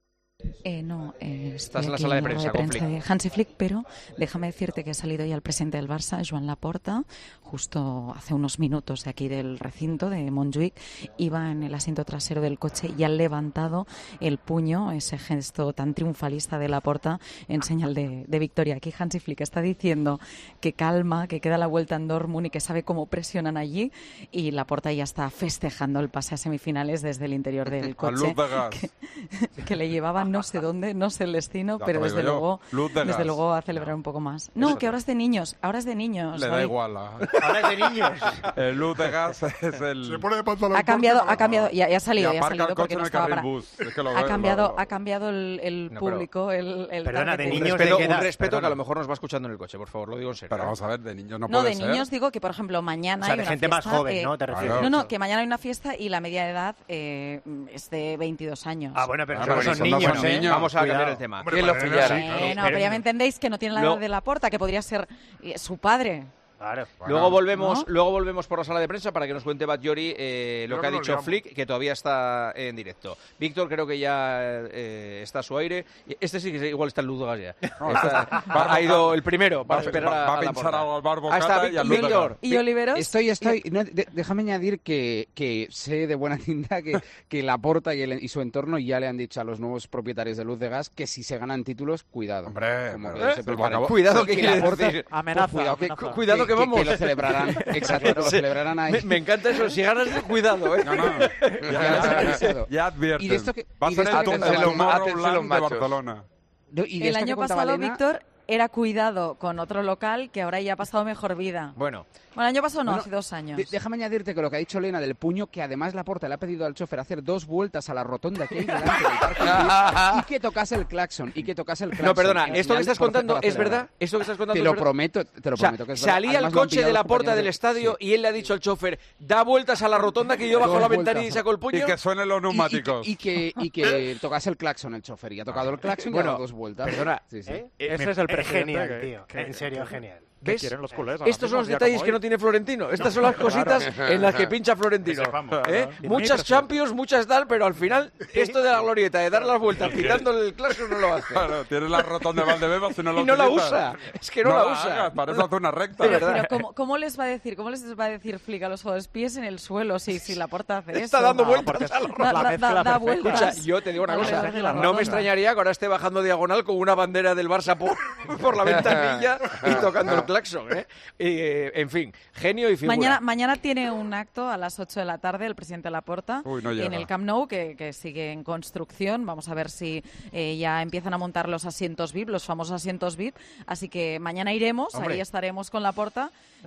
[SPEAKER 9] Eh, no, eh,
[SPEAKER 1] Estás
[SPEAKER 9] estoy
[SPEAKER 1] en la
[SPEAKER 9] aquí
[SPEAKER 1] sala de
[SPEAKER 9] en
[SPEAKER 1] prensa,
[SPEAKER 9] rueda
[SPEAKER 1] con
[SPEAKER 9] prensa
[SPEAKER 1] Flick.
[SPEAKER 9] de Hansi Flick, pero déjame decirte que ha salido ya el presidente del Barça, Joan Laporta, justo hace unos minutos de aquí del recinto de Montjuic. Iba en el asiento trasero del coche y ha levantado el puño, ese gesto tan triunfalista de Laporta, en señal de, de victoria. Aquí Hansi Flick está diciendo que calma, que queda la vuelta en Dortmund y que sabe cómo presionan allí, y Laporta ya está festejando el pase a semifinales desde el interior del coche.
[SPEAKER 3] A luz de gas.
[SPEAKER 9] Que, que le llevaba no sé dónde, no sé el destino,
[SPEAKER 3] Ya
[SPEAKER 9] pero
[SPEAKER 3] te lo
[SPEAKER 9] desde
[SPEAKER 3] digo yo,
[SPEAKER 9] luego,
[SPEAKER 3] luz de
[SPEAKER 9] desde
[SPEAKER 3] gas.
[SPEAKER 9] luego a celebrar un poco más. No,
[SPEAKER 3] Eso
[SPEAKER 9] que ahora es de niños, ahora es de niños.
[SPEAKER 3] Le da
[SPEAKER 9] David.
[SPEAKER 3] igual. La...
[SPEAKER 4] Ahora es de niños.
[SPEAKER 3] El luz de gas es el...
[SPEAKER 5] Se pone de pantalón
[SPEAKER 9] Ha cambiado,
[SPEAKER 5] corto,
[SPEAKER 9] ha cambiado, ya, ya ha
[SPEAKER 3] Y
[SPEAKER 9] salido, ya ha
[SPEAKER 3] aparca
[SPEAKER 9] salido
[SPEAKER 3] el
[SPEAKER 9] porque
[SPEAKER 3] coche en
[SPEAKER 9] no
[SPEAKER 3] el
[SPEAKER 9] estaba
[SPEAKER 3] carril
[SPEAKER 9] para...
[SPEAKER 3] bus. Es que lo
[SPEAKER 9] Ha
[SPEAKER 3] ve-
[SPEAKER 9] cambiado,
[SPEAKER 3] lo-
[SPEAKER 9] ha cambiado el, el
[SPEAKER 1] No, pero-
[SPEAKER 9] público, el, el
[SPEAKER 4] Perdona,
[SPEAKER 9] target
[SPEAKER 4] de
[SPEAKER 9] público.
[SPEAKER 4] niños
[SPEAKER 1] Un
[SPEAKER 4] de
[SPEAKER 1] respeto,
[SPEAKER 4] qué
[SPEAKER 1] un
[SPEAKER 4] edad,
[SPEAKER 1] respeto que
[SPEAKER 4] perdona.
[SPEAKER 1] a lo mejor nos va escuchando en el coche, por favor, lo digo en serio.
[SPEAKER 3] Pero vamos a ver, de niños no,
[SPEAKER 9] No,
[SPEAKER 3] puede
[SPEAKER 9] de
[SPEAKER 3] ser.
[SPEAKER 9] niños digo que, por ejemplo, mañana
[SPEAKER 4] O sea,
[SPEAKER 9] hay
[SPEAKER 4] de
[SPEAKER 9] una
[SPEAKER 4] gente más
[SPEAKER 9] fiesta,
[SPEAKER 4] joven,
[SPEAKER 9] eh,
[SPEAKER 4] ¿no? ¿Te refieres?
[SPEAKER 9] No, no, que mañana hay una fiesta y la media de edad eh, es de veintidós años.
[SPEAKER 4] Ah, bueno, pero
[SPEAKER 3] Ah,
[SPEAKER 4] eso
[SPEAKER 3] pero
[SPEAKER 4] son
[SPEAKER 3] eso no
[SPEAKER 4] niños,
[SPEAKER 3] son
[SPEAKER 4] ¿eh?
[SPEAKER 3] niños.
[SPEAKER 1] Vamos a
[SPEAKER 4] Cuidado.
[SPEAKER 1] cambiar el tema.
[SPEAKER 5] Hombre,
[SPEAKER 1] ¿Quién lo
[SPEAKER 5] para
[SPEAKER 1] pillara?
[SPEAKER 5] ellos sí,
[SPEAKER 9] Eh, no,
[SPEAKER 4] pero
[SPEAKER 9] pero ya
[SPEAKER 4] no.
[SPEAKER 9] me entendéis que no tiene la
[SPEAKER 1] Lo-
[SPEAKER 9] edad de Laporta, que podría ser eh, su padre.
[SPEAKER 4] Claro.
[SPEAKER 1] Luego volvemos,
[SPEAKER 9] ¿no?
[SPEAKER 1] luego volvemos por la sala de prensa para que nos cuente Batllori eh, lo
[SPEAKER 5] Creo
[SPEAKER 1] que ha
[SPEAKER 5] que nos
[SPEAKER 1] dicho
[SPEAKER 5] liamos.
[SPEAKER 1] Flick, que todavía está en directo. Víctor creo que ya eh, está a su aire. Este sí que igual está en luz de gas ya. Está- ha ido el primero para
[SPEAKER 3] Va-
[SPEAKER 1] esperar
[SPEAKER 3] va-
[SPEAKER 1] a,
[SPEAKER 3] va a
[SPEAKER 1] a la
[SPEAKER 3] pinchar
[SPEAKER 1] porta.
[SPEAKER 3] algo al Barbo
[SPEAKER 1] Ahí está
[SPEAKER 3] Cata y al
[SPEAKER 1] Víctor.
[SPEAKER 3] Luz de Gas.
[SPEAKER 9] ¿Y Oliveros?
[SPEAKER 14] Estoy, estoy. no, de- déjame añadir que, que sé de buena tinta que, que Laporta y, el- y su entorno ya le han dicho a los nuevos propietarios de Luz de Gas que si se ganan títulos, cuidado.
[SPEAKER 3] Hombre,
[SPEAKER 14] Como
[SPEAKER 3] pero
[SPEAKER 14] que
[SPEAKER 3] ¿eh?
[SPEAKER 14] se
[SPEAKER 3] Pues
[SPEAKER 14] preparen.
[SPEAKER 3] acabo-
[SPEAKER 1] Cuidado, ¿qué
[SPEAKER 14] Que
[SPEAKER 1] quiere
[SPEAKER 14] Laporta-
[SPEAKER 1] decir?
[SPEAKER 14] pues cuidado, que,
[SPEAKER 1] Cu- cuidado que
[SPEAKER 14] que-
[SPEAKER 1] vamos.
[SPEAKER 14] que lo celebrarán. Exacto, lo
[SPEAKER 1] Sí.
[SPEAKER 14] celebrarán ahí.
[SPEAKER 1] Me, me encanta eso. Si ganas, cuidado, ¿eh?
[SPEAKER 3] No, no.
[SPEAKER 14] Ya les han avisado.
[SPEAKER 3] Ya advierten.
[SPEAKER 14] Y de esto que-
[SPEAKER 3] Va a
[SPEAKER 14] y de
[SPEAKER 3] ser
[SPEAKER 14] esto
[SPEAKER 3] el,
[SPEAKER 14] que
[SPEAKER 3] el
[SPEAKER 14] contaba-
[SPEAKER 3] Tomorrowland
[SPEAKER 14] Atención los
[SPEAKER 3] de
[SPEAKER 14] machos.
[SPEAKER 3] Barcelona.
[SPEAKER 14] No, y de
[SPEAKER 9] El
[SPEAKER 14] esto que
[SPEAKER 9] año
[SPEAKER 14] contaba
[SPEAKER 9] pasado,
[SPEAKER 14] Elena-
[SPEAKER 9] Víctor, era cuidado con otro local que ahora ya ha pasado mejor vida.
[SPEAKER 1] Bueno,
[SPEAKER 9] Bueno, el año pasado no,
[SPEAKER 14] Bueno,
[SPEAKER 9] hace dos años.
[SPEAKER 14] de- déjame añadirte que lo que ha dicho Elena del puño, que además Laporta le ha pedido al chofer hacer dos vueltas a la rotonda que hay delante del parque y que tocase el claxon, y que tocase el claxon.
[SPEAKER 1] no, perdona,
[SPEAKER 14] en
[SPEAKER 1] esto que
[SPEAKER 14] señal
[SPEAKER 1] estás
[SPEAKER 14] por-
[SPEAKER 1] contando
[SPEAKER 14] para
[SPEAKER 1] es
[SPEAKER 14] celebrar.
[SPEAKER 1] verdad. Esto que estás contando
[SPEAKER 14] Te
[SPEAKER 1] es
[SPEAKER 14] lo
[SPEAKER 1] verdad?
[SPEAKER 14] prometo, te lo
[SPEAKER 1] O sea,
[SPEAKER 14] prometo que es verdad.
[SPEAKER 1] salía el
[SPEAKER 14] Además, lo han
[SPEAKER 1] coche
[SPEAKER 14] pillado
[SPEAKER 1] de
[SPEAKER 14] los
[SPEAKER 1] la puerta
[SPEAKER 14] compañeros
[SPEAKER 1] del
[SPEAKER 14] de-
[SPEAKER 1] estadio
[SPEAKER 14] sí.
[SPEAKER 1] y él le ha dicho al chofer, da vueltas a la rotonda que yo bajo
[SPEAKER 14] Dos
[SPEAKER 1] la ventanilla y
[SPEAKER 14] vueltas.
[SPEAKER 1] saco el puño.
[SPEAKER 3] Y que suenen los
[SPEAKER 14] Y-
[SPEAKER 3] neumáticos.
[SPEAKER 14] Y, que, y que tocase el claxon el chofer. Y ha tocado el claxon y ha
[SPEAKER 1] Bueno,
[SPEAKER 14] dado dos vueltas.
[SPEAKER 1] perdona,
[SPEAKER 14] Sí, sí.
[SPEAKER 4] ¿Eh?
[SPEAKER 8] Ese es el
[SPEAKER 4] Es
[SPEAKER 8] presidente
[SPEAKER 4] genial,
[SPEAKER 8] que-
[SPEAKER 4] tío.
[SPEAKER 8] que-
[SPEAKER 4] En serio,
[SPEAKER 8] que-
[SPEAKER 4] genial.
[SPEAKER 8] ¿Qué
[SPEAKER 1] ¿Ves?
[SPEAKER 8] quieren los culés? Ahora
[SPEAKER 1] Estos son
[SPEAKER 8] mismo,
[SPEAKER 1] los
[SPEAKER 8] un día
[SPEAKER 1] detalles
[SPEAKER 8] como
[SPEAKER 1] que
[SPEAKER 8] hoy.
[SPEAKER 1] no tiene Florentino. Estas son las cositas en las que pincha Florentino.
[SPEAKER 22] Que sepamos.
[SPEAKER 1] ¿Eh?
[SPEAKER 8] Claro.
[SPEAKER 1] Muchas Champions, muchas tal, pero al final esto de la glorieta, de dar las vueltas, quitando el claxon, no lo hace.
[SPEAKER 3] Claro, tienes la rotonda de Valdebebas y no, lo
[SPEAKER 1] Y no la
[SPEAKER 3] utilizas.
[SPEAKER 1] usa. Es que no la usa.
[SPEAKER 3] hagas, para eso hace una recta.
[SPEAKER 1] De verdad.
[SPEAKER 9] Pero ¿cómo, cómo les va a decir, cómo les va a decir Flick a los jugadores pies en el suelo si, si Laporta hace eso?
[SPEAKER 1] Está dando
[SPEAKER 14] Ah,
[SPEAKER 1] vueltas
[SPEAKER 14] porque
[SPEAKER 1] a la
[SPEAKER 14] es-
[SPEAKER 1] rotonda.
[SPEAKER 9] Da, da-
[SPEAKER 8] mezcla
[SPEAKER 9] da- da
[SPEAKER 8] perfecta.
[SPEAKER 9] vueltas.
[SPEAKER 1] Escucha, yo te digo una cosa,
[SPEAKER 9] alrededor de la
[SPEAKER 1] no
[SPEAKER 9] rotonda.
[SPEAKER 1] me extrañaría que ahora esté bajando diagonal con una bandera del Barça por, por la ventanilla y tocando el claxon, ¿eh? Y, eh, en fin, genio y figura.
[SPEAKER 9] Mañana, mañana tiene un acto a las ocho de la tarde el presidente Laporta
[SPEAKER 3] Uy, no llega.
[SPEAKER 9] en el Camp Nou, que, que sigue en construcción. Vamos a ver si eh, ya empiezan a montar los asientos V I P, los famosos asientos V I P. Así que mañana iremos,
[SPEAKER 1] Hombre.
[SPEAKER 9] ahí estaremos con Laporta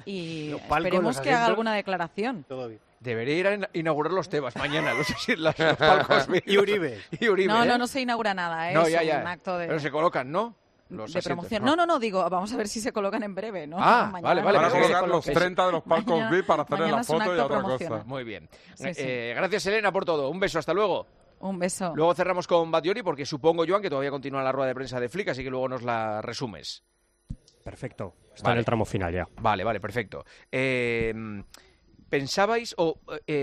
[SPEAKER 9] y
[SPEAKER 4] Los palcos,
[SPEAKER 9] esperemos
[SPEAKER 4] los
[SPEAKER 9] que haga
[SPEAKER 4] asientos.
[SPEAKER 9] alguna declaración.
[SPEAKER 4] Todo bien.
[SPEAKER 1] Debería ir a in- inaugurar los Tebas mañana, los, los, los palcos.
[SPEAKER 4] Y Uribe.
[SPEAKER 1] Y Uribe,
[SPEAKER 9] No,
[SPEAKER 1] ¿eh?
[SPEAKER 9] no, no se inaugura nada, ¿eh?
[SPEAKER 1] No,
[SPEAKER 9] es
[SPEAKER 1] ya,
[SPEAKER 9] un
[SPEAKER 1] ya.
[SPEAKER 9] acto de,
[SPEAKER 1] Pero se colocan, ¿no? Los
[SPEAKER 9] de
[SPEAKER 1] asientos,
[SPEAKER 9] promoción. No, no, no, digo, vamos a ver si se colocan en breve, ¿no?
[SPEAKER 1] Ah,
[SPEAKER 9] Mañana
[SPEAKER 1] vale,
[SPEAKER 9] no
[SPEAKER 1] vale,
[SPEAKER 3] Van a
[SPEAKER 9] creo que se
[SPEAKER 3] colocar los
[SPEAKER 9] coloque.
[SPEAKER 3] treinta de los palcos
[SPEAKER 9] Mañana-
[SPEAKER 3] V I P para hacerle
[SPEAKER 9] mañana
[SPEAKER 3] la
[SPEAKER 9] es un
[SPEAKER 3] foto y
[SPEAKER 9] acto
[SPEAKER 3] otra
[SPEAKER 9] promocional.
[SPEAKER 3] cosa.
[SPEAKER 1] Muy bien.
[SPEAKER 9] Sí, sí.
[SPEAKER 1] Eh, gracias, Elena, por todo. Un beso, hasta luego.
[SPEAKER 9] Un beso.
[SPEAKER 1] Luego cerramos con Batllori, porque supongo, Joan, que todavía continúa la rueda de prensa de Flick, así que luego nos la resumes.
[SPEAKER 15] Perfecto. Está
[SPEAKER 1] Vale.
[SPEAKER 15] en el tramo final ya.
[SPEAKER 1] Vale, vale, perfecto. Eh, ¿Pensabais o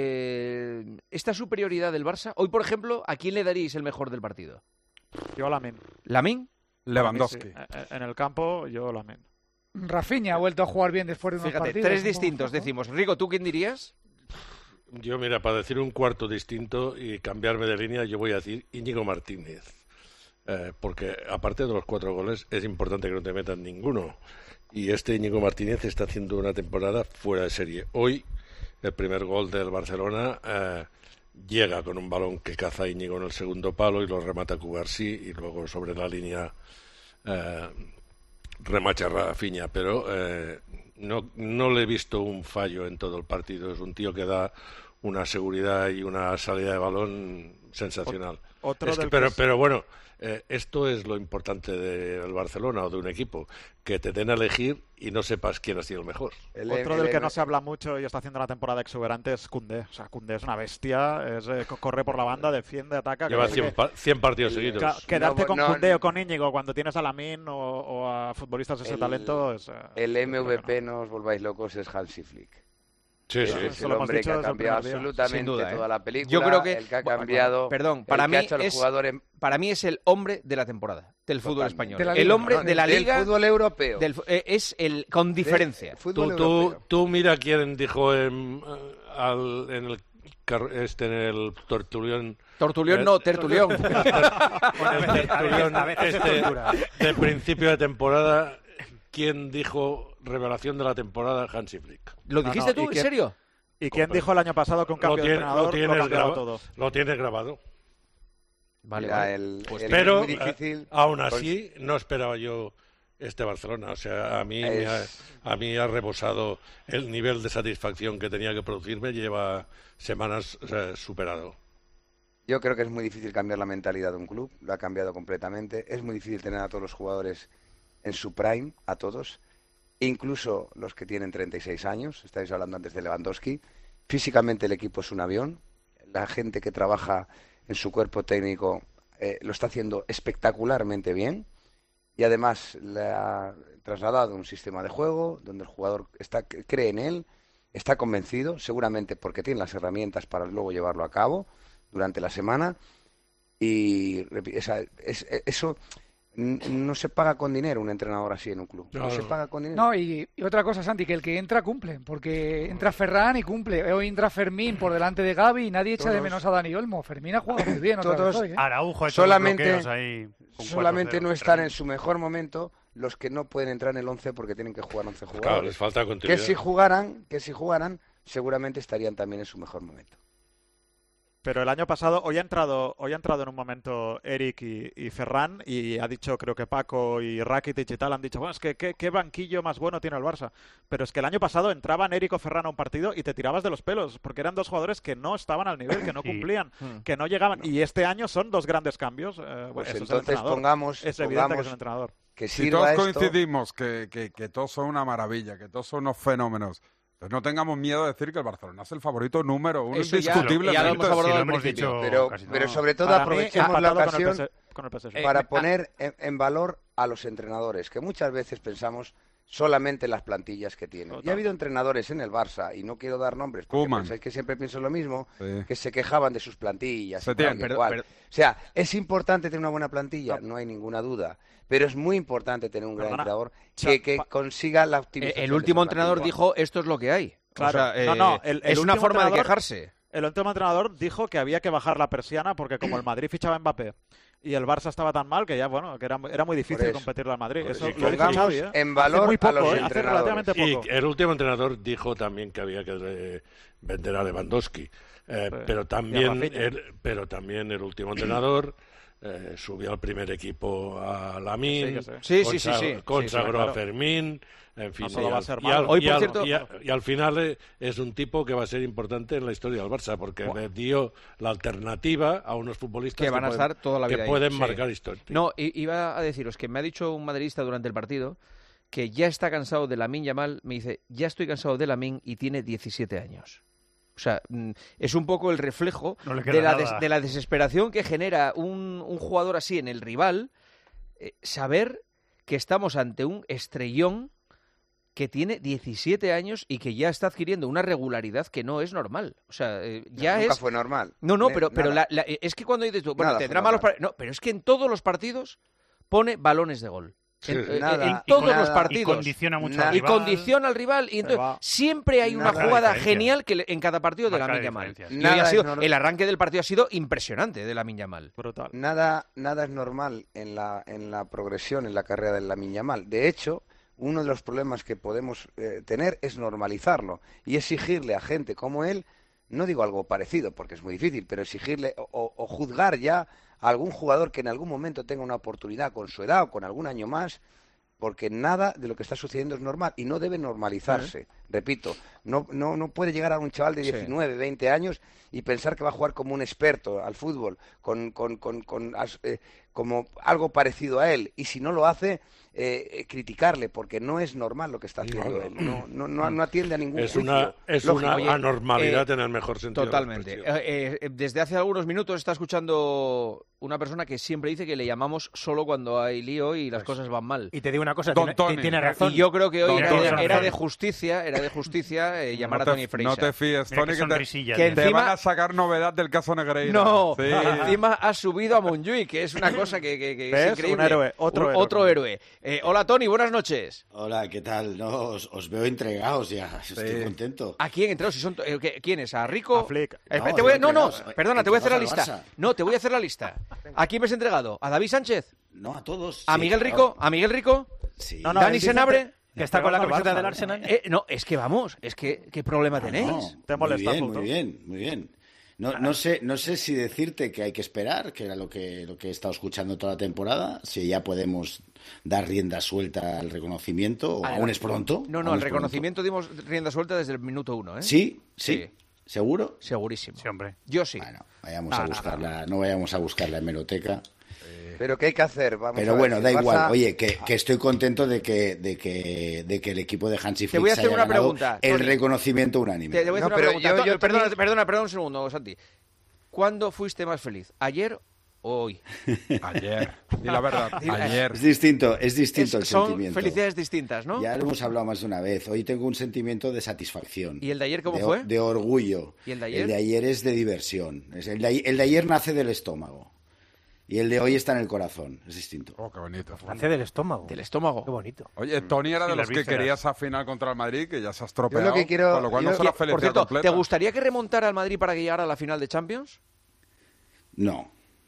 [SPEAKER 1] eh, esta superioridad del Barça? Hoy, por ejemplo, ¿a quién le daríais el mejor del partido?
[SPEAKER 8] Yo Lamine.
[SPEAKER 1] ¿Lamine?
[SPEAKER 3] Lewandowski.
[SPEAKER 8] Para mí, sí. En el campo, yo Lamine.
[SPEAKER 2] Rafinha ha vuelto a jugar bien después de unos
[SPEAKER 1] Fíjate,
[SPEAKER 2] partidos.
[SPEAKER 1] tres
[SPEAKER 2] un poco
[SPEAKER 1] distintos,
[SPEAKER 2] flojo.
[SPEAKER 1] decimos. Rico, ¿tú quién dirías?
[SPEAKER 20] Yo, mira, para decir un cuarto distinto y cambiarme de línea, yo voy a decir Íñigo Martínez. Eh, porque aparte de los cuatro goles, es importante que no te metan ninguno. Y este Íñigo Martínez está haciendo una temporada fuera de serie. Hoy, el primer gol del Barcelona eh, llega con un balón que caza Íñigo en el segundo palo y lo remata Cubarsí, y luego sobre la línea eh, remacha Rafinha. Pero eh, no, no le he visto un fallo en todo el partido. Es un tío que da una seguridad y una salida de balón sensacional.
[SPEAKER 8] Otro
[SPEAKER 20] Es que-
[SPEAKER 8] del
[SPEAKER 20] pero,
[SPEAKER 8] que es-
[SPEAKER 20] pero bueno, eh, esto es lo importante del Barcelona o de un equipo, que te den a elegir y no sepas quién ha sido el mejor.
[SPEAKER 8] Otro del que no se habla mucho y está haciendo una temporada exuberante es Koundé. O sea, Koundé es una bestia, es, eh, co- corre por la banda, defiende, ataca.
[SPEAKER 20] Lleva
[SPEAKER 8] que-
[SPEAKER 20] cien,
[SPEAKER 8] que-
[SPEAKER 20] pa- cien partidos seguidos.
[SPEAKER 8] Ca- Quedarte
[SPEAKER 21] No,
[SPEAKER 8] con
[SPEAKER 21] no,
[SPEAKER 8] Koundé
[SPEAKER 21] no.
[SPEAKER 8] o con Íñigo cuando tienes a Lamine o, o a futbolistas de ese
[SPEAKER 21] El-
[SPEAKER 8] talento es... eh,
[SPEAKER 21] El M V P, no os volváis locos, es Hansi Flick.
[SPEAKER 20] Sí, sí.
[SPEAKER 13] Es el hombre que ha cambiado absolutamente
[SPEAKER 1] duda, ¿eh?
[SPEAKER 13] toda la película.
[SPEAKER 1] Yo creo que
[SPEAKER 13] el que ha
[SPEAKER 1] bueno,
[SPEAKER 13] cambiado.
[SPEAKER 1] perdón, para
[SPEAKER 13] el
[SPEAKER 1] mí
[SPEAKER 13] que ha hecho al
[SPEAKER 1] es
[SPEAKER 13] jugador en-
[SPEAKER 1] para mí es el hombre de la temporada del fútbol español.
[SPEAKER 13] De la
[SPEAKER 1] el
[SPEAKER 13] liga,
[SPEAKER 1] hombre
[SPEAKER 13] no,
[SPEAKER 1] de la
[SPEAKER 13] del
[SPEAKER 1] liga
[SPEAKER 13] fútbol europeo.
[SPEAKER 1] del fu- eh, es el con diferencia.
[SPEAKER 20] Tú, tú, tú mira quién dijo en, eh, al, en el car- este en el Tortulión.
[SPEAKER 1] Tortulión
[SPEAKER 20] eh,
[SPEAKER 1] no, Tertulión.
[SPEAKER 20] el Tertulión
[SPEAKER 4] A veces es
[SPEAKER 20] este
[SPEAKER 4] tortura.
[SPEAKER 20] de principio de temporada, ¿quién dijo revelación de la temporada? Hansi Flick.
[SPEAKER 1] ¿Lo dijiste
[SPEAKER 8] no,
[SPEAKER 1] tú,
[SPEAKER 8] ¿y
[SPEAKER 1] en
[SPEAKER 8] quién-
[SPEAKER 1] serio?
[SPEAKER 8] ¿Y quién dijo el año pasado que un cambio
[SPEAKER 20] Lo
[SPEAKER 8] de
[SPEAKER 20] tiene-
[SPEAKER 8] entrenador
[SPEAKER 20] lo tienes
[SPEAKER 8] lo cambiaba
[SPEAKER 20] graba-
[SPEAKER 8] todo?
[SPEAKER 20] Lo tienes grabado.
[SPEAKER 1] Vale,
[SPEAKER 13] Mira,
[SPEAKER 1] vale.
[SPEAKER 13] el-
[SPEAKER 1] Pues
[SPEAKER 13] el-
[SPEAKER 20] Pero
[SPEAKER 13] es muy difícil.
[SPEAKER 20] eh, aún así no esperaba yo este Barcelona. O sea, a mí, me ha,
[SPEAKER 13] Es-
[SPEAKER 20] a mí ha rebosado el nivel de satisfacción que tenía que producirme. Lleva semanas eh, superado.
[SPEAKER 13] Yo creo que es muy difícil cambiar la mentalidad de un club, lo ha cambiado completamente. Es muy difícil tener a todos los jugadores en su prime, a todos, incluso los que tienen treinta y seis años. Estáis hablando antes de Lewandowski. Físicamente el equipo es un avión. La gente que trabaja en su cuerpo técnico eh, lo está haciendo espectacularmente bien. Y además le ha trasladado un sistema de juego donde el jugador está, cree en él, está convencido, seguramente porque tiene las herramientas para luego llevarlo a cabo durante la semana. Y repi- esa- es- eso n- no se paga con dinero, un entrenador así en un club. No,
[SPEAKER 2] No,
[SPEAKER 13] se
[SPEAKER 2] no.
[SPEAKER 13] paga con dinero.
[SPEAKER 2] No, y, y otra cosa, Santi, que el que entra cumple, porque entra Ferran y cumple. Hoy entra Fermín por delante de Gavi y nadie echa de
[SPEAKER 13] Todos-
[SPEAKER 2] menos a Dani Olmo. Fermín ha jugado muy bien otra
[SPEAKER 13] Todos-
[SPEAKER 2] vez hoy, ¿eh?
[SPEAKER 22] Araujo ha hecho
[SPEAKER 13] solamente,
[SPEAKER 22] dos bloqueos ahí con
[SPEAKER 13] solamente
[SPEAKER 22] cuatro cero.
[SPEAKER 13] no están en su mejor momento los que no pueden entrar en el once porque tienen que jugar once jugadores.
[SPEAKER 20] les falta
[SPEAKER 13] que
[SPEAKER 20] continuidad.
[SPEAKER 13] si jugaran, que si jugaran, seguramente estarían también en su mejor momento.
[SPEAKER 8] Pero el año pasado, hoy ha entrado, hoy ha entrado en un momento Eric y, y Ferran y ha dicho, creo que Paco y Rakitic y tal han dicho, bueno, es que qué, qué banquillo más bueno tiene el Barça. Pero es que el año pasado entraban Eric o Ferran a un partido y te tirabas de los pelos, porque eran dos jugadores que no estaban al nivel, que no
[SPEAKER 22] Sí.
[SPEAKER 8] cumplían,
[SPEAKER 22] Mm.
[SPEAKER 8] que no llegaban. Y este año son dos grandes cambios. eh,
[SPEAKER 13] Pues
[SPEAKER 8] eso es el
[SPEAKER 13] entonces
[SPEAKER 8] entrenador.
[SPEAKER 13] pongamos-
[SPEAKER 8] es evidente que
[SPEAKER 13] pongamos
[SPEAKER 8] es un entrenador.
[SPEAKER 13] Que
[SPEAKER 3] Si
[SPEAKER 13] sirva
[SPEAKER 3] todos
[SPEAKER 13] esto.
[SPEAKER 3] coincidimos que, que, que todos son una maravilla, que todos son unos fenómenos, pues no tengamos miedo de decir que el Barcelona es el favorito número uno,
[SPEAKER 1] Eso ya-
[SPEAKER 3] indiscutiblemente.
[SPEAKER 1] ya lo hemos abordado
[SPEAKER 22] Sí, lo
[SPEAKER 1] al
[SPEAKER 22] hemos
[SPEAKER 1] principio.
[SPEAKER 22] dicho
[SPEAKER 13] Pero,
[SPEAKER 22] casi
[SPEAKER 13] pero
[SPEAKER 22] todo.
[SPEAKER 13] sobre todo
[SPEAKER 8] Para mí,
[SPEAKER 13] aprovechemos la
[SPEAKER 8] empatado con el
[SPEAKER 13] ocasión
[SPEAKER 8] P S- con el P S G.
[SPEAKER 13] para
[SPEAKER 1] Eh,
[SPEAKER 13] poner en, en valor a los entrenadores, que muchas veces pensamos solamente en las plantillas que tienen. Y ha habido entrenadores en el Barça, y no quiero dar nombres, porque
[SPEAKER 3] Koeman.
[SPEAKER 13] pensáis que siempre pienso lo mismo,
[SPEAKER 3] Sí.
[SPEAKER 13] que se quejaban de sus plantillas. y
[SPEAKER 3] Setién,
[SPEAKER 13] tal y
[SPEAKER 1] perdón,
[SPEAKER 13] cual.
[SPEAKER 1] perdón.
[SPEAKER 13] O sea, ¿es importante tener una buena plantilla? No hay ninguna duda. Pero es muy importante tener un gran
[SPEAKER 8] Perdona.
[SPEAKER 13] entrenador
[SPEAKER 8] Cha-
[SPEAKER 13] que, que
[SPEAKER 8] pa-
[SPEAKER 13] consiga la
[SPEAKER 1] Eh,
[SPEAKER 13] optimización.
[SPEAKER 1] el
[SPEAKER 13] de
[SPEAKER 1] último
[SPEAKER 13] esa
[SPEAKER 1] entrenador
[SPEAKER 13] plantilla.
[SPEAKER 1] dijo esto es lo que hay.
[SPEAKER 8] Claro.
[SPEAKER 1] O sea,
[SPEAKER 8] No,
[SPEAKER 1] eh,
[SPEAKER 8] no, el- el
[SPEAKER 1] es una
[SPEAKER 8] último
[SPEAKER 1] forma de
[SPEAKER 8] entrenador-
[SPEAKER 1] quejarse.
[SPEAKER 8] El último entrenador dijo que había que bajar la persiana porque como el Madrid fichaba a Mbappé y el Barça estaba tan mal que ya, bueno, que era, era muy difícil
[SPEAKER 13] eso.
[SPEAKER 8] competirle al Madrid.
[SPEAKER 13] Por
[SPEAKER 8] Eso
[SPEAKER 13] eso.
[SPEAKER 8] lo dijo
[SPEAKER 13] Pongamos
[SPEAKER 8] Xavi, ¿eh?
[SPEAKER 13] en
[SPEAKER 8] Hace
[SPEAKER 13] valor
[SPEAKER 8] muy
[SPEAKER 13] a
[SPEAKER 8] poco,
[SPEAKER 13] los
[SPEAKER 8] ¿eh? Hace
[SPEAKER 13] entrenadores.
[SPEAKER 8] relativamente
[SPEAKER 20] Y
[SPEAKER 8] poco.
[SPEAKER 20] el último entrenador dijo también que había que eh, vender a Lewandowski. Eh,
[SPEAKER 8] Sí.
[SPEAKER 20] pero
[SPEAKER 8] Y a
[SPEAKER 20] también
[SPEAKER 8] Rafinha.
[SPEAKER 20] el, pero también el último entrenador eh, subió al primer equipo a Lamine,
[SPEAKER 8] Sí, que
[SPEAKER 1] sí. Sí, sí, sí, sí.
[SPEAKER 20] consagró
[SPEAKER 8] Sí, sí, claro.
[SPEAKER 20] a Fermín, en fin.
[SPEAKER 8] No solo
[SPEAKER 20] y
[SPEAKER 8] va a
[SPEAKER 20] al-
[SPEAKER 8] ser
[SPEAKER 20] y
[SPEAKER 8] malo.
[SPEAKER 20] al-
[SPEAKER 1] Hoy,
[SPEAKER 20] y
[SPEAKER 1] por
[SPEAKER 20] al-
[SPEAKER 1] cierto-
[SPEAKER 20] y a- y al final eh, es un tipo que va a ser importante en la historia del Barça porque le dio la alternativa a unos futbolistas
[SPEAKER 1] Que van a
[SPEAKER 20] pueden-
[SPEAKER 1] estar toda la vida
[SPEAKER 20] que
[SPEAKER 1] ahí,
[SPEAKER 20] pueden
[SPEAKER 1] sí.
[SPEAKER 20] marcar historia.
[SPEAKER 1] No, i- iba a deciros que me ha dicho un madridista durante el partido que ya está cansado de Lamine Yamal. Me dice, ya estoy cansado de Lamine y tiene diecisiete años. O sea, mm, es un poco el reflejo
[SPEAKER 22] No le queda
[SPEAKER 1] de la,
[SPEAKER 22] nada.
[SPEAKER 1] des- de la desesperación que genera un, un jugador así en el rival. eh, saber que estamos ante un estrellón que tiene diecisiete años y que ya está adquiriendo una regularidad que no es normal. O sea, eh, ya
[SPEAKER 13] Nunca
[SPEAKER 1] es...
[SPEAKER 13] fue normal.
[SPEAKER 1] No, no,
[SPEAKER 13] Ne-
[SPEAKER 1] pero, pero
[SPEAKER 13] nada.
[SPEAKER 1] la- la- es que cuando dices tú, bueno,
[SPEAKER 13] Nada
[SPEAKER 1] tendrá
[SPEAKER 13] fue
[SPEAKER 1] malos
[SPEAKER 13] normal.
[SPEAKER 1] partidos. No, pero es que en todos los partidos pone balones de gol.
[SPEAKER 20] Sí.
[SPEAKER 1] En, eh,
[SPEAKER 13] Nada,
[SPEAKER 1] en
[SPEAKER 13] y
[SPEAKER 1] todos
[SPEAKER 13] nada.
[SPEAKER 1] los
[SPEAKER 22] Y
[SPEAKER 1] partidos.
[SPEAKER 22] condiciona mucho
[SPEAKER 13] Nada.
[SPEAKER 22] al
[SPEAKER 1] Y
[SPEAKER 22] rival.
[SPEAKER 1] condiciona al rival. Y entonces
[SPEAKER 8] va.
[SPEAKER 1] siempre hay una
[SPEAKER 13] Nada.
[SPEAKER 1] jugada
[SPEAKER 22] Marca la
[SPEAKER 1] genial que le- en cada partido de la
[SPEAKER 22] Marca la
[SPEAKER 1] Lamine Yamal.
[SPEAKER 22] diferencia.
[SPEAKER 1] Y hoy ha
[SPEAKER 13] Nada
[SPEAKER 1] sido-
[SPEAKER 13] es normal.
[SPEAKER 1] el arranque del partido ha sido impresionante de Lamine Yamal.
[SPEAKER 8] Brutal.
[SPEAKER 13] Nada, nada es normal en la, en la progresión, en la carrera de Lamine Yamal. De hecho, uno de los problemas que podemos eh, tener es normalizarlo y exigirle a gente como él, no digo algo parecido porque es muy difícil, pero exigirle o, o- o juzgar ya a algún jugador que en algún momento tenga una oportunidad con su edad o con algún año más, porque nada de lo que está sucediendo es normal y no debe normalizarse. Repito, no, no, no puede llegar a un chaval de
[SPEAKER 1] Sí.
[SPEAKER 13] diecinueve, veinte años y pensar que va a jugar como un experto al fútbol, con, con, con, con, as- eh, como algo parecido a él. Y si no lo hace, eh, eh, criticarle, porque no es normal lo que está haciendo
[SPEAKER 20] No,
[SPEAKER 13] él. No, no, no, no atiende a ningún
[SPEAKER 20] Es
[SPEAKER 13] juicio
[SPEAKER 20] una, es
[SPEAKER 13] lógico.
[SPEAKER 20] una
[SPEAKER 1] Oye,
[SPEAKER 20] anormalidad
[SPEAKER 1] eh,
[SPEAKER 20] en el mejor sentido. de la
[SPEAKER 1] Totalmente.
[SPEAKER 20] expresión.
[SPEAKER 1] Eh, eh, desde hace algunos minutos está escuchando una persona que siempre dice que le llamamos solo cuando hay lío y las cosas van mal.
[SPEAKER 4] Y te digo una cosa,
[SPEAKER 3] Don
[SPEAKER 4] tiene,
[SPEAKER 3] Tony.
[SPEAKER 4] tiene razón.
[SPEAKER 1] Y yo creo que hoy
[SPEAKER 3] Don
[SPEAKER 1] era,
[SPEAKER 3] Tony.
[SPEAKER 1] de- era de justicia, era de Justicia eh, llamar
[SPEAKER 3] no
[SPEAKER 1] a
[SPEAKER 3] te,
[SPEAKER 1] Tony Freixa.
[SPEAKER 3] No te fíes, Tony, que, te,
[SPEAKER 1] que
[SPEAKER 3] te
[SPEAKER 1] encima,
[SPEAKER 3] van a sacar novedad del caso Negreira.
[SPEAKER 1] No,
[SPEAKER 3] sí.
[SPEAKER 1] encima ha subido a Montjuic, que es una cosa que, que, que es
[SPEAKER 8] ¿Ves?
[SPEAKER 1] increíble.
[SPEAKER 8] Un héroe, otro
[SPEAKER 1] Un,
[SPEAKER 8] héroe.
[SPEAKER 1] Otro héroe. Eh, hola, Tony, buenas noches.
[SPEAKER 16] Hola, ¿qué tal? No, os, os veo entregados ya, estoy contento.
[SPEAKER 1] ¿A quién entregados? Si son, eh, ¿Quién es? ¿A Rico?
[SPEAKER 8] A Flick.
[SPEAKER 1] Eh,
[SPEAKER 16] No,
[SPEAKER 1] te voy a- no, no,
[SPEAKER 16] entregados.
[SPEAKER 1] perdona, te voy a hacer la
[SPEAKER 16] Entregados
[SPEAKER 1] lista.
[SPEAKER 16] al Barça.
[SPEAKER 1] No, te voy a hacer la lista. ¿A quién me has entregado? ¿A David Sánchez?
[SPEAKER 16] No, a todos.
[SPEAKER 1] ¿A
[SPEAKER 16] sí,
[SPEAKER 1] Miguel
[SPEAKER 16] claro.
[SPEAKER 1] Rico? ¿A Miguel Rico?
[SPEAKER 16] Sí.
[SPEAKER 1] No, no, ¿Dani Senabre?
[SPEAKER 4] Que está con la
[SPEAKER 8] Entregamos al
[SPEAKER 4] camiseta
[SPEAKER 8] Barça.
[SPEAKER 4] del Arsenal.
[SPEAKER 1] Eh, no, es que vamos, es que ¿qué problema tenéis?
[SPEAKER 16] No,
[SPEAKER 8] Te
[SPEAKER 16] muy
[SPEAKER 8] molesta,
[SPEAKER 16] bien,
[SPEAKER 8] Fouto.
[SPEAKER 16] muy bien, muy bien. No, no sé, no sé si decirte que hay que esperar, que era lo que, lo que he estado escuchando toda la temporada, si ya podemos dar rienda suelta al reconocimiento, o
[SPEAKER 1] Ah,
[SPEAKER 16] aún es pronto.
[SPEAKER 1] No, no,
[SPEAKER 16] aún
[SPEAKER 1] al
[SPEAKER 16] es
[SPEAKER 1] reconocimiento dimos rienda suelta desde el minuto uno, ¿eh?
[SPEAKER 16] pronto. ¿Sí? ¿Sí? ¿Seguro?
[SPEAKER 1] Segurísimo.
[SPEAKER 22] Sí, hombre.
[SPEAKER 1] Yo sí.
[SPEAKER 16] Bueno, vayamos
[SPEAKER 1] No,
[SPEAKER 16] a
[SPEAKER 1] no,
[SPEAKER 16] buscarla, no vayamos a buscar la hemeroteca.
[SPEAKER 13] Pero ¿qué hay que hacer? Vamos
[SPEAKER 16] Pero
[SPEAKER 13] a ver,
[SPEAKER 16] bueno,
[SPEAKER 13] el
[SPEAKER 16] da
[SPEAKER 13] Barça-
[SPEAKER 16] igual. Oye, que, que estoy contento de que, de que, de que el equipo de Hansi
[SPEAKER 1] Te voy
[SPEAKER 16] Flick
[SPEAKER 1] a
[SPEAKER 16] se
[SPEAKER 1] hacer
[SPEAKER 16] haya
[SPEAKER 1] una
[SPEAKER 16] ganado
[SPEAKER 1] pregunta,
[SPEAKER 16] el
[SPEAKER 1] Tony.
[SPEAKER 16] reconocimiento unánime.
[SPEAKER 1] Te, te voy a
[SPEAKER 13] No,
[SPEAKER 1] hacer
[SPEAKER 13] pero
[SPEAKER 1] una pregunta.
[SPEAKER 13] yo- yo
[SPEAKER 1] To- perdona,
[SPEAKER 13] tenía-
[SPEAKER 1] perdona, perdona un segundo, Santi. ¿Cuándo fuiste más feliz? ¿Ayer o hoy?
[SPEAKER 3] Ayer. Di la verdad. Ayer.
[SPEAKER 16] Es distinto, es distinto
[SPEAKER 1] Es-
[SPEAKER 16] el
[SPEAKER 1] son
[SPEAKER 16] sentimiento.
[SPEAKER 1] felicidades distintas, ¿no?
[SPEAKER 16] Ya lo hemos hablado más de una vez. Hoy tengo un sentimiento de satisfacción.
[SPEAKER 1] ¿Y el de ayer cómo
[SPEAKER 16] de,
[SPEAKER 1] fue?
[SPEAKER 16] De orgullo.
[SPEAKER 1] ¿Y el de ayer?
[SPEAKER 16] El de ayer es de diversión. Es el, de, ayer- el de ayer nace del estómago. Y el de hoy está en el corazón. Es distinto.
[SPEAKER 3] Oh, qué bonito.
[SPEAKER 4] Nace del estómago.
[SPEAKER 1] Del estómago.
[SPEAKER 4] Qué bonito.
[SPEAKER 3] Oye, Tony era
[SPEAKER 22] Sí,
[SPEAKER 3] de
[SPEAKER 22] las
[SPEAKER 3] los que
[SPEAKER 22] vísceras.
[SPEAKER 3] quería esa final contra el Madrid, que ya se ha
[SPEAKER 13] Yo
[SPEAKER 3] estropeado.
[SPEAKER 13] lo que quiero-
[SPEAKER 3] con lo cual
[SPEAKER 13] yo-
[SPEAKER 3] no será
[SPEAKER 13] Por
[SPEAKER 3] felicidad
[SPEAKER 1] Por cierto,
[SPEAKER 3] completa.
[SPEAKER 1] ¿te gustaría que remontara al Madrid para que llegara a la final de Champions?
[SPEAKER 16] No.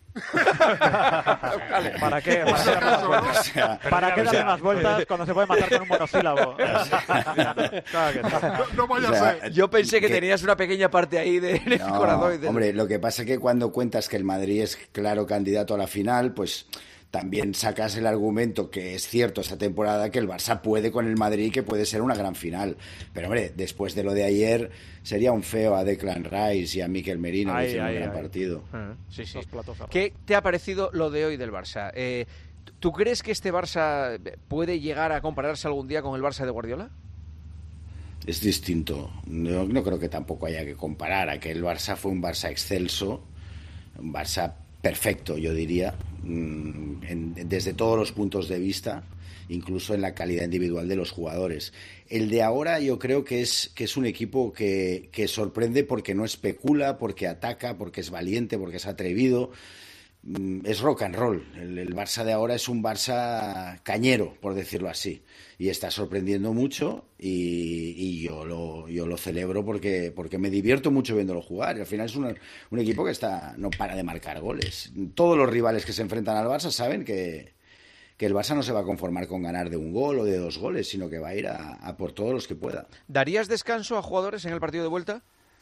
[SPEAKER 8] ¿Para qué? ¿Para qué darle más vueltas?
[SPEAKER 16] O sea,
[SPEAKER 8] ¿Para qué
[SPEAKER 16] o
[SPEAKER 8] darle
[SPEAKER 16] sea,
[SPEAKER 8] más vueltas cuando se puede matar con un monosílabo? Claro que sí.
[SPEAKER 5] No, no vaya
[SPEAKER 16] o
[SPEAKER 5] a
[SPEAKER 16] sea,
[SPEAKER 5] ser.
[SPEAKER 1] Yo pensé que
[SPEAKER 16] que-
[SPEAKER 1] tenías una pequeña parte ahí de, en el
[SPEAKER 16] No,
[SPEAKER 1] corazón. y de-
[SPEAKER 16] hombre, lo que pasa es que cuando cuentas que el Madrid es claro candidato a la final, pues también sacas el argumento que es cierto esta temporada que el Barça puede con el Madrid, que puede ser una gran final. Pero hombre, después de lo de ayer sería un feo a Declan Rice y a Mikel Merino, que
[SPEAKER 8] Ay,
[SPEAKER 16] hicieron
[SPEAKER 8] ay,
[SPEAKER 16] un gran
[SPEAKER 8] ay.
[SPEAKER 16] partido.
[SPEAKER 1] Sí, sí.
[SPEAKER 8] Dos platos arriba.
[SPEAKER 1] ¿Qué te ha parecido lo de hoy del Barça? Eh, ¿Tú crees que este Barça puede llegar a compararse algún día con el Barça de Guardiola?
[SPEAKER 16] Es distinto. No, no creo que tampoco haya que comparar. Aquel Barça fue un Barça excelso, un Barça perfecto, yo diría, mm, en- desde todos los puntos de vista, incluso en la calidad individual de los jugadores. El de ahora yo creo que es, que es un equipo que, que sorprende porque no especula, porque ataca, porque es valiente, porque es atrevido. Mm, Es rock and roll. El, el Barça de ahora es un Barça cañero, por decirlo así. Y está sorprendiendo mucho y, y yo lo yo lo celebro porque porque me divierto mucho viéndolo jugar. Y al final es una- un equipo que está no para de marcar goles. Todos los rivales que se enfrentan al Barça saben que, que el Barça no se va a conformar con ganar de un gol o de dos goles, sino que va a ir a, a por todos los que pueda.
[SPEAKER 1] ¿Darías descanso a jugadores en el partido de vuelta?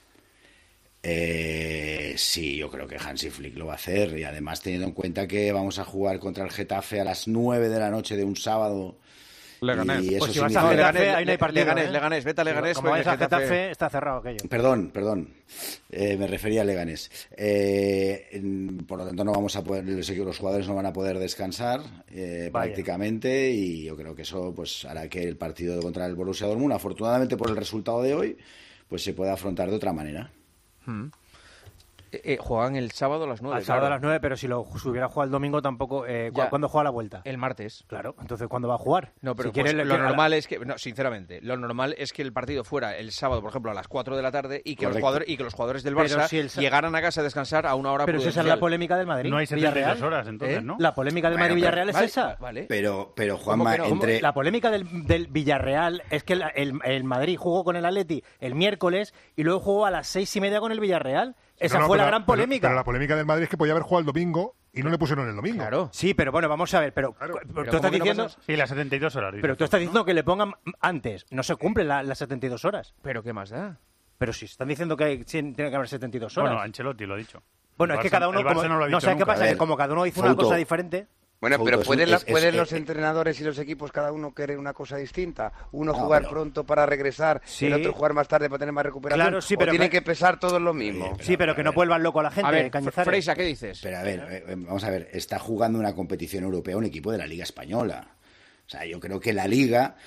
[SPEAKER 16] Eh, sí, yo creo que Hansi Flick lo va a hacer y además teniendo en cuenta que vamos a jugar contra el Getafe a las nueve de la noche de un sábado.
[SPEAKER 3] Leganés.
[SPEAKER 16] Y eso
[SPEAKER 4] Pues si vas
[SPEAKER 16] significa-
[SPEAKER 4] a Getafe,
[SPEAKER 1] Leganés,
[SPEAKER 4] ahí no hay partido.
[SPEAKER 1] Leganés,
[SPEAKER 4] ¿eh?
[SPEAKER 1] Leganés, vete a Leganés,
[SPEAKER 4] Como
[SPEAKER 1] porque
[SPEAKER 4] vayas a
[SPEAKER 1] Getafe-
[SPEAKER 4] Getafe, está cerrado aquello.
[SPEAKER 16] Perdón, perdón. Eh, me refería a Leganés. Eh, en- por lo tanto, no vamos a poder, los, los jugadores no van a poder descansar eh,
[SPEAKER 4] Vaya.
[SPEAKER 16] prácticamente y yo creo que eso pues hará que el partido contra el Borussia Dortmund, afortunadamente por el resultado de hoy, pues se pueda afrontar de otra manera.
[SPEAKER 1] Hmm. Eh, eh, juegan el sábado a las nueve.
[SPEAKER 4] Al sábado a
[SPEAKER 1] claro.
[SPEAKER 4] las nueve, pero si lo si hubiera jugado el domingo tampoco. Eh, ¿cu-
[SPEAKER 1] Ya.
[SPEAKER 4] ¿Cuándo juega la vuelta?
[SPEAKER 1] El martes.
[SPEAKER 4] Claro, entonces ¿cuándo va a jugar?
[SPEAKER 1] No, pero
[SPEAKER 4] Si
[SPEAKER 1] pues,
[SPEAKER 4] quiere, le-
[SPEAKER 1] lo
[SPEAKER 4] le-
[SPEAKER 1] normal es que, no, sinceramente, lo normal es que el partido fuera el sábado, por ejemplo, a las cuatro de la tarde y que, los
[SPEAKER 16] Correcto.
[SPEAKER 1] jugadores, y que los jugadores del
[SPEAKER 4] Pero
[SPEAKER 1] Barça
[SPEAKER 4] si el sa-
[SPEAKER 1] llegaran a casa a descansar a una hora
[SPEAKER 4] Pero si esa es
[SPEAKER 1] prudencial.
[SPEAKER 4] la polémica del Madrid.
[SPEAKER 22] No hay setenta y
[SPEAKER 4] Villarreal.
[SPEAKER 22] dos horas, entonces,
[SPEAKER 1] ¿Eh?
[SPEAKER 22] ¿no?
[SPEAKER 4] La polémica del
[SPEAKER 16] Bueno,
[SPEAKER 4] Madrid-Villarreal es
[SPEAKER 1] Vale,
[SPEAKER 4] esa.
[SPEAKER 1] Vale.
[SPEAKER 16] Pero, pero
[SPEAKER 1] ¿Cómo
[SPEAKER 16] Juanma,
[SPEAKER 1] que no?
[SPEAKER 16] entre...
[SPEAKER 4] La polémica del, del Villarreal es que la- el, el Madrid jugó con el Atleti el miércoles y luego jugó a las seis y media con el Villarreal. Esa
[SPEAKER 5] No, no,
[SPEAKER 4] fue la
[SPEAKER 5] pero-
[SPEAKER 4] gran
[SPEAKER 5] pero-
[SPEAKER 4] polémica.
[SPEAKER 5] Pero, la polémica del Madrid es que podía haber jugado el domingo y no le pusieron el domingo.
[SPEAKER 1] Claro.
[SPEAKER 4] Sí, pero bueno, vamos a ver. Pero,
[SPEAKER 5] Claro.
[SPEAKER 4] tú
[SPEAKER 1] Pero
[SPEAKER 4] estás
[SPEAKER 1] ¿cómo que no
[SPEAKER 4] diciendo.
[SPEAKER 1] pasa?
[SPEAKER 22] Sí, las setenta y dos horas.
[SPEAKER 4] Pero tú estás diciendo que le pongan antes. No se cumplen la- las setenta y dos horas.
[SPEAKER 1] Pero ¿qué más da?
[SPEAKER 4] Pero si están diciendo que hay- sí, tiene que haber setenta y dos horas.
[SPEAKER 22] Bueno, Ancelotti lo ha dicho.
[SPEAKER 4] Bueno,
[SPEAKER 22] El
[SPEAKER 4] es que
[SPEAKER 22] Barça-
[SPEAKER 4] cada uno.
[SPEAKER 22] el Barça
[SPEAKER 4] como-
[SPEAKER 22] no lo ha
[SPEAKER 4] no,
[SPEAKER 22] dicho
[SPEAKER 4] ¿sabes qué
[SPEAKER 22] nunca.
[SPEAKER 4] pasa?
[SPEAKER 16] A
[SPEAKER 4] Que
[SPEAKER 16] ver,
[SPEAKER 4] como cada uno hizo una
[SPEAKER 16] Fouto.
[SPEAKER 4] cosa diferente.
[SPEAKER 13] Bueno,
[SPEAKER 16] Fouto,
[SPEAKER 13] pero
[SPEAKER 16] es un-
[SPEAKER 13] ¿pueden, las-
[SPEAKER 16] es-
[SPEAKER 13] ¿pueden
[SPEAKER 16] es-
[SPEAKER 13] los
[SPEAKER 16] es-
[SPEAKER 13] entrenadores y los equipos cada uno querer una cosa distinta? Uno
[SPEAKER 16] No,
[SPEAKER 13] jugar
[SPEAKER 16] pero-
[SPEAKER 13] pronto para regresar,
[SPEAKER 4] Sí.
[SPEAKER 13] el otro jugar más tarde para tener más recuperación.
[SPEAKER 4] Claro, sí,
[SPEAKER 13] ¿O
[SPEAKER 4] pero
[SPEAKER 13] tienen
[SPEAKER 4] que-
[SPEAKER 13] que pesar todos lo mismo?
[SPEAKER 16] Oye,
[SPEAKER 4] Sí, pero que no vuelvan loco a la gente.
[SPEAKER 1] A ver,
[SPEAKER 4] Cañizares.
[SPEAKER 1] Freisa, ¿qué dices?
[SPEAKER 16] Pero a ver, eh, eh, vamos a ver, está jugando una competición europea un equipo de la Liga Española. O sea, yo creo que la Liga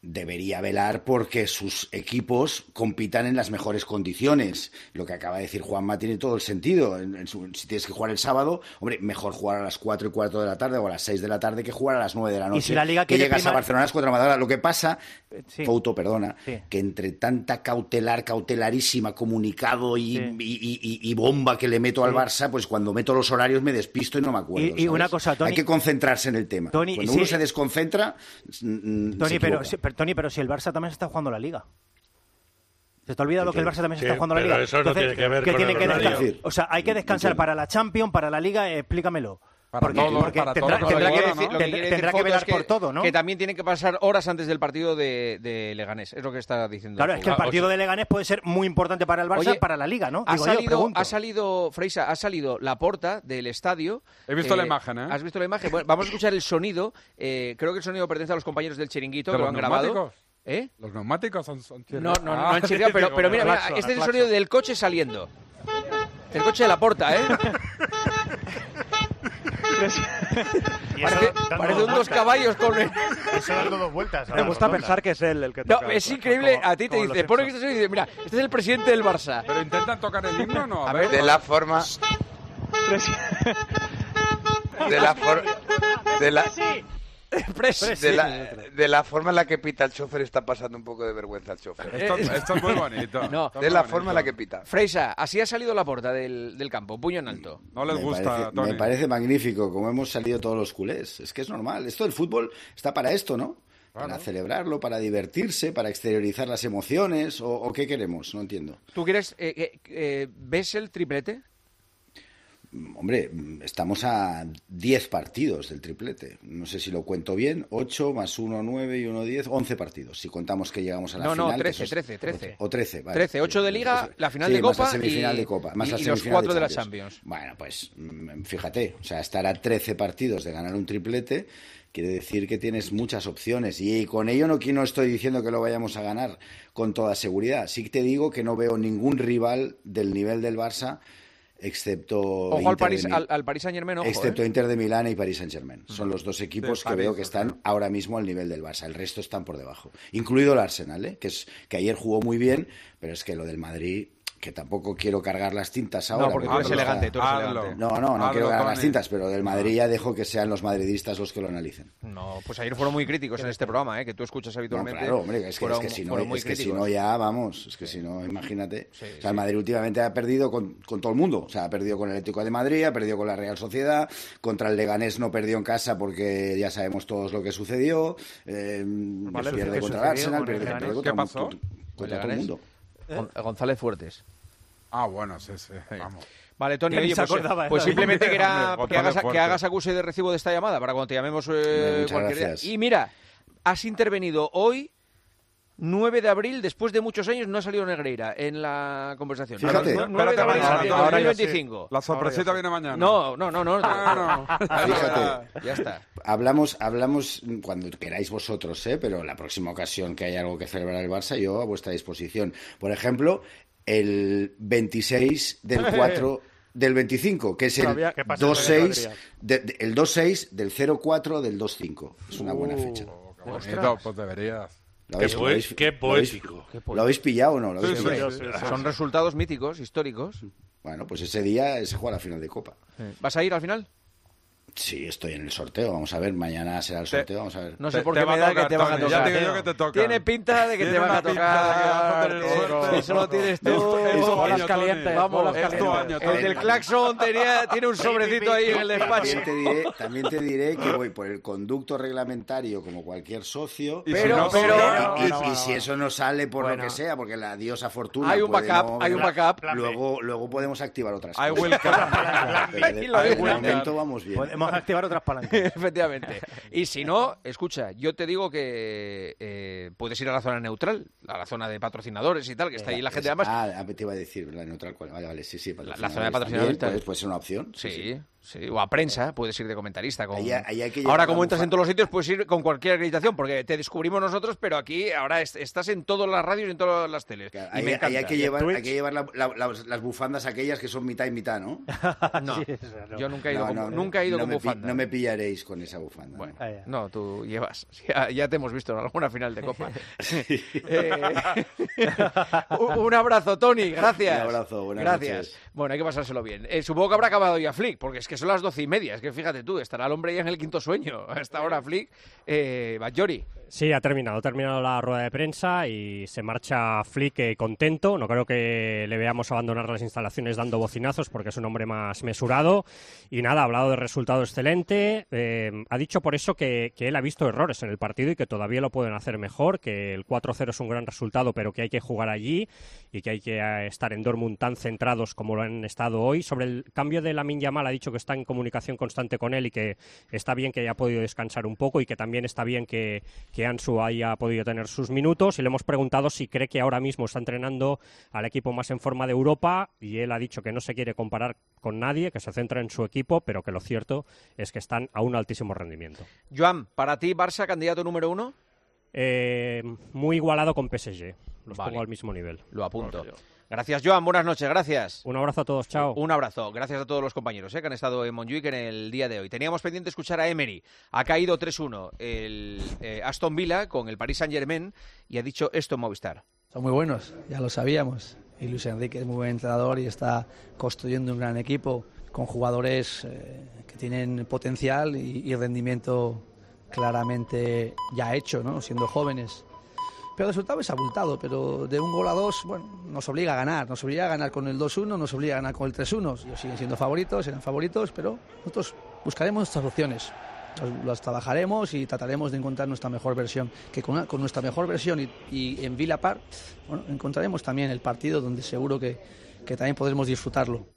[SPEAKER 16] debería velar porque sus equipos compitan en las mejores condiciones. Lo que acaba de decir Juanma tiene todo el sentido. En, en su, si tienes que jugar el sábado, hombre, mejor jugar a las cuatro y cuarto de la tarde o a las seis de la tarde que jugar a las nueve de la noche.
[SPEAKER 4] Y si la Liga
[SPEAKER 16] que
[SPEAKER 4] quiere
[SPEAKER 16] llegas
[SPEAKER 4] primar...
[SPEAKER 16] a Barcelona a las cuatro de la madrugada. Lo que pasa,
[SPEAKER 4] sí.
[SPEAKER 16] Fouto, perdona,
[SPEAKER 4] sí.
[SPEAKER 16] que entre tanta cautelar, cautelarísima, comunicado y,
[SPEAKER 4] sí.
[SPEAKER 16] y, y, y, y bomba que le meto
[SPEAKER 4] sí.
[SPEAKER 16] al Barça, pues cuando meto los horarios me despisto y no me acuerdo.
[SPEAKER 4] Y, y
[SPEAKER 16] ¿sabes?
[SPEAKER 4] una cosa, Toni...
[SPEAKER 16] Hay que concentrarse en el tema.
[SPEAKER 4] Toni,
[SPEAKER 16] cuando
[SPEAKER 4] sí.
[SPEAKER 16] uno se desconcentra, mm,
[SPEAKER 4] Toni,
[SPEAKER 16] se
[SPEAKER 4] pero,
[SPEAKER 16] equivoca.
[SPEAKER 4] si, pero, Toni, pero si el Barça también se está jugando la Liga. ¿Se te ha olvidado que el Barça también se
[SPEAKER 20] Sí,
[SPEAKER 4] está jugando la
[SPEAKER 20] pero
[SPEAKER 4] Liga?
[SPEAKER 20] eso no tiene que ver
[SPEAKER 4] ¿qué
[SPEAKER 20] con
[SPEAKER 4] tiene
[SPEAKER 20] el
[SPEAKER 4] que
[SPEAKER 20] horario.
[SPEAKER 4] descansar? O sea, hay que descansar
[SPEAKER 16] Entiendo.
[SPEAKER 4] para la Champions, para la Liga, eh, explícamelo.
[SPEAKER 3] Para
[SPEAKER 4] porque
[SPEAKER 3] todo,
[SPEAKER 4] porque
[SPEAKER 3] para
[SPEAKER 4] tendrá,
[SPEAKER 3] todo,
[SPEAKER 4] tendrá
[SPEAKER 3] todo,
[SPEAKER 4] que,
[SPEAKER 3] ¿no?
[SPEAKER 1] Lo que
[SPEAKER 4] tendrá-
[SPEAKER 1] quiere decir
[SPEAKER 4] tendrá que
[SPEAKER 1] Foto
[SPEAKER 4] velar
[SPEAKER 1] es que,
[SPEAKER 4] por todo, ¿no?
[SPEAKER 1] que también tienen que pasar horas antes del partido de, de Leganés. Es lo que está diciendo.
[SPEAKER 4] Claro, es que el
[SPEAKER 1] Foto.
[SPEAKER 4] partido de Leganés puede ser muy importante para el Barça,
[SPEAKER 1] Oye,
[SPEAKER 4] para la Liga, ¿no?
[SPEAKER 1] Ha
[SPEAKER 4] Digo yo,
[SPEAKER 1] salido,
[SPEAKER 4] pregunto.
[SPEAKER 1] ha salido, Freisa, ha salido Laporta del estadio.
[SPEAKER 3] He visto la imagen, ¿eh?
[SPEAKER 1] ¿Has visto la imagen? Bueno, vamos a escuchar el sonido. Eh, creo que el sonido pertenece a los compañeros del Chiringuito
[SPEAKER 3] ¿De
[SPEAKER 1] que lo
[SPEAKER 3] los
[SPEAKER 1] han grabado.
[SPEAKER 3] neumáticos?
[SPEAKER 1] ¿Eh?
[SPEAKER 3] Los neumáticos son, son
[SPEAKER 1] No, no, no,
[SPEAKER 3] Ah,
[SPEAKER 1] no han chirriado, pero, pero mira, mira,
[SPEAKER 3] claxon,
[SPEAKER 1] este es el
[SPEAKER 3] claxon.
[SPEAKER 1] sonido del coche saliendo. El coche de Laporta, ¿eh?
[SPEAKER 22] Y eso
[SPEAKER 1] Parece,
[SPEAKER 22] dando
[SPEAKER 1] parece
[SPEAKER 22] dos
[SPEAKER 1] un dos
[SPEAKER 22] vueltas.
[SPEAKER 1] caballos con el...
[SPEAKER 22] Eso dando dos vueltas.
[SPEAKER 8] Me gusta pensar que es él el que
[SPEAKER 1] No,
[SPEAKER 8] toca.
[SPEAKER 1] es increíble. A ti te
[SPEAKER 22] como
[SPEAKER 1] dice,
[SPEAKER 22] los
[SPEAKER 1] pone que este y dice, mira, este es el presidente del Barça.
[SPEAKER 3] Pero intentan tocar el himno o no.
[SPEAKER 1] A ver,
[SPEAKER 13] De la forma... De la forma... De la... De la, de la forma en la que pita el chofer está pasando un poco de vergüenza el chofer.
[SPEAKER 3] Esto, esto es muy bonito.
[SPEAKER 1] No,
[SPEAKER 3] Esto es
[SPEAKER 13] de
[SPEAKER 3] muy
[SPEAKER 13] la
[SPEAKER 3] bonito.
[SPEAKER 13] forma en la que pita.
[SPEAKER 1] Freisa, así ha salido Laporta del, del campo, puño en alto.
[SPEAKER 3] No les
[SPEAKER 16] Me
[SPEAKER 3] gusta,
[SPEAKER 16] parece,
[SPEAKER 3] Toni.
[SPEAKER 16] me parece magnífico como hemos salido todos los culés. Es que es normal. Esto del fútbol está para esto, ¿no? Para
[SPEAKER 3] Claro.
[SPEAKER 16] celebrarlo, para divertirse, para exteriorizar las emociones. ¿O, o qué queremos? No entiendo.
[SPEAKER 1] ¿Tú quieres, eh, eh, eh, ves el triplete?
[SPEAKER 16] Hombre, estamos a diez partidos del triplete. No sé si lo cuento bien. ocho más uno, nueve y uno, diez. once partidos. Si contamos que llegamos a la
[SPEAKER 1] No,
[SPEAKER 16] final.
[SPEAKER 1] no,
[SPEAKER 16] que
[SPEAKER 1] trece,
[SPEAKER 16] eso es-
[SPEAKER 1] trece, trece.
[SPEAKER 16] O trece, vale.
[SPEAKER 1] trece, ocho de
[SPEAKER 16] Sí,
[SPEAKER 1] Liga,
[SPEAKER 16] entonces-
[SPEAKER 1] la final
[SPEAKER 16] sí,
[SPEAKER 1] de
[SPEAKER 16] más
[SPEAKER 1] Copa
[SPEAKER 16] la semifinal
[SPEAKER 1] y-
[SPEAKER 16] de Copa, más
[SPEAKER 1] y-
[SPEAKER 16] la
[SPEAKER 1] y los
[SPEAKER 16] semifinal
[SPEAKER 1] cuatro de la
[SPEAKER 16] Champions.
[SPEAKER 1] Champions.
[SPEAKER 16] Bueno, pues mm, fíjate, o sea, estar a trece partidos de ganar un triplete quiere decir que tienes muchas opciones y con ello no, no estoy diciendo que lo vayamos a ganar con toda seguridad. Sí que te digo que no veo ningún rival del nivel del Barça excepto
[SPEAKER 1] Ojo al
[SPEAKER 16] Inter de
[SPEAKER 1] París,
[SPEAKER 16] Mi-
[SPEAKER 1] al, al Paris Saint Germain, ojo.
[SPEAKER 16] excepto
[SPEAKER 1] ¿eh?
[SPEAKER 16] Inter de Milán y Paris Saint-Germain. Son los dos equipos
[SPEAKER 3] De
[SPEAKER 16] que
[SPEAKER 3] París,
[SPEAKER 16] veo que están ahora mismo al nivel del Barça. El resto están por debajo. Incluido el Arsenal, ¿eh? que, es, que ayer jugó muy bien, pero es que lo del Madrid, que tampoco quiero cargar las tintas ahora.
[SPEAKER 1] No, porque tú eres
[SPEAKER 16] está-
[SPEAKER 1] elegante, tú eres
[SPEAKER 3] Hazlo.
[SPEAKER 1] elegante.
[SPEAKER 16] No, no, no
[SPEAKER 3] Hazlo,
[SPEAKER 16] quiero cargar las
[SPEAKER 3] Toni.
[SPEAKER 16] tintas, pero del Madrid ya dejo que sean los madridistas los que lo analicen.
[SPEAKER 1] No, pues ayer fueron muy críticos en este programa, ¿eh? que tú escuchas
[SPEAKER 16] No,
[SPEAKER 1] habitualmente.
[SPEAKER 16] claro, hombre, es que,
[SPEAKER 1] fueron,
[SPEAKER 16] es que, si, no,
[SPEAKER 1] fueron muy
[SPEAKER 16] es que si
[SPEAKER 1] críticos.
[SPEAKER 16] no ya, vamos, es que si no, imagínate.
[SPEAKER 1] Sí,
[SPEAKER 16] o sea, el Madrid últimamente ha perdido con, con todo el mundo. O sea, ha perdido con el Atlético de Madrid, ha perdido con la Real Sociedad, contra el Leganés no perdió en casa porque ya sabemos todos lo que sucedió, eh,
[SPEAKER 22] Vale,
[SPEAKER 16] pierde
[SPEAKER 22] ¿qué
[SPEAKER 16] contra el
[SPEAKER 22] sucedió
[SPEAKER 16] Arsenal,
[SPEAKER 22] con el
[SPEAKER 16] pierde,
[SPEAKER 22] Leganés?
[SPEAKER 16] pierde
[SPEAKER 3] ¿Qué
[SPEAKER 16] contra,
[SPEAKER 3] pasó?
[SPEAKER 16] contra, contra todo el
[SPEAKER 1] Leganés.
[SPEAKER 16] mundo.
[SPEAKER 1] Gon- González Fuertes.
[SPEAKER 3] Ah, bueno, sí, sí. Vamos.
[SPEAKER 1] Vale, Tony,
[SPEAKER 4] Que ni
[SPEAKER 1] oye,
[SPEAKER 4] se
[SPEAKER 1] pues,
[SPEAKER 4] acordaba,
[SPEAKER 1] pues
[SPEAKER 4] ¿eh?
[SPEAKER 1] simplemente que, era,
[SPEAKER 3] Hombre,
[SPEAKER 1] que, hagas,
[SPEAKER 3] González
[SPEAKER 1] que hagas
[SPEAKER 3] Fuertes.
[SPEAKER 1] acuse de recibo de esta llamada para cuando te llamemos eh,
[SPEAKER 16] Hombre, muchas
[SPEAKER 1] cualquier día.
[SPEAKER 16] gracias.
[SPEAKER 1] Y mira, has intervenido hoy, nueve de abril, después de muchos años, no ha salido Negreira en la conversación.
[SPEAKER 16] Fíjate.
[SPEAKER 1] No, nueve de abril
[SPEAKER 3] Espérate,
[SPEAKER 1] de
[SPEAKER 3] ahora ya
[SPEAKER 1] dos mil veinticinco.
[SPEAKER 3] La sorpresita viene mañana.
[SPEAKER 1] No, no, no, no.
[SPEAKER 3] Ah, no.
[SPEAKER 16] Fíjate.
[SPEAKER 1] Ya está.
[SPEAKER 16] Hablamos, hablamos cuando queráis vosotros, ¿eh? Pero la próxima ocasión que haya algo que celebrar el Barça, yo a vuestra disposición. Por ejemplo, el veintiséis del cuatro del veinticinco, que es el
[SPEAKER 22] Todavía, ¿qué pasa?
[SPEAKER 16] dos seis, de- de- el dos seis del cero cuatro del dos cinco. Es una buena fecha.
[SPEAKER 3] Qué bonito, pues deberías.
[SPEAKER 16] ¿Lo
[SPEAKER 20] Qué,
[SPEAKER 16] habéis- lo
[SPEAKER 20] poe-
[SPEAKER 16] habéis-
[SPEAKER 20] qué
[SPEAKER 16] lo habéis-
[SPEAKER 20] poético.
[SPEAKER 16] ¿Lo habéis pillado o no? ¿Lo habéis
[SPEAKER 3] Sí,
[SPEAKER 16] pillado?
[SPEAKER 3] sí,
[SPEAKER 1] Son resultados míticos, históricos.
[SPEAKER 16] Bueno, pues ese día se juega la final de Copa.
[SPEAKER 1] ¿Vas a ir al final?
[SPEAKER 16] Sí, estoy en el sorteo. Vamos a ver, mañana será el sorteo. Vamos a ver.
[SPEAKER 1] No sé
[SPEAKER 3] Te-
[SPEAKER 1] por
[SPEAKER 3] te
[SPEAKER 1] qué
[SPEAKER 3] va
[SPEAKER 1] me
[SPEAKER 3] a
[SPEAKER 1] da que
[SPEAKER 3] tocar,
[SPEAKER 1] te van a
[SPEAKER 3] Toni, ya
[SPEAKER 1] tocar.
[SPEAKER 3] te digo que te tocan.
[SPEAKER 1] Tiene pinta de que
[SPEAKER 3] Tiene
[SPEAKER 1] te van a
[SPEAKER 3] una pinta de que vas a
[SPEAKER 1] tocar.
[SPEAKER 3] tener suerte.
[SPEAKER 1] Eso lo tienes tú.
[SPEAKER 3] Esto- esto
[SPEAKER 2] Bolas
[SPEAKER 3] año, Toni.
[SPEAKER 2] calientes,
[SPEAKER 1] Vamos,
[SPEAKER 2] bolas
[SPEAKER 3] es tu
[SPEAKER 2] calientes.
[SPEAKER 3] año,
[SPEAKER 1] El del
[SPEAKER 3] Toni.
[SPEAKER 1] claxon tenía, tiene un sobrecito ahí en el despacho.
[SPEAKER 16] También te, diré, también te diré que voy por el conducto reglamentario como cualquier socio.
[SPEAKER 3] Y si
[SPEAKER 1] Pero-
[SPEAKER 3] no,
[SPEAKER 1] pero-
[SPEAKER 3] no,
[SPEAKER 16] Y,
[SPEAKER 3] no,
[SPEAKER 16] y-
[SPEAKER 3] no,
[SPEAKER 16] y si eso no sale por
[SPEAKER 1] Bueno.
[SPEAKER 16] lo que sea, porque la diosa fortuna.
[SPEAKER 1] Hay un
[SPEAKER 16] puede
[SPEAKER 1] backup,
[SPEAKER 16] no-
[SPEAKER 1] hay un backup.
[SPEAKER 16] Luego, luego podemos activar otras
[SPEAKER 3] I
[SPEAKER 16] cosas.
[SPEAKER 3] will come.
[SPEAKER 16] Pero de,
[SPEAKER 1] Y lo
[SPEAKER 16] de
[SPEAKER 1] will
[SPEAKER 16] momento
[SPEAKER 3] come.
[SPEAKER 16] vamos bien.
[SPEAKER 4] Podemos activar otras palancas.
[SPEAKER 1] Efectivamente. Y si no, escucha, yo te digo que eh, puedes ir a la zona neutral, a la zona de patrocinadores y tal, que está ahí la gente. Además,
[SPEAKER 16] Ah, te iba a decir la neutral. ¿Cuál? Vale, vale, sí, sí.
[SPEAKER 1] La- la zona de patrocinadores
[SPEAKER 16] también
[SPEAKER 1] está-
[SPEAKER 16] puede, puede ser una opción.
[SPEAKER 1] sí,
[SPEAKER 16] sí.
[SPEAKER 1] Sí, o a prensa, puedes ir de comentarista. Con...
[SPEAKER 16] Ahí- ahí hay que
[SPEAKER 1] ahora,
[SPEAKER 16] llevar
[SPEAKER 1] como
[SPEAKER 16] la
[SPEAKER 1] entras en
[SPEAKER 16] bufanda.
[SPEAKER 1] todos los sitios, puedes ir con cualquier acreditación, porque te descubrimos nosotros, pero aquí ahora est- estás en todas las radios y en todas las teles. Y
[SPEAKER 16] Ahí,
[SPEAKER 1] me encanta.
[SPEAKER 16] ahí hay que llevar, hay que llevar la- la- las, las bufandas aquellas que son mitad y mitad, ¿no?
[SPEAKER 1] No, yo nunca he ido,
[SPEAKER 16] No,
[SPEAKER 1] con,
[SPEAKER 16] no,
[SPEAKER 1] nunca he ido
[SPEAKER 16] no
[SPEAKER 1] con
[SPEAKER 16] me pi-
[SPEAKER 1] bufanda.
[SPEAKER 16] No me pillaréis con esa bufanda.
[SPEAKER 1] Bueno,
[SPEAKER 16] ¿no?
[SPEAKER 1] no, tú llevas. Ya, ya te hemos visto en alguna final de Copa. Eh, un un abrazo, Tony. Gracias.
[SPEAKER 16] Un abrazo, buenas
[SPEAKER 1] Gracias.
[SPEAKER 16] noches.
[SPEAKER 1] Bueno, hay que pasárselo bien. Eh, supongo que habrá acabado ya Flick, porque es que son las doce y media. Es que fíjate tú, estará el hombre ya en el quinto sueño. Hasta ahora Flick. Eh, Bajori.
[SPEAKER 15] Sí, ha terminado, ha terminado la rueda de prensa y se marcha Flick eh, contento. No creo que le veamos abandonar las instalaciones dando bocinazos porque es un hombre más mesurado. Y nada, ha hablado de resultado excelente. Eh, ha dicho por eso que, que él ha visto errores en el partido y que todavía lo pueden hacer mejor, que el cuatro cero es un gran resultado, pero que hay que jugar allí y que hay que eh, estar en Dortmund tan centrados como lo han estado hoy. Sobre el cambio de Lamine Yamal ha dicho que está en comunicación constante con él y que está bien que haya podido descansar un poco y que también está bien que, que Ansu haya podido tener sus minutos. Y le hemos preguntado si cree que ahora mismo está entrenando al equipo más en forma de Europa y él ha dicho que no se quiere comparar con nadie, que se centra en su equipo, pero que lo cierto es que están a un altísimo rendimiento.
[SPEAKER 1] Joan, ¿para ti Barça candidato número uno?
[SPEAKER 15] Eh, muy igualado con P S G. Los
[SPEAKER 1] Vale.
[SPEAKER 15] pongo al mismo nivel.
[SPEAKER 1] Lo apunto. Gracias, Joan. Buenas noches. Gracias.
[SPEAKER 15] Un abrazo a todos. Chao.
[SPEAKER 1] Un abrazo. Gracias a todos los compañeros eh, que han estado en Montjuic en el día de hoy. Teníamos pendiente escuchar a Emery. Ha caído tres uno el eh, Aston Villa con el Paris Saint-Germain y ha dicho esto en Movistar.
[SPEAKER 17] Son muy buenos, ya lo sabíamos. Y Luis Enrique es muy buen entrenador y está construyendo un gran equipo con jugadores eh, que tienen potencial y, y rendimiento claramente ya hecho, ¿no? Siendo jóvenes. Pero el resultado es abultado, pero de un gol a dos, bueno, nos obliga a ganar. Nos obliga a ganar con el dos uno, nos obliga a ganar con el tres uno. Ellos siguen siendo favoritos, eran favoritos, pero nosotros buscaremos nuestras opciones. Las, las trabajaremos y trataremos de encontrar nuestra mejor versión. Que con, una- con nuestra mejor versión y, y en Villa Park, bueno, encontraremos también el partido donde seguro que, que también podremos disfrutarlo.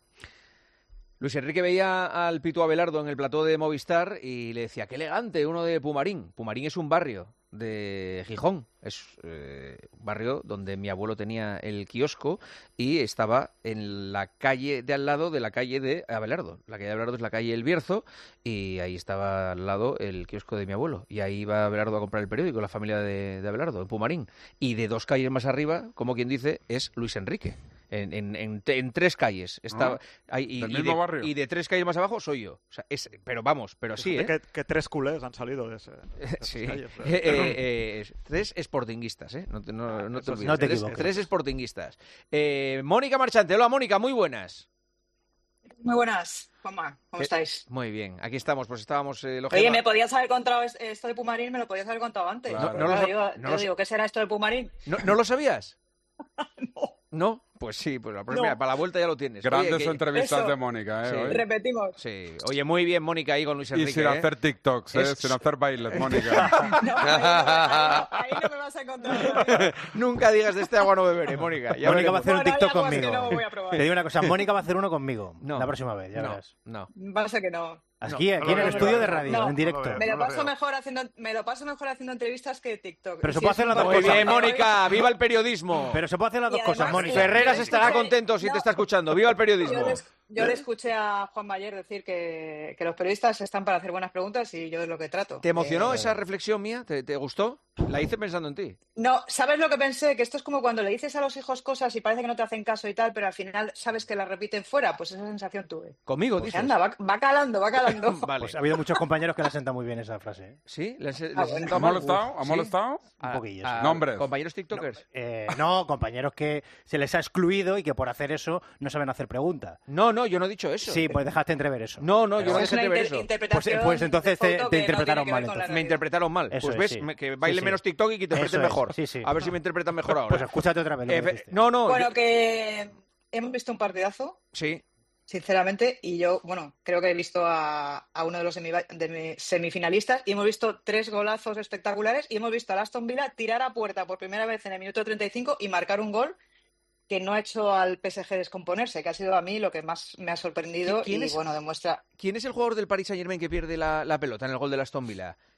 [SPEAKER 1] Luis Enrique veía al Pitu Abelardo en el plató de Movistar y le decía, qué elegante, uno de Pumarín. Pumarín es un barrio de Gijón, es eh, un barrio donde mi abuelo tenía el kiosco y estaba en la calle de al lado de la calle de Abelardo. La calle de Abelardo es la calle El Bierzo y ahí estaba al lado el kiosco de mi abuelo. Y ahí iba Abelardo a comprar el periódico, la familia de, de Abelardo, en Pumarín. Y de dos calles más arriba, como quien dice, es Luis Enrique. En, en, en, en tres calles. Está,
[SPEAKER 3] Ah,
[SPEAKER 1] hay- y,
[SPEAKER 3] ¿del
[SPEAKER 1] y
[SPEAKER 3] mismo
[SPEAKER 1] de,
[SPEAKER 3] barrio?
[SPEAKER 1] y de tres calles más abajo soy yo. O sea, es, pero vamos, pero sí, ¿eh?
[SPEAKER 8] Fíjate que, que tres culés han salido de, ese, de esas
[SPEAKER 1] Sí.
[SPEAKER 8] calles,
[SPEAKER 1] Eh, eh, eh, tres sportinguistas, ¿eh? No te, no, no te
[SPEAKER 8] eso sí.
[SPEAKER 1] olvides.
[SPEAKER 8] No te
[SPEAKER 1] tres,
[SPEAKER 8] equivoques.
[SPEAKER 1] tres sportinguistas. Eh, Mónica Marchante. Hola, Mónica, muy buenas.
[SPEAKER 18] Muy buenas, Juanma, ¿cómo
[SPEAKER 1] ¿Qué-
[SPEAKER 18] estáis?
[SPEAKER 1] Muy bien, aquí estamos, pues estábamos eh,
[SPEAKER 18] Oye,
[SPEAKER 1] elogiando-
[SPEAKER 18] me podías haber contado es- esto de Pumarín, me lo podías haber contado antes.
[SPEAKER 1] Claro. No- no
[SPEAKER 18] Yo
[SPEAKER 1] lo sa-
[SPEAKER 18] digo,
[SPEAKER 1] no
[SPEAKER 18] yo
[SPEAKER 1] lo sa-
[SPEAKER 18] digo, ¿qué será esto de Pumarín?
[SPEAKER 1] ¿No, ¿no lo sabías? no. ¿No? Pues sí, pues la próxima,
[SPEAKER 18] No.
[SPEAKER 1] para la vuelta ya lo tienes.
[SPEAKER 3] Grandes
[SPEAKER 1] Oye, que-
[SPEAKER 3] entrevistas
[SPEAKER 18] Eso.
[SPEAKER 3] de Mónica, ¿eh?
[SPEAKER 1] Sí.
[SPEAKER 3] hoy.
[SPEAKER 18] Repetimos.
[SPEAKER 1] Sí. Oye, muy bien, Mónica, ahí con Luis
[SPEAKER 3] Y
[SPEAKER 1] Enrique.
[SPEAKER 3] sin
[SPEAKER 1] ¿eh?
[SPEAKER 3] hacer TikToks, ¿eh?
[SPEAKER 1] Es-
[SPEAKER 3] Sin hacer bailes, Mónica.
[SPEAKER 18] Ahí no me vas a encontrar.
[SPEAKER 1] Nunca digas de este agua no beberé, Mónica. Ya
[SPEAKER 4] Mónica va a
[SPEAKER 1] veremos.
[SPEAKER 4] hacer un
[SPEAKER 18] Bueno, hay
[SPEAKER 4] TikTok
[SPEAKER 18] aguas que
[SPEAKER 4] conmigo.
[SPEAKER 18] no voy a probar.
[SPEAKER 4] Te digo una cosa, Mónica va a hacer uno conmigo
[SPEAKER 1] No.
[SPEAKER 4] la próxima vez, ya
[SPEAKER 1] No,
[SPEAKER 4] verás.
[SPEAKER 1] no.
[SPEAKER 18] Va a ser que no.
[SPEAKER 4] Aquí, aquí
[SPEAKER 18] No,
[SPEAKER 4] en el
[SPEAKER 18] no,
[SPEAKER 4] estudio
[SPEAKER 18] no,
[SPEAKER 4] de
[SPEAKER 18] no,
[SPEAKER 4] radio,
[SPEAKER 18] no.
[SPEAKER 4] en directo.
[SPEAKER 18] Me lo paso mejor haciendo, me lo paso mejor haciendo entrevistas que TikTok.
[SPEAKER 4] Pero se
[SPEAKER 18] Sí,
[SPEAKER 4] puede
[SPEAKER 18] es
[SPEAKER 4] hacer las
[SPEAKER 18] un
[SPEAKER 4] dos
[SPEAKER 1] Muy
[SPEAKER 4] cosas.
[SPEAKER 1] bien, Mónica, viva el periodismo.
[SPEAKER 4] Pero se puede hacer las dos
[SPEAKER 18] Y
[SPEAKER 4] cosas,
[SPEAKER 18] además,
[SPEAKER 4] Mónica.
[SPEAKER 1] Ferreras
[SPEAKER 18] Yo le
[SPEAKER 1] estará
[SPEAKER 18] escuché-
[SPEAKER 1] contento si
[SPEAKER 18] no.
[SPEAKER 1] te está escuchando. Viva el periodismo.
[SPEAKER 18] Yo le, yo le escuché a Juan Mayer decir que, que los periodistas están para hacer buenas preguntas y yo es lo que trato.
[SPEAKER 1] ¿Te emocionó
[SPEAKER 18] Eh,
[SPEAKER 1] esa reflexión mía? ¿Te, te gustó? La hice pensando en ti.
[SPEAKER 18] No, ¿sabes lo que pensé? Que esto es como cuando le dices a los hijos cosas y parece que no te hacen caso y tal, pero al final sabes que las repiten fuera. Pues esa sensación tuve.
[SPEAKER 1] ¿Conmigo,
[SPEAKER 18] Pues
[SPEAKER 1] dices?
[SPEAKER 18] anda, va, va calando, va calando.
[SPEAKER 1] Vale.
[SPEAKER 4] Pues ha habido muchos compañeros que le sentan muy bien esa frase. ¿eh?
[SPEAKER 1] ¿Sí? ¿Les, les
[SPEAKER 18] Ah,
[SPEAKER 1] he
[SPEAKER 18] bueno.
[SPEAKER 1] sentado
[SPEAKER 3] ¿Ha
[SPEAKER 1] mal?
[SPEAKER 3] molestado? ¿Ha
[SPEAKER 1] ¿Sí?
[SPEAKER 3] molestado?
[SPEAKER 4] Un
[SPEAKER 1] A-
[SPEAKER 4] poquillo,
[SPEAKER 1] a-
[SPEAKER 4] sí.
[SPEAKER 3] Nombres.
[SPEAKER 1] ¿Compañeros tiktokers?
[SPEAKER 4] Eh, no, compañeros que se les ha excluido y que por hacer eso no saben hacer preguntas.
[SPEAKER 1] No, no, yo no he dicho eso.
[SPEAKER 4] Sí, pues dejaste entrever eso.
[SPEAKER 1] No, no, yo
[SPEAKER 18] Pero
[SPEAKER 1] no
[SPEAKER 18] es
[SPEAKER 1] dejé
[SPEAKER 18] una
[SPEAKER 1] de ver
[SPEAKER 18] inter-
[SPEAKER 1] eso.
[SPEAKER 18] interpretación
[SPEAKER 4] Pues- pues entonces
[SPEAKER 18] de
[SPEAKER 4] te-
[SPEAKER 18] foto
[SPEAKER 4] te
[SPEAKER 18] que no
[SPEAKER 4] interpretaron
[SPEAKER 18] tiene que ver
[SPEAKER 4] mal,
[SPEAKER 18] con la
[SPEAKER 4] entonces.
[SPEAKER 1] Me
[SPEAKER 18] realidad.
[SPEAKER 1] interpretaron mal.
[SPEAKER 4] Eso
[SPEAKER 1] pues
[SPEAKER 4] es,
[SPEAKER 1] ves,
[SPEAKER 4] sí.
[SPEAKER 1] me- que baile
[SPEAKER 4] Sí, sí.
[SPEAKER 1] menos TikTok y que interpreten
[SPEAKER 4] Eso es,
[SPEAKER 1] mejor.
[SPEAKER 4] sí, sí.
[SPEAKER 1] A ver si me interpretan mejor ahora.
[SPEAKER 4] Pues escúchate otra vez lo que
[SPEAKER 1] Efe-
[SPEAKER 4] dijiste.
[SPEAKER 1] no, no.
[SPEAKER 18] Bueno,
[SPEAKER 1] yo-
[SPEAKER 18] que hemos visto un partidazo,
[SPEAKER 1] Sí.
[SPEAKER 18] sinceramente, y yo, bueno, creo que he visto a, a uno de los semi- de mi- semifinalistas y hemos visto tres golazos espectaculares y hemos visto al Aston Villa tirar a puerta por primera vez en el minuto treinta y cinco y marcar un gol que no ha hecho al P S G descomponerse, que ha sido a mí lo que más me ha sorprendido
[SPEAKER 1] ¿Quién
[SPEAKER 18] y,
[SPEAKER 1] es?
[SPEAKER 18] bueno, demuestra...
[SPEAKER 1] ¿Quién es el jugador del Paris Saint-Germain que pierde la, la pelota en el gol de la Aston Villa?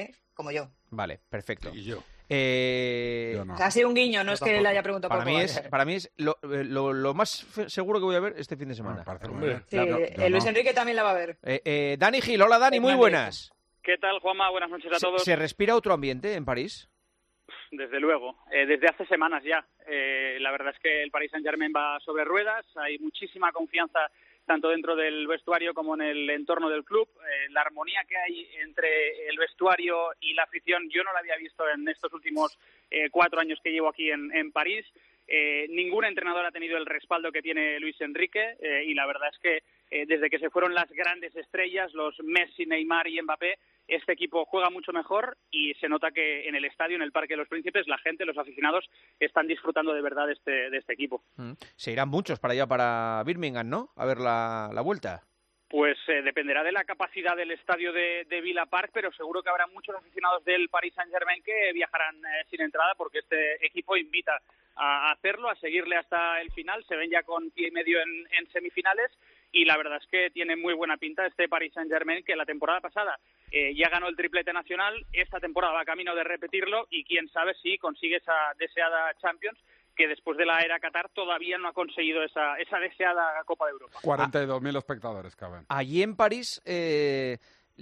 [SPEAKER 18] culé como yo.
[SPEAKER 1] Vale, perfecto.
[SPEAKER 20] Y yo.
[SPEAKER 1] Eh...
[SPEAKER 18] O sea, ha sido un guiño, no es que le haya preguntado
[SPEAKER 1] para
[SPEAKER 18] por
[SPEAKER 1] mí
[SPEAKER 18] Kovacic.
[SPEAKER 1] es Para mí es lo, lo, lo más seguro que voy a ver este fin de semana.
[SPEAKER 18] Sí, eh, Luis Enrique también la va a ver.
[SPEAKER 1] Eh, eh, Dani Gil, hola Dani, muy
[SPEAKER 18] Madrid.
[SPEAKER 1] buenas.
[SPEAKER 12] ¿Qué tal, Juanma? Buenas noches a
[SPEAKER 1] ¿Se,
[SPEAKER 12] todos.
[SPEAKER 1] ¿Se respira otro ambiente en París?
[SPEAKER 12] Desde luego, eh, desde hace semanas ya. Eh, la verdad es que el Paris Saint-Germain va sobre ruedas, hay muchísima confianza tanto dentro del vestuario como en el entorno del club. Eh, la armonía que hay entre el vestuario y la afición yo no la había visto en estos últimos eh, cuatro años que llevo aquí en, en París. Eh, ningún entrenador ha tenido el respaldo que tiene Luis Enrique eh, y la verdad es que eh, desde que se fueron las grandes estrellas, los Messi, Neymar y Mbappé, este equipo juega mucho mejor y se nota que en el estadio, en el Parque de los Príncipes, la gente, los aficionados, están disfrutando de verdad de este, de este equipo.
[SPEAKER 1] Mm. Se irán muchos para allá, para Birmingham, ¿no? A ver la, la vuelta.
[SPEAKER 12] Pues eh, dependerá de la capacidad del estadio de, de Villa Park, pero seguro que habrá muchos aficionados del Paris Saint-Germain que viajarán eh, sin entrada porque este equipo invita a hacerlo, a seguirle hasta el final. Se ven ya con pie y medio en, en semifinales y la verdad es que tiene muy buena pinta este Paris Saint-Germain, que la temporada pasada eh, ya ganó el triplete nacional, esta temporada va camino de repetirlo y quién sabe si consigue esa deseada Champions, que después de la era Qatar todavía no ha conseguido esa, esa deseada Copa de Europa.
[SPEAKER 3] cuarenta y dos mil espectadores caben.
[SPEAKER 1] Allí en París, eh,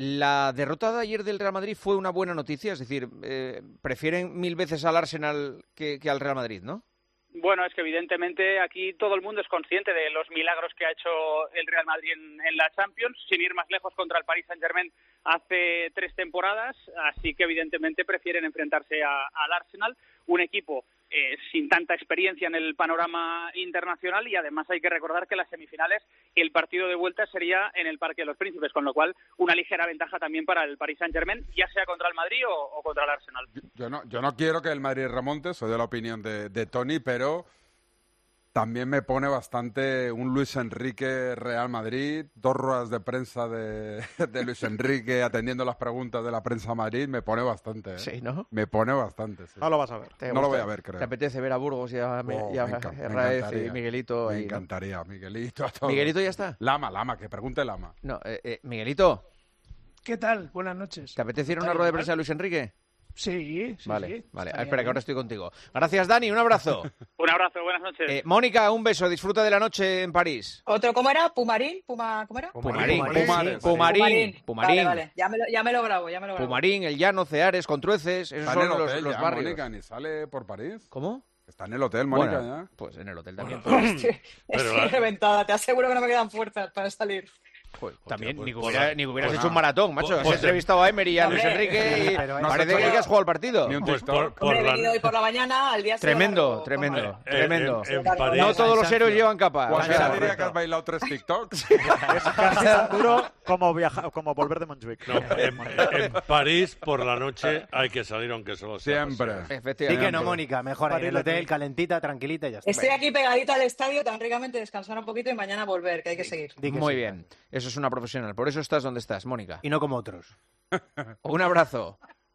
[SPEAKER 1] la derrota de ayer del Real Madrid fue una buena noticia, es decir, eh, prefieren mil veces al Arsenal que, que al Real Madrid, ¿no?
[SPEAKER 12] Bueno, es que evidentemente aquí todo el mundo es consciente de los milagros que ha hecho el Real Madrid en, en la Champions, sin ir más lejos contra el Paris Saint-Germain hace tres temporadas, así que evidentemente prefieren enfrentarse a, al Arsenal, un equipo eh, sin tanta experiencia en el panorama internacional y además hay que recordar que las semifinales, el partido de vuelta sería en el Parque de los Príncipes, con lo cual una ligera ventaja también para el Paris Saint-Germain, ya sea contra el Madrid o, o contra el Arsenal.
[SPEAKER 3] Yo no, yo no quiero que el Madrid remonte, soy de la opinión de, de Tony, pero también me pone bastante un Luis Enrique Real Madrid, dos ruedas de prensa de, de Luis Enrique atendiendo las preguntas de la prensa Madrid, me pone bastante. ¿eh?
[SPEAKER 1] Sí, ¿no?
[SPEAKER 3] Me pone bastante, sí.
[SPEAKER 8] No lo vas a ver.
[SPEAKER 3] No lo voy a ver, creo.
[SPEAKER 1] ¿Te apetece ver a Burgos y a,
[SPEAKER 3] Oh,
[SPEAKER 1] y a
[SPEAKER 3] me enca- me
[SPEAKER 1] Herrera
[SPEAKER 3] encantaría.
[SPEAKER 1] y Miguelito?
[SPEAKER 3] Me
[SPEAKER 1] ahí, ¿no?
[SPEAKER 3] encantaría, Miguelito. A todos.
[SPEAKER 1] ¿Miguelito ya está?
[SPEAKER 3] Lama, Lama, que pregunte Lama.
[SPEAKER 1] No, eh, eh, Miguelito,
[SPEAKER 19] ¿Qué tal? Buenas noches.
[SPEAKER 1] ¿te apetece ir a una rueda de prensa de Luis Enrique?
[SPEAKER 19] Sí, sí,
[SPEAKER 1] Vale,
[SPEAKER 19] sí.
[SPEAKER 1] vale.
[SPEAKER 19] Estaría
[SPEAKER 1] Espera, que
[SPEAKER 19] bien.
[SPEAKER 1] ahora estoy contigo. Gracias, Dani. Un abrazo.
[SPEAKER 12] Un abrazo, buenas noches.
[SPEAKER 1] Eh, Mónica, un beso. Disfruta de la noche en París.
[SPEAKER 18] Otro, ¿cómo era? ¿Pumarín? Puma, ¿Cómo era?
[SPEAKER 1] Pumarín.
[SPEAKER 3] Pumarín.
[SPEAKER 1] Pumarín.
[SPEAKER 18] Pumarín.
[SPEAKER 1] Pumarín.
[SPEAKER 18] Vale, vale. Ya me lo, ya me lo grabo, ya me lo grabo.
[SPEAKER 1] Pumarín, El Llano, Ceares, Contrueces. Esos
[SPEAKER 3] Está en
[SPEAKER 1] son
[SPEAKER 3] el
[SPEAKER 1] los,
[SPEAKER 3] hotel
[SPEAKER 1] los
[SPEAKER 3] ya,
[SPEAKER 1] barrios.
[SPEAKER 3] Mónica, ni sale por París.
[SPEAKER 1] ¿Cómo?
[SPEAKER 3] Está en el hotel, Mónica,
[SPEAKER 1] Bueno,
[SPEAKER 3] ya.
[SPEAKER 1] pues en el hotel también.
[SPEAKER 18] Estoy,
[SPEAKER 20] Pero
[SPEAKER 18] estoy
[SPEAKER 20] la-
[SPEAKER 18] reventada, te aseguro que no me quedan fuerzas para salir.
[SPEAKER 1] Joder, también,
[SPEAKER 20] pues,
[SPEAKER 1] ni que,
[SPEAKER 20] pues,
[SPEAKER 1] hubiera- ni que hubieras
[SPEAKER 20] pues
[SPEAKER 1] hecho un
[SPEAKER 20] nada.
[SPEAKER 1] maratón, macho.
[SPEAKER 20] Pues,
[SPEAKER 1] Has
[SPEAKER 20] pues,
[SPEAKER 1] entrevistado a Emery y a
[SPEAKER 18] hombre.
[SPEAKER 1] Luis Enrique y
[SPEAKER 4] Pero
[SPEAKER 3] no has
[SPEAKER 1] parece
[SPEAKER 3] hecho
[SPEAKER 1] que
[SPEAKER 3] nada.
[SPEAKER 1] has jugado el partido.
[SPEAKER 3] Ni un
[SPEAKER 20] Pues
[SPEAKER 3] TikTok.
[SPEAKER 20] por, por
[SPEAKER 18] Hombre, he
[SPEAKER 20] la-
[SPEAKER 18] venido hoy por la mañana, al día se
[SPEAKER 1] Tremendo,
[SPEAKER 18] lo largo,
[SPEAKER 1] tremendo,
[SPEAKER 18] Juanma.
[SPEAKER 20] Eh,
[SPEAKER 1] tremendo.
[SPEAKER 20] en- en París-
[SPEAKER 1] No todos los héroes llevan capa. o
[SPEAKER 3] Cualquiera
[SPEAKER 1] sea,
[SPEAKER 3] diría que has bailado tres TikToks.
[SPEAKER 8] Es casi tan duro como, viaja, como volver de Montjuic.
[SPEAKER 20] No, en, en París por la noche hay que salir aunque solo sea
[SPEAKER 3] Siempre.
[SPEAKER 20] pasear.
[SPEAKER 4] Sí
[SPEAKER 1] efectivamente.
[SPEAKER 4] que no, Mónica, mejor ahí en el hotel, calentita, tranquilita y ya está.
[SPEAKER 18] Estoy aquí pegadita al estadio, tan ricamente descansar un poquito y mañana volver, que hay que seguir.
[SPEAKER 4] Di que
[SPEAKER 1] Muy
[SPEAKER 4] sí.
[SPEAKER 1] bien. Eso es una profesional. Por eso estás donde estás, Mónica.
[SPEAKER 4] Y no como otros.
[SPEAKER 1] Un abrazo.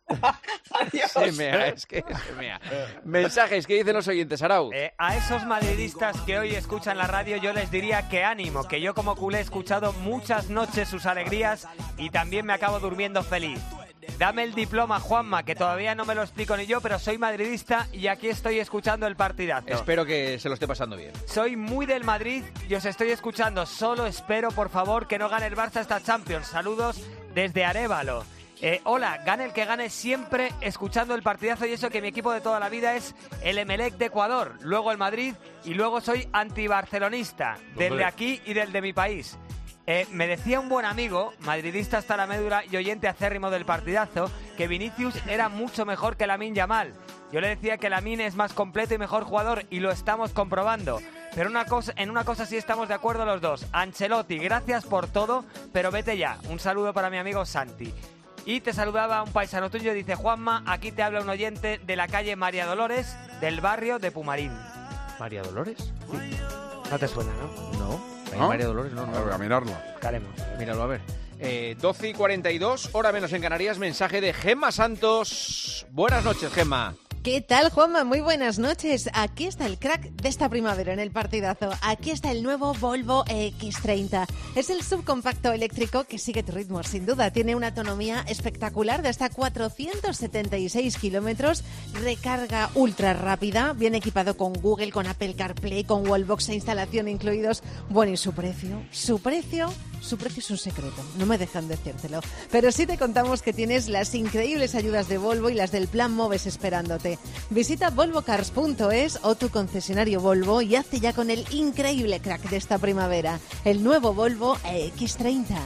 [SPEAKER 18] Adiós.
[SPEAKER 1] Se mea, es que se mea. Mensajes, ¿qué dicen los oyentes, Arau?
[SPEAKER 7] Eh, a esos madridistas que hoy escuchan la radio yo les diría que ánimo, que yo como culé he escuchado muchas noches sus alegrías y también me acabo durmiendo feliz. Dame el diploma, Juanma, que todavía no me lo explico ni yo, pero soy madridista y aquí estoy escuchando el partidazo.
[SPEAKER 1] Espero que se lo esté pasando bien.
[SPEAKER 7] Soy muy del Madrid y os estoy escuchando. Solo espero, por favor, que no gane el Barça esta Champions. Saludos desde Arévalo. Eh, hola, gane el que gane, siempre escuchando el partidazo y eso que mi equipo de toda la vida es el Emelec de Ecuador, luego el Madrid y luego soy antibarcelonista, del
[SPEAKER 20] Hombre.
[SPEAKER 7] de aquí y del de mi país. Eh, me decía un buen amigo, madridista hasta la médula y oyente acérrimo del partidazo, que Vinicius era mucho mejor que Lamine Yamal. Yo le decía que Lamine es más completo y mejor jugador y lo estamos comprobando. Pero una cosa, en una cosa sí estamos de acuerdo los dos. Ancelotti, gracias por todo, pero vete ya. Un saludo para mi amigo Santi. Y te saludaba un paisano tuyo, dice Juanma, aquí te habla un oyente de la calle María Dolores, del barrio de Pumarín.
[SPEAKER 1] ¿María Dolores?
[SPEAKER 7] No te suena, ¿no?
[SPEAKER 1] No. Ahí
[SPEAKER 3] ¿No?
[SPEAKER 1] María Dolores, no,
[SPEAKER 3] A
[SPEAKER 1] no.
[SPEAKER 3] ver, a mirarlo.
[SPEAKER 7] Buscaremos.
[SPEAKER 1] Míralo, a ver. Eh, doce y cuarenta y dos, hora menos en Canarias, mensaje de Gemma Santos. Buenas noches, Gemma.
[SPEAKER 11] ¿Qué tal, Juanma? Muy buenas noches. Aquí está el crack de esta primavera en el partidazo. Aquí está el nuevo Volvo equis treinta. Es el subcompacto eléctrico que sigue tu ritmo, sin duda. Tiene una autonomía espectacular de hasta cuatrocientos setenta y seis kilómetros, recarga ultra rápida, bien equipado con Google, con Apple CarPlay, con Wallbox e instalación incluidos. Bueno, ¿y su precio? ¿Su precio? Su precio es un secreto, no me dejan decírtelo. Pero sí te contamos que tienes las increíbles ayudas de Volvo y las del Plan Moves esperándote. Visita volvo cars punto es o tu concesionario Volvo y hazte ya con el increíble crack de esta primavera, el nuevo Volvo equis treinta.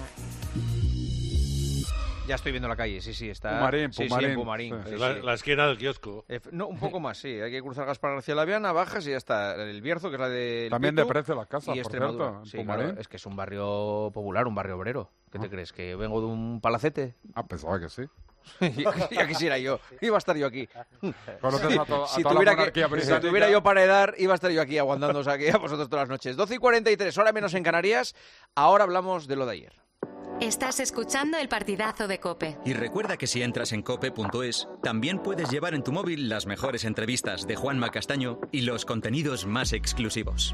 [SPEAKER 1] Ya estoy viendo la calle, sí, sí, está...
[SPEAKER 3] Pumarín,
[SPEAKER 1] sí,
[SPEAKER 3] Pumarín.
[SPEAKER 1] Sí, en Pumarín.
[SPEAKER 20] Sí.
[SPEAKER 1] Sí,
[SPEAKER 20] La,
[SPEAKER 1] sí.
[SPEAKER 20] la esquina del kiosco.
[SPEAKER 1] Eh, no, un poco más, sí. Hay que cruzar Gaspar García Laviana, bajas y ya está. El Bierzo, que es la de...
[SPEAKER 3] También de precio las casas,
[SPEAKER 1] y
[SPEAKER 3] por
[SPEAKER 1] Extremadura.
[SPEAKER 3] cierto, en
[SPEAKER 1] Sí,
[SPEAKER 3] Pumarín.
[SPEAKER 1] claro, es que es un barrio popular, un barrio obrero. ¿Qué te
[SPEAKER 3] Ah.
[SPEAKER 1] crees? ¿Que vengo de un palacete?
[SPEAKER 3] Ah, pensaba que sí.
[SPEAKER 1] Ya quisiera yo. Iba a estar yo aquí.
[SPEAKER 3] Conoces a, to- a
[SPEAKER 1] si
[SPEAKER 3] toda
[SPEAKER 1] tuviera
[SPEAKER 3] la monarquía
[SPEAKER 1] que, si
[SPEAKER 3] británica.
[SPEAKER 1] tuviera yo para edad, iba a estar yo aquí aguantándoos aquí a vosotros todas las noches. doce y cuarenta y tres, hora menos en Canarias. Ahora hablamos de lo de ayer.
[SPEAKER 10] Estás escuchando el partidazo de COPE.
[SPEAKER 21] Y recuerda que si entras en cope punto es, también puedes llevar en tu móvil las mejores entrevistas de Juanma Castaño y los contenidos más exclusivos.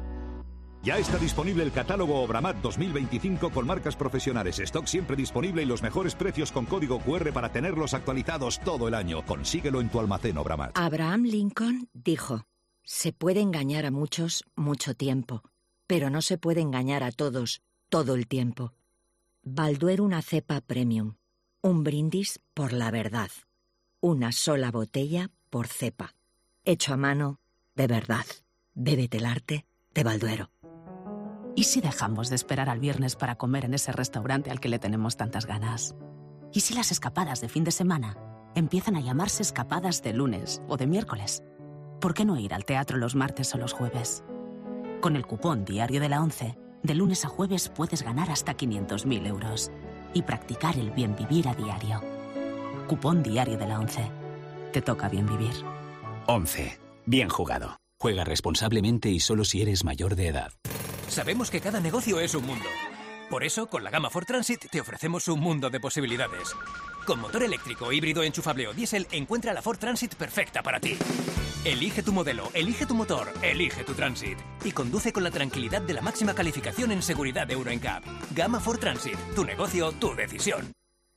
[SPEAKER 23] Ya está disponible el catálogo Obramat dos mil veinticinco con marcas profesionales, stock siempre disponible y los mejores precios con código cu erre para tenerlos actualizados todo el año. Consíguelo en tu almacén Obramat.
[SPEAKER 24] Abraham Lincoln dijo: se puede engañar a muchos mucho tiempo, pero no se puede engañar a todos todo el tiempo. Balduero, una cepa premium. Un brindis por la verdad. Una sola botella por cepa. Hecho a mano de verdad. Bébete el arte de Balduero.
[SPEAKER 25] ¿Y si dejamos de esperar al viernes para comer en ese restaurante al que le tenemos tantas ganas? ¿Y si las escapadas de fin de semana empiezan a llamarse escapadas de lunes o de miércoles? ¿Por qué no ir al teatro los martes o los jueves? Con el cupón Diario de la ONCE, de lunes a jueves puedes ganar hasta quinientos mil euros y practicar el bien vivir a diario. Cupón Diario de la ONCE. Te toca bien vivir.
[SPEAKER 26] once. Bien jugado. Juega responsablemente y solo si eres mayor de edad.
[SPEAKER 27] Sabemos que cada negocio es un mundo. Por eso, con la gama Ford Transit te ofrecemos un mundo de posibilidades. Con motor eléctrico, híbrido, enchufable o diésel, encuentra la Ford Transit perfecta para ti. Elige tu modelo, elige tu motor, elige tu Transit. Y conduce con la tranquilidad de la máxima calificación en seguridad de Euro N C A P. Gama Ford Transit. Tu negocio, tu decisión.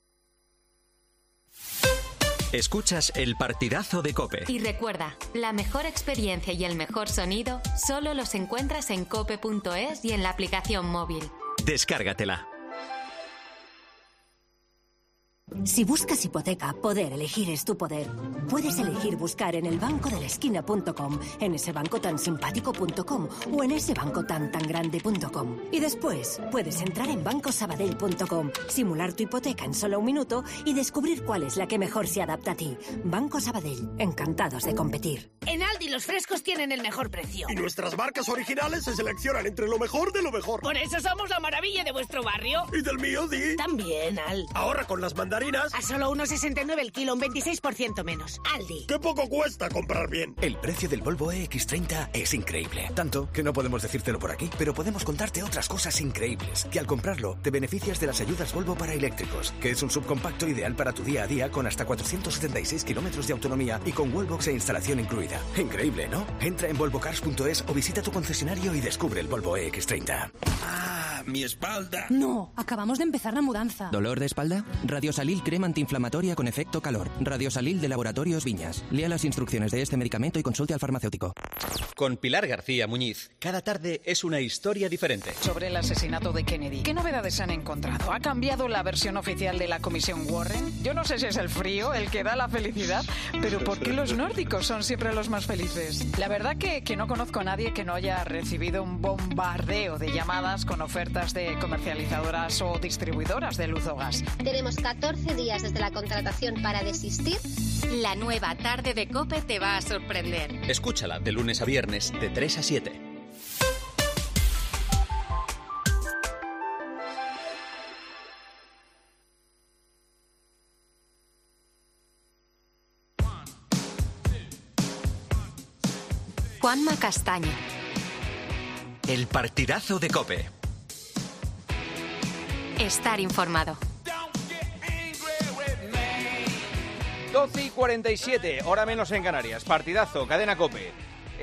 [SPEAKER 21] Escuchas el partidazo de COPE.
[SPEAKER 10] Y recuerda, la mejor experiencia y el mejor sonido solo los encuentras en cope punto es y en la aplicación móvil.
[SPEAKER 21] Descárgatela.
[SPEAKER 28] Si buscas hipoteca, poder elegir es tu poder. Puedes elegir buscar en el banco de la esquina punto com, en ese banco tan simpático punto com o en ese banco tan tan grande punto com. Y después puedes entrar en banco sabadell punto com, simular tu hipoteca en solo un minuto y descubrir cuál es la que mejor se adapta a ti. Banco Sabadell, encantados de competir.
[SPEAKER 29] En Aldi los frescos tienen el mejor precio.
[SPEAKER 30] Y nuestras marcas originales se seleccionan entre lo mejor de lo mejor.
[SPEAKER 29] Por eso somos la maravilla de vuestro barrio.
[SPEAKER 30] Y del mío, Di.
[SPEAKER 29] También, Al.
[SPEAKER 30] Ahora con las mandarinas.
[SPEAKER 29] A solo uno sesenta y nueve el kilo, un veintiséis por ciento menos. Aldi.
[SPEAKER 30] ¡Qué poco cuesta comprar bien!
[SPEAKER 26] El precio del Volvo equis treinta es increíble. Tanto que no podemos decírtelo por aquí, pero podemos contarte otras cosas increíbles. Que al comprarlo te beneficias de las ayudas Volvo para eléctricos, que es un subcompacto ideal para tu día a día con hasta cuatrocientos setenta y seis kilómetros de autonomía y con Wallbox e instalación incluida. Increíble, ¿no? Entra en volvo cars punto es o visita tu concesionario y descubre el Volvo equis treinta.
[SPEAKER 30] ¡Ah, mi espalda!
[SPEAKER 31] No, acabamos de empezar la mudanza.
[SPEAKER 32] ¿Dolor de espalda? Radiosalil crema antiinflamatoria con efecto calor. Radiosalil de Laboratorios Viñas. Lea las instrucciones de este medicamento y consulte al farmacéutico.
[SPEAKER 21] Con Pilar García Muñiz, cada tarde es una historia diferente.
[SPEAKER 33] Sobre el asesinato de Kennedy, ¿qué novedades han encontrado? ¿Ha cambiado la versión oficial de la Comisión Warren? Yo no sé si es el frío el que da la felicidad, pero ¿por qué los nórdicos son siempre los más felices? La verdad que, que no conozco a nadie que no haya recibido un bombardeo de llamadas con ofertas de comercializadoras o distribuidoras de luz o gas.
[SPEAKER 34] Tenemos catorce días desde la contratación para desistir.
[SPEAKER 10] La nueva tarde de COPE te va a sorprender.
[SPEAKER 21] Escúchala de lunes a viernes de tres a siete.
[SPEAKER 10] Juanma Castaño.
[SPEAKER 21] El partidazo de COPE.
[SPEAKER 10] Estar informado.
[SPEAKER 1] doce y cuarenta y siete, hora menos en Canarias. Partidazo, Cadena COPE.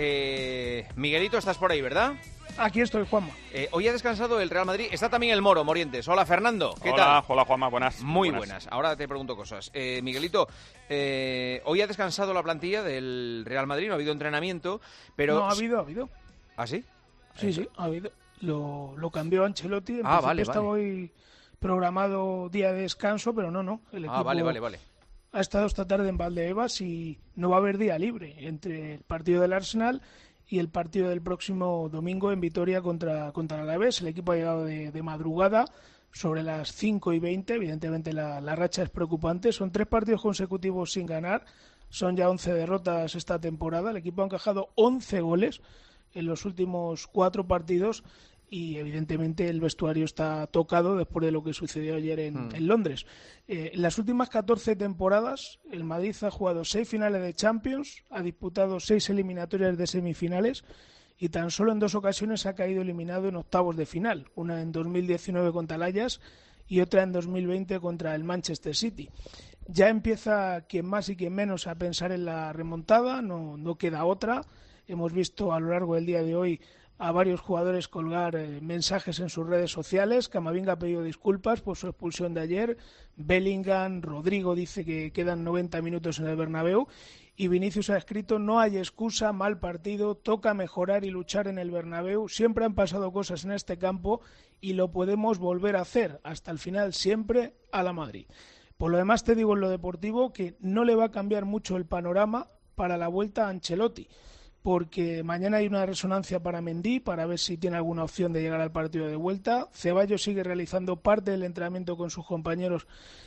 [SPEAKER 1] Eh, Miguelito, estás por ahí, ¿verdad?
[SPEAKER 2] Aquí estoy, Juanma.
[SPEAKER 1] Eh, hoy ha descansado el Real Madrid. Está también el Moro, Morientes. Hola, Fernando. ¿Qué
[SPEAKER 4] hola,
[SPEAKER 1] tal?
[SPEAKER 4] Hola, Juanma. Buenas.
[SPEAKER 1] Muy
[SPEAKER 4] buenas.
[SPEAKER 1] buenas. Ahora te pregunto cosas. Eh, Miguelito, eh, hoy ha descansado la plantilla del Real Madrid. No ha habido entrenamiento, pero...
[SPEAKER 2] No, ha habido, ha habido.
[SPEAKER 1] ¿Ah, sí?
[SPEAKER 2] Sí, sí, ha habido. Lo, lo cambió Ancelotti. En
[SPEAKER 1] ah, vale,
[SPEAKER 2] estaba
[SPEAKER 1] vale.
[SPEAKER 2] hoy programado día de descanso, pero no, no. El equipo
[SPEAKER 1] ah, vale, vale, vale.
[SPEAKER 2] Ha estado esta tarde en Valdebebas y no va a haber día libre entre el partido del Arsenal y el partido del próximo domingo en Vitoria contra, contra el Alavés. El equipo ha llegado de, de madrugada sobre las cinco y veinte. Evidentemente la, la racha es preocupante. Son tres partidos consecutivos sin ganar. Son ya once derrotas esta temporada. El equipo ha encajado once goles en los últimos cuatro partidos y evidentemente el vestuario está tocado después de lo que sucedió ayer en, mm. en Londres. Eh, en las últimas catorce temporadas el Madrid ha jugado seis finales de Champions, ha disputado seis eliminatorias de semifinales y tan solo en dos ocasiones ha caído eliminado en octavos de final, una en dos mil diecinueve contra el Ajax y otra en dos mil veinte contra el Manchester City. Ya empieza quien más y quien menos a pensar en la remontada, no, no queda otra. Hemos visto a lo largo del día de hoy a varios jugadores colgar eh, mensajes en sus redes sociales. Camavinga ha pedido disculpas por su expulsión de ayer. Bellingham, Rodrigo dice que quedan noventa minutos en el Bernabéu. Y Vinicius ha escrito: no hay excusa, mal partido, toca mejorar y luchar en el Bernabéu. Siempre han pasado cosas en este campo y lo podemos volver a hacer. Hasta el final, siempre a la Madrid. Por lo demás, te digo en lo deportivo que no le va a cambiar mucho el panorama para la vuelta a Ancelotti, porque mañana hay una resonancia para Mendy para ver si tiene alguna opción de llegar al partido de vuelta. Ceballos sigue realizando parte del entrenamiento con sus compañeros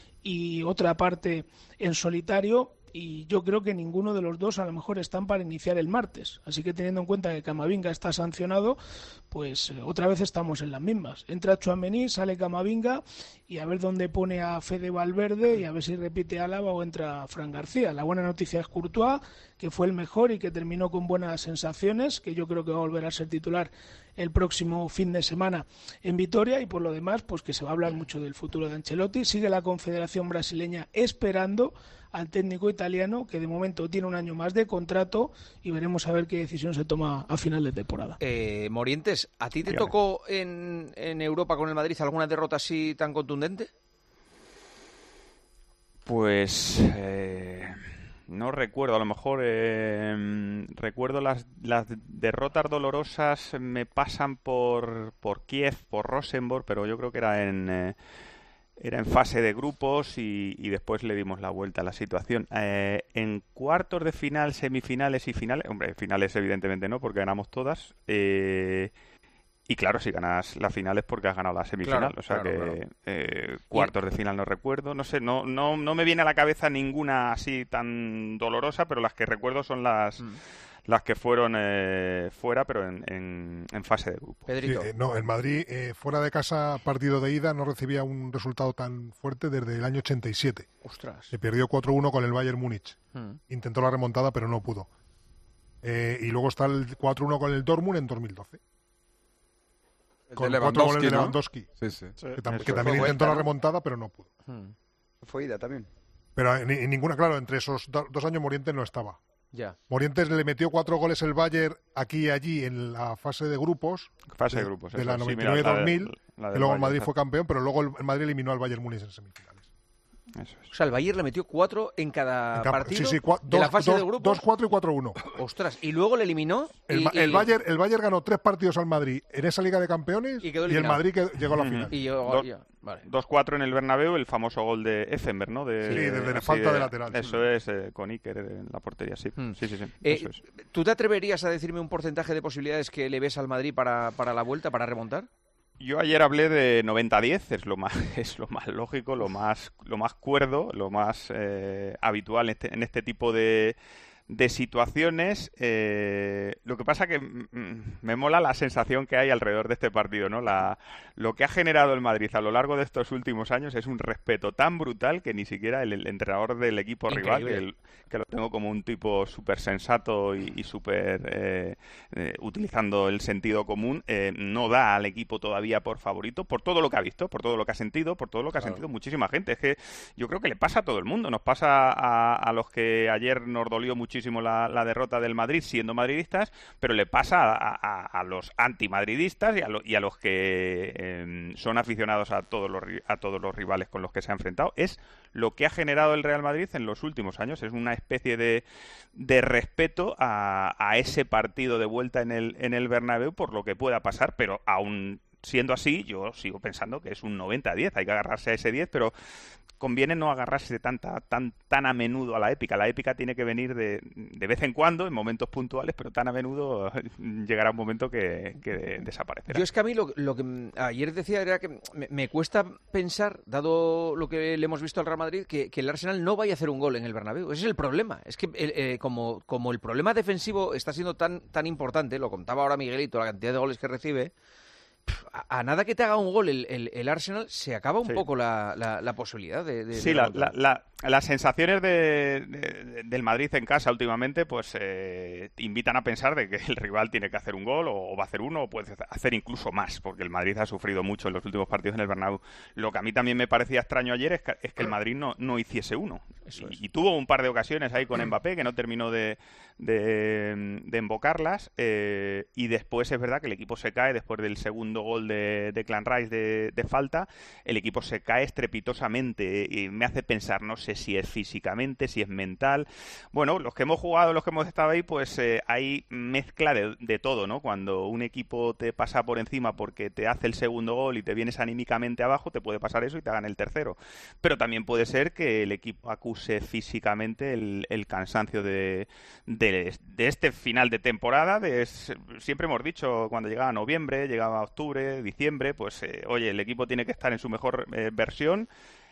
[SPEAKER 2] y otra parte en solitario, y yo creo que ninguno de los dos a lo mejor están para iniciar el martes. Así que teniendo en cuenta que Camavinga está sancionado, pues eh, otra vez estamos en las mismas. Entra Tchouaméni, sale Camavinga y a ver dónde pone a Fede Valverde y a ver si repite Álava o entra Fran García. La buena noticia es Courtois, que fue el mejor y que terminó con buenas sensaciones, que yo creo que va a volver a ser titular el próximo fin de semana en Vitoria, y por lo demás, pues que se va a hablar mucho del futuro de Ancelotti. Sigue la Confederación Brasileña esperando al técnico italiano, que de momento tiene un año más de contrato, y veremos a ver qué decisión se toma a final de temporada.
[SPEAKER 1] Eh, Morientes, ¿a ti te Dígame. tocó en, en Europa con el Madrid alguna derrota así tan contundente?
[SPEAKER 4] Pues eh, no recuerdo, a lo mejor eh, recuerdo las, las derrotas dolorosas me pasan por, por Kiev, por Rosenborg, pero yo creo que era en... Eh, Era en fase de grupos y, y después le dimos la vuelta a la situación. Eh, en cuartos de final, semifinales y finales, hombre, finales evidentemente no, porque ganamos todas. Eh, y claro, si ganas la final es porque has ganado la semifinal. Claro, o sea claro, que claro. Eh, cuartos de final no recuerdo. No sé, no, no, no me viene a la cabeza ninguna así tan dolorosa, pero las que recuerdo son las... Mm. las que fueron eh, fuera, pero en, en, en fase de grupo.
[SPEAKER 5] Pedrito. Sí, eh, no, el Madrid, eh, fuera de casa, partido de ida, no recibía un resultado tan fuerte desde el año ochenta y siete.
[SPEAKER 1] Ostras.
[SPEAKER 5] Se perdió cuatro uno con el Bayern Múnich.
[SPEAKER 1] Hmm.
[SPEAKER 5] Intentó la remontada, pero no pudo. Eh, y luego está el cuatro uno con el Dortmund en dos mil doce.
[SPEAKER 3] El
[SPEAKER 5] con
[SPEAKER 3] de
[SPEAKER 5] cuatro goles de
[SPEAKER 3] ¿no?
[SPEAKER 5] Lewandowski.
[SPEAKER 3] Sí, sí.
[SPEAKER 5] sí. Que, tam que también intentó vuelta, la remontada, ¿no? pero no pudo.
[SPEAKER 1] Hmm.
[SPEAKER 6] Fue ida también.
[SPEAKER 5] Pero en, en ninguna, claro, entre esos do, dos años Morientes no estaba.
[SPEAKER 1] Ya.
[SPEAKER 5] Morientes le metió cuatro goles el Bayern aquí y allí en la fase de grupos.
[SPEAKER 4] Fase
[SPEAKER 5] de,
[SPEAKER 4] de grupos.
[SPEAKER 5] De
[SPEAKER 4] eso.
[SPEAKER 5] la noventa y nueve dos mil.
[SPEAKER 4] Sí,
[SPEAKER 5] que luego Bayern, el Madrid fue campeón, pero luego el Madrid eliminó al Bayern Múnich en semifinales.
[SPEAKER 1] Eso es. O sea, el Bayern le metió cuatro en cada, en cada partido
[SPEAKER 5] sí, sí,
[SPEAKER 1] de
[SPEAKER 5] dos,
[SPEAKER 1] la fase
[SPEAKER 5] dos,
[SPEAKER 1] de grupos.
[SPEAKER 5] dos cuatro y cuatro uno.
[SPEAKER 1] Ostras, y luego le eliminó.
[SPEAKER 5] El,
[SPEAKER 1] y,
[SPEAKER 5] el,
[SPEAKER 1] y...
[SPEAKER 5] Bayern, el Bayern ganó tres partidos al Madrid en esa Liga de Campeones
[SPEAKER 1] y, quedó
[SPEAKER 5] y el Madrid que llegó a la final.
[SPEAKER 1] Y yo,
[SPEAKER 4] dos,
[SPEAKER 1] ya, vale.
[SPEAKER 4] dos cuatro en el Bernabéu, el famoso gol de Effenberg, ¿no? De,
[SPEAKER 5] sí, desde la falta
[SPEAKER 4] de,
[SPEAKER 5] de lateral.
[SPEAKER 4] Eso
[SPEAKER 5] sí.
[SPEAKER 4] es, eh, con Iker en la portería, sí. Mm. Sí, sí, sí.
[SPEAKER 1] Eh,
[SPEAKER 4] eso es.
[SPEAKER 1] ¿Tú te atreverías a decirme un porcentaje de posibilidades que le ves al Madrid para, para la vuelta, para remontar?
[SPEAKER 4] Yo ayer hablé de noventa a diez, es lo más es lo más lógico, lo más lo más cuerdo, lo más eh, habitual en este, en este tipo de, de situaciones. Eh, lo que pasa que mm, me mola la sensación que hay alrededor de este partido, ¿no? La, lo que ha generado el Madrid a lo largo de estos últimos años es un respeto tan brutal que ni siquiera el, el entrenador del equipo rival, que, el, que lo tengo como un tipo súper sensato y, y súper eh, eh, utilizando el sentido común, eh, no da al equipo todavía por favorito, por todo lo que ha visto, por todo lo que ha sentido, por todo lo que ha
[SPEAKER 6] Claro.
[SPEAKER 4] sentido muchísima gente. Es que yo creo que le pasa a todo el mundo. Nos pasa a, a los que ayer nos dolió muchísimo la, la derrota del Madrid siendo madridistas, pero le pasa a, a, a los antimadridistas y a, lo, y a los que eh, son aficionados a todos los a todos los rivales con los que se ha enfrentado. Es lo que ha generado el Real Madrid en los últimos años. Es una especie de, de respeto a, a ese partido de vuelta en el, en el Bernabéu por lo que pueda pasar, pero aún siendo así, yo sigo pensando que es un noventa a diez. Hay que agarrarse a ese diez, pero conviene no agarrarse tanta, tan, tan a menudo a la épica. La épica tiene que venir de, de vez en cuando, en momentos puntuales, pero tan a menudo llegará un momento que, que desaparecerá.
[SPEAKER 1] Yo es que a mí lo, lo que ayer decía era que me, me cuesta pensar, dado lo que le hemos visto al Real Madrid, que, que el Arsenal no vaya a hacer un gol en el Bernabéu. Ese es el problema. Es que el, eh, como, como el problema defensivo está siendo tan, tan importante, lo contaba ahora Miguelito, la cantidad de goles que recibe, A, a nada que te haga un gol el, el, el Arsenal, se acaba un
[SPEAKER 4] Sí.
[SPEAKER 1] poco la, la, la posibilidad de... de
[SPEAKER 4] Sí,
[SPEAKER 1] de
[SPEAKER 4] la,
[SPEAKER 1] remontar.
[SPEAKER 4] la, la, las sensaciones de, de- del Madrid en casa últimamente pues eh, invitan a pensar de que el rival tiene que hacer un gol o, o va a hacer uno o puede hacer incluso más, porque el Madrid ha sufrido mucho en los últimos partidos en el Bernabéu. Lo que a mí también me parecía extraño ayer es que, es que el Madrid no, no hiciese uno. Y, y tuvo un par de ocasiones ahí con Mbappé que no terminó de, de, de embocarlas, eh, y después es verdad que el equipo se cae después del segundo gol de, de Clan Rice de, de falta. El equipo se cae estrepitosamente y me hace pensar, no sé si es físicamente, si es mental. Bueno, los que hemos jugado, los que hemos estado ahí, pues eh, hay mezcla de, de todo, ¿no? Cuando un equipo te pasa por encima porque te hace el segundo gol y te vienes anímicamente abajo, te puede pasar eso y te hagan el tercero. Pero también puede ser que el equipo acuse físicamente el, el cansancio de, de, de este final de temporada. De, siempre hemos dicho, cuando llegaba noviembre, llegaba octubre, diciembre, pues eh, oye, el equipo tiene que estar en su mejor eh, versión.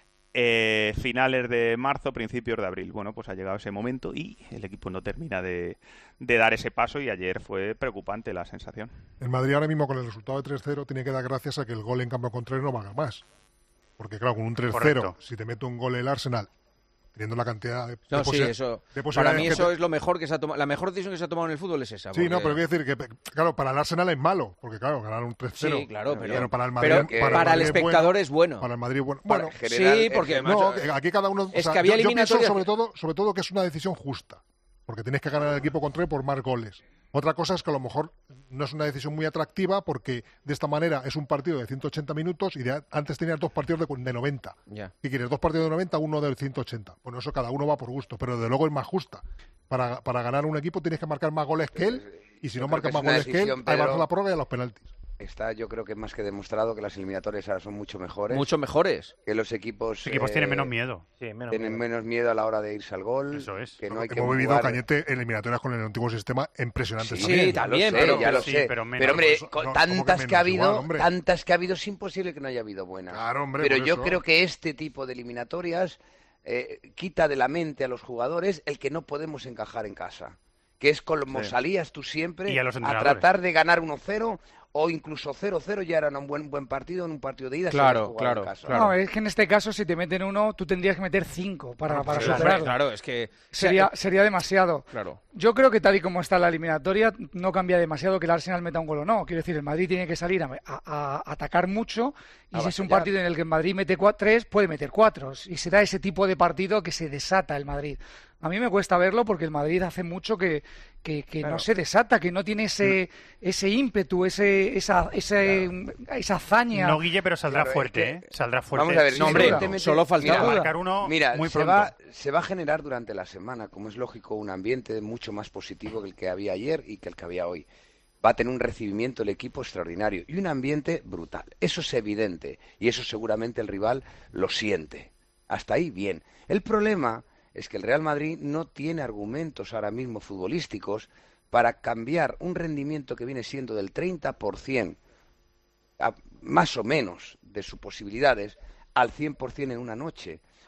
[SPEAKER 4] Eh, finales de marzo, principios de abril. Bueno, pues ha llegado ese momento y el equipo no termina de, de dar ese paso, y ayer fue preocupante la sensación.
[SPEAKER 5] El Madrid ahora mismo con el resultado de tres cero tiene que dar gracias a que el gol en campo contrario no valga más. Porque claro, con un tres cero,
[SPEAKER 1] Correcto.
[SPEAKER 5] si te mete un gol el Arsenal, teniendo la cantidad de,
[SPEAKER 1] No,
[SPEAKER 5] de
[SPEAKER 1] sí,
[SPEAKER 5] posi-
[SPEAKER 1] eso.
[SPEAKER 5] de
[SPEAKER 1] Para
[SPEAKER 5] posibilidades
[SPEAKER 1] mí
[SPEAKER 5] que
[SPEAKER 1] eso
[SPEAKER 5] te-
[SPEAKER 1] es lo mejor que se ha tomado. La mejor decisión que se ha tomado en el fútbol es esa.
[SPEAKER 5] Sí,
[SPEAKER 1] porque-
[SPEAKER 5] no, pero quiero decir que, claro, para el Arsenal es malo, porque claro, ganar un tres cero.
[SPEAKER 1] Sí, claro, pero-
[SPEAKER 5] para el Madrid,
[SPEAKER 1] pero que- para el
[SPEAKER 5] Madrid
[SPEAKER 1] espectador es bueno.
[SPEAKER 5] Para el Madrid es bueno.
[SPEAKER 1] Para-
[SPEAKER 5] Bueno,
[SPEAKER 1] sí, porque
[SPEAKER 5] no, que aquí cada uno.
[SPEAKER 1] Es
[SPEAKER 5] o sea,
[SPEAKER 1] que había
[SPEAKER 5] yo, yo pienso
[SPEAKER 1] eliminatorias-
[SPEAKER 5] sobre todo, sobre todo que es una decisión justa, porque tienes que ganar al equipo contrario por más goles. Otra cosa es que a lo mejor no es una decisión muy atractiva, porque de esta manera es un partido de ciento ochenta minutos y de, antes tenías dos partidos de, cu- de noventa.
[SPEAKER 1] Ya.
[SPEAKER 5] ¿Qué quieres? Dos partidos de noventa, uno de ciento ochenta. Bueno, eso cada uno va por gusto, pero desde luego es más justa. Para, para ganar un equipo tienes que marcar más goles que él, y si
[SPEAKER 7] Yo
[SPEAKER 5] no
[SPEAKER 7] creo
[SPEAKER 5] marcas
[SPEAKER 7] que
[SPEAKER 5] más
[SPEAKER 7] es una
[SPEAKER 5] goles que él,
[SPEAKER 7] decisión,
[SPEAKER 5] ahí vas
[SPEAKER 7] Pedro.
[SPEAKER 5] a la prórroga y a los penaltis.
[SPEAKER 7] Está, yo creo que más que demostrado que las eliminatorias ahora son mucho mejores.
[SPEAKER 1] Mucho mejores.
[SPEAKER 7] Que los equipos.
[SPEAKER 8] Los equipos tienen menos miedo. Sí, menos
[SPEAKER 7] tienen
[SPEAKER 8] miedo.
[SPEAKER 7] menos miedo a la hora de irse al gol.
[SPEAKER 8] Eso es.
[SPEAKER 7] Que no hay que
[SPEAKER 5] Hemos vivido,
[SPEAKER 7] jugar-
[SPEAKER 5] Cañete, eliminatorias con el antiguo sistema impresionantes
[SPEAKER 7] Sí,
[SPEAKER 5] también.
[SPEAKER 7] ya lo sé, ya lo sé. Pero, hombre,
[SPEAKER 5] Pues,
[SPEAKER 7] con
[SPEAKER 5] no, ¿cómo
[SPEAKER 7] tantas
[SPEAKER 5] que
[SPEAKER 7] que, ha
[SPEAKER 5] menos?
[SPEAKER 7] habido,
[SPEAKER 5] Igual, hombre.
[SPEAKER 7] tantas que ha habido, es imposible que no haya habido buenas.
[SPEAKER 5] Claro, hombre,
[SPEAKER 7] Pero
[SPEAKER 5] por
[SPEAKER 7] yo
[SPEAKER 5] eso.
[SPEAKER 7] creo que este tipo de eliminatorias eh, quita de la mente a los jugadores el que no podemos encajar en casa. Que es como
[SPEAKER 8] Sí.
[SPEAKER 7] salías tú siempre
[SPEAKER 8] Y a los
[SPEAKER 7] a
[SPEAKER 8] entrenadores.
[SPEAKER 7] tratar de ganar uno cero o incluso cero cero, ya era un buen buen partido, en un partido de ida. si
[SPEAKER 1] Claro,
[SPEAKER 7] habías jugado
[SPEAKER 1] claro,
[SPEAKER 7] en casa.
[SPEAKER 1] claro.
[SPEAKER 9] No, es que en este caso, si te meten uno, tú tendrías que meter cinco para,
[SPEAKER 1] No,
[SPEAKER 9] para
[SPEAKER 1] pues,
[SPEAKER 9] superarlo.
[SPEAKER 1] claro, es que-
[SPEAKER 9] Sería,
[SPEAKER 1] o sea,
[SPEAKER 9] sería demasiado.
[SPEAKER 1] Claro.
[SPEAKER 9] Yo creo que tal y como está la eliminatoria, no cambia demasiado que el Arsenal meta un gol o no. Quiero decir, el Madrid tiene que salir a, a- a atacar mucho, y
[SPEAKER 7] A
[SPEAKER 9] si es un
[SPEAKER 7] vasallar.
[SPEAKER 9] partido en el que el Madrid mete cua- tres, puede meter cuatro. Y será ese tipo de partido que se desata el Madrid. A mí me cuesta verlo porque el Madrid hace mucho que, que, que
[SPEAKER 7] Claro.
[SPEAKER 9] no se desata, que no tiene ese, ese ímpetu, ese, esa, ese, esa hazaña.
[SPEAKER 8] No, Guille, pero saldrá
[SPEAKER 7] Claro, es
[SPEAKER 8] fuerte,
[SPEAKER 7] que-
[SPEAKER 8] ¿eh? Saldrá fuerte.
[SPEAKER 7] Vamos a ver,
[SPEAKER 8] Sí,
[SPEAKER 7] no,
[SPEAKER 8] sí,
[SPEAKER 7] hombre,
[SPEAKER 8] evidentemente,
[SPEAKER 7] solo faltaba.
[SPEAKER 8] mira, marcar uno
[SPEAKER 7] Mira,
[SPEAKER 8] muy
[SPEAKER 7] se
[SPEAKER 8] pronto.
[SPEAKER 7] va, se va a generar durante la semana, como es lógico, un ambiente mucho más positivo que el que había ayer y que el que había hoy. Va a tener un recibimiento el equipo extraordinario y un ambiente brutal. Eso es evidente y eso seguramente el rival lo siente. Hasta ahí, bien. El problema es que el Real Madrid no tiene argumentos ahora mismo futbolísticos para cambiar un rendimiento que viene siendo del treinta por ciento, a- más o menos, de sus posibilidades, al cien por ciento en una noche.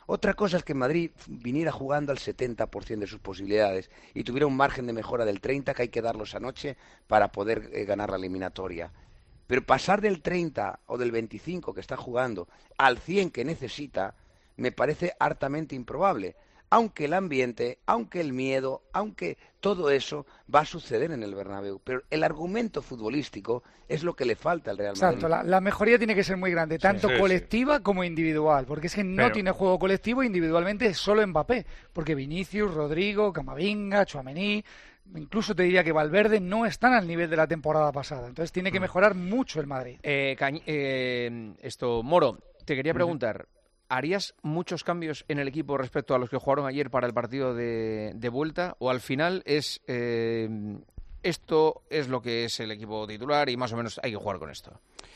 [SPEAKER 7] Otra cosa es que Madrid viniera jugando al setenta por ciento de sus posibilidades y tuviera un margen de mejora del treinta que hay que darlo esa noche para poder eh, ganar la eliminatoria. Pero pasar del treinta o del veinticinco que está jugando al cien que necesita me parece hartamente improbable. Aunque el ambiente, aunque el miedo, aunque todo eso va a suceder en el Bernabéu. Pero el argumento futbolístico es lo que le falta al Real Madrid.
[SPEAKER 9] Exacto, la, la mejoría tiene que ser muy grande, tanto
[SPEAKER 7] sí,
[SPEAKER 9] colectiva sí. como individual, porque es que no
[SPEAKER 7] Pero...
[SPEAKER 9] tiene juego colectivo, individualmente es solo Mbappé, porque Vinicius, Rodrigo, Camavinga, Tchouaméni, incluso te diría que Valverde no están al nivel de la temporada pasada, entonces tiene que mejorar mucho el Madrid.
[SPEAKER 1] Eh, Cañ- eh, esto, Moro, te quería preguntar... ¿Harías muchos cambios en el equipo respecto a los que jugaron ayer para el partido de, de vuelta? ¿O al final es eh, esto es lo que es el equipo titular y más o menos hay que jugar con esto?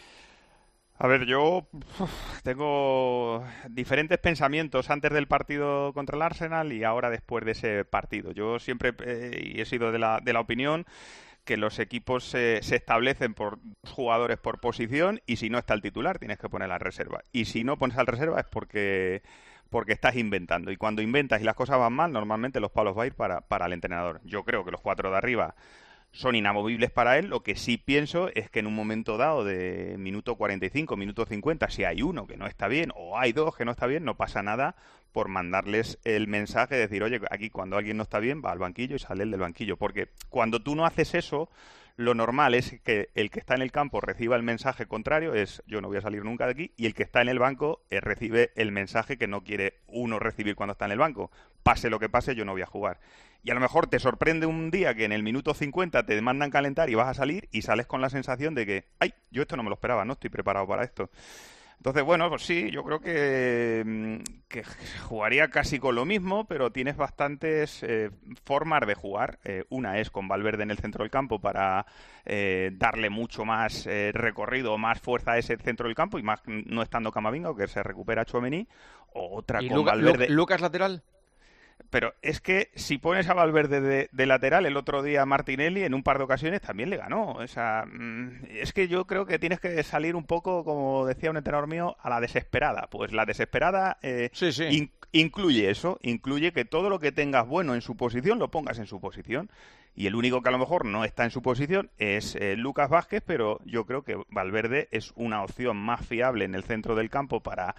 [SPEAKER 4] A ver, yo uf, tengo diferentes pensamientos antes del partido contra el Arsenal y ahora después de ese partido. Yo siempre eh, he sido de la, de la opinión que los equipos eh, se establecen por jugadores por posición y si no está el titular tienes que poner la reserva. Y si no pones al reserva es porque porque estás inventando. Y cuando inventas y las cosas van mal, normalmente los palos va a ir para, para el entrenador. Yo creo que los cuatro de arriba son inamovibles para él. Lo que sí pienso es que en un momento dado de minuto cuarenta y cinco, minuto cincuenta, si hay uno que no está bien o hay dos que no está bien, no pasa nada por mandarles el mensaje de decir, oye, aquí cuando alguien no está bien va al banquillo y sale el del banquillo. Porque cuando tú no haces eso, lo normal es que el que está en el campo reciba el mensaje contrario, es yo no voy a salir nunca de aquí, y el que está en el banco eh, recibe el mensaje que no quiere uno recibir cuando está en el banco. Pase lo que pase, yo no voy a jugar. Y a lo mejor te sorprende un día que en el minuto cincuenta te mandan calentar y vas a salir y sales con la sensación de que, ay, yo esto no me lo esperaba, no estoy preparado para esto. Entonces, bueno, pues sí, yo creo que, que jugaría casi con lo mismo, pero tienes bastantes eh, formas de jugar. Eh, una es con Valverde en el centro del campo para eh, darle mucho más eh, recorrido, más fuerza a ese centro del campo y más no estando Camavinga o que se recupera Tchouaméni. O otra
[SPEAKER 1] ¿Y
[SPEAKER 4] con
[SPEAKER 1] Luca,
[SPEAKER 4] Valverde.
[SPEAKER 1] Lu- Lucas lateral?
[SPEAKER 4] Pero es que si pones a Valverde de, de lateral, el otro día Martinelli en un par de ocasiones también le ganó. O sea, es que yo creo que tienes que salir un poco, como decía un entrenador mío, a la desesperada. Pues la desesperada eh,
[SPEAKER 1] sí, sí.
[SPEAKER 4] In, incluye eso, incluye que todo lo que tengas bueno en su posición lo pongas en su posición. Y el único que a lo mejor no está en su posición es eh, Lucas Vázquez, pero yo creo que Valverde es una opción más fiable en el centro del campo para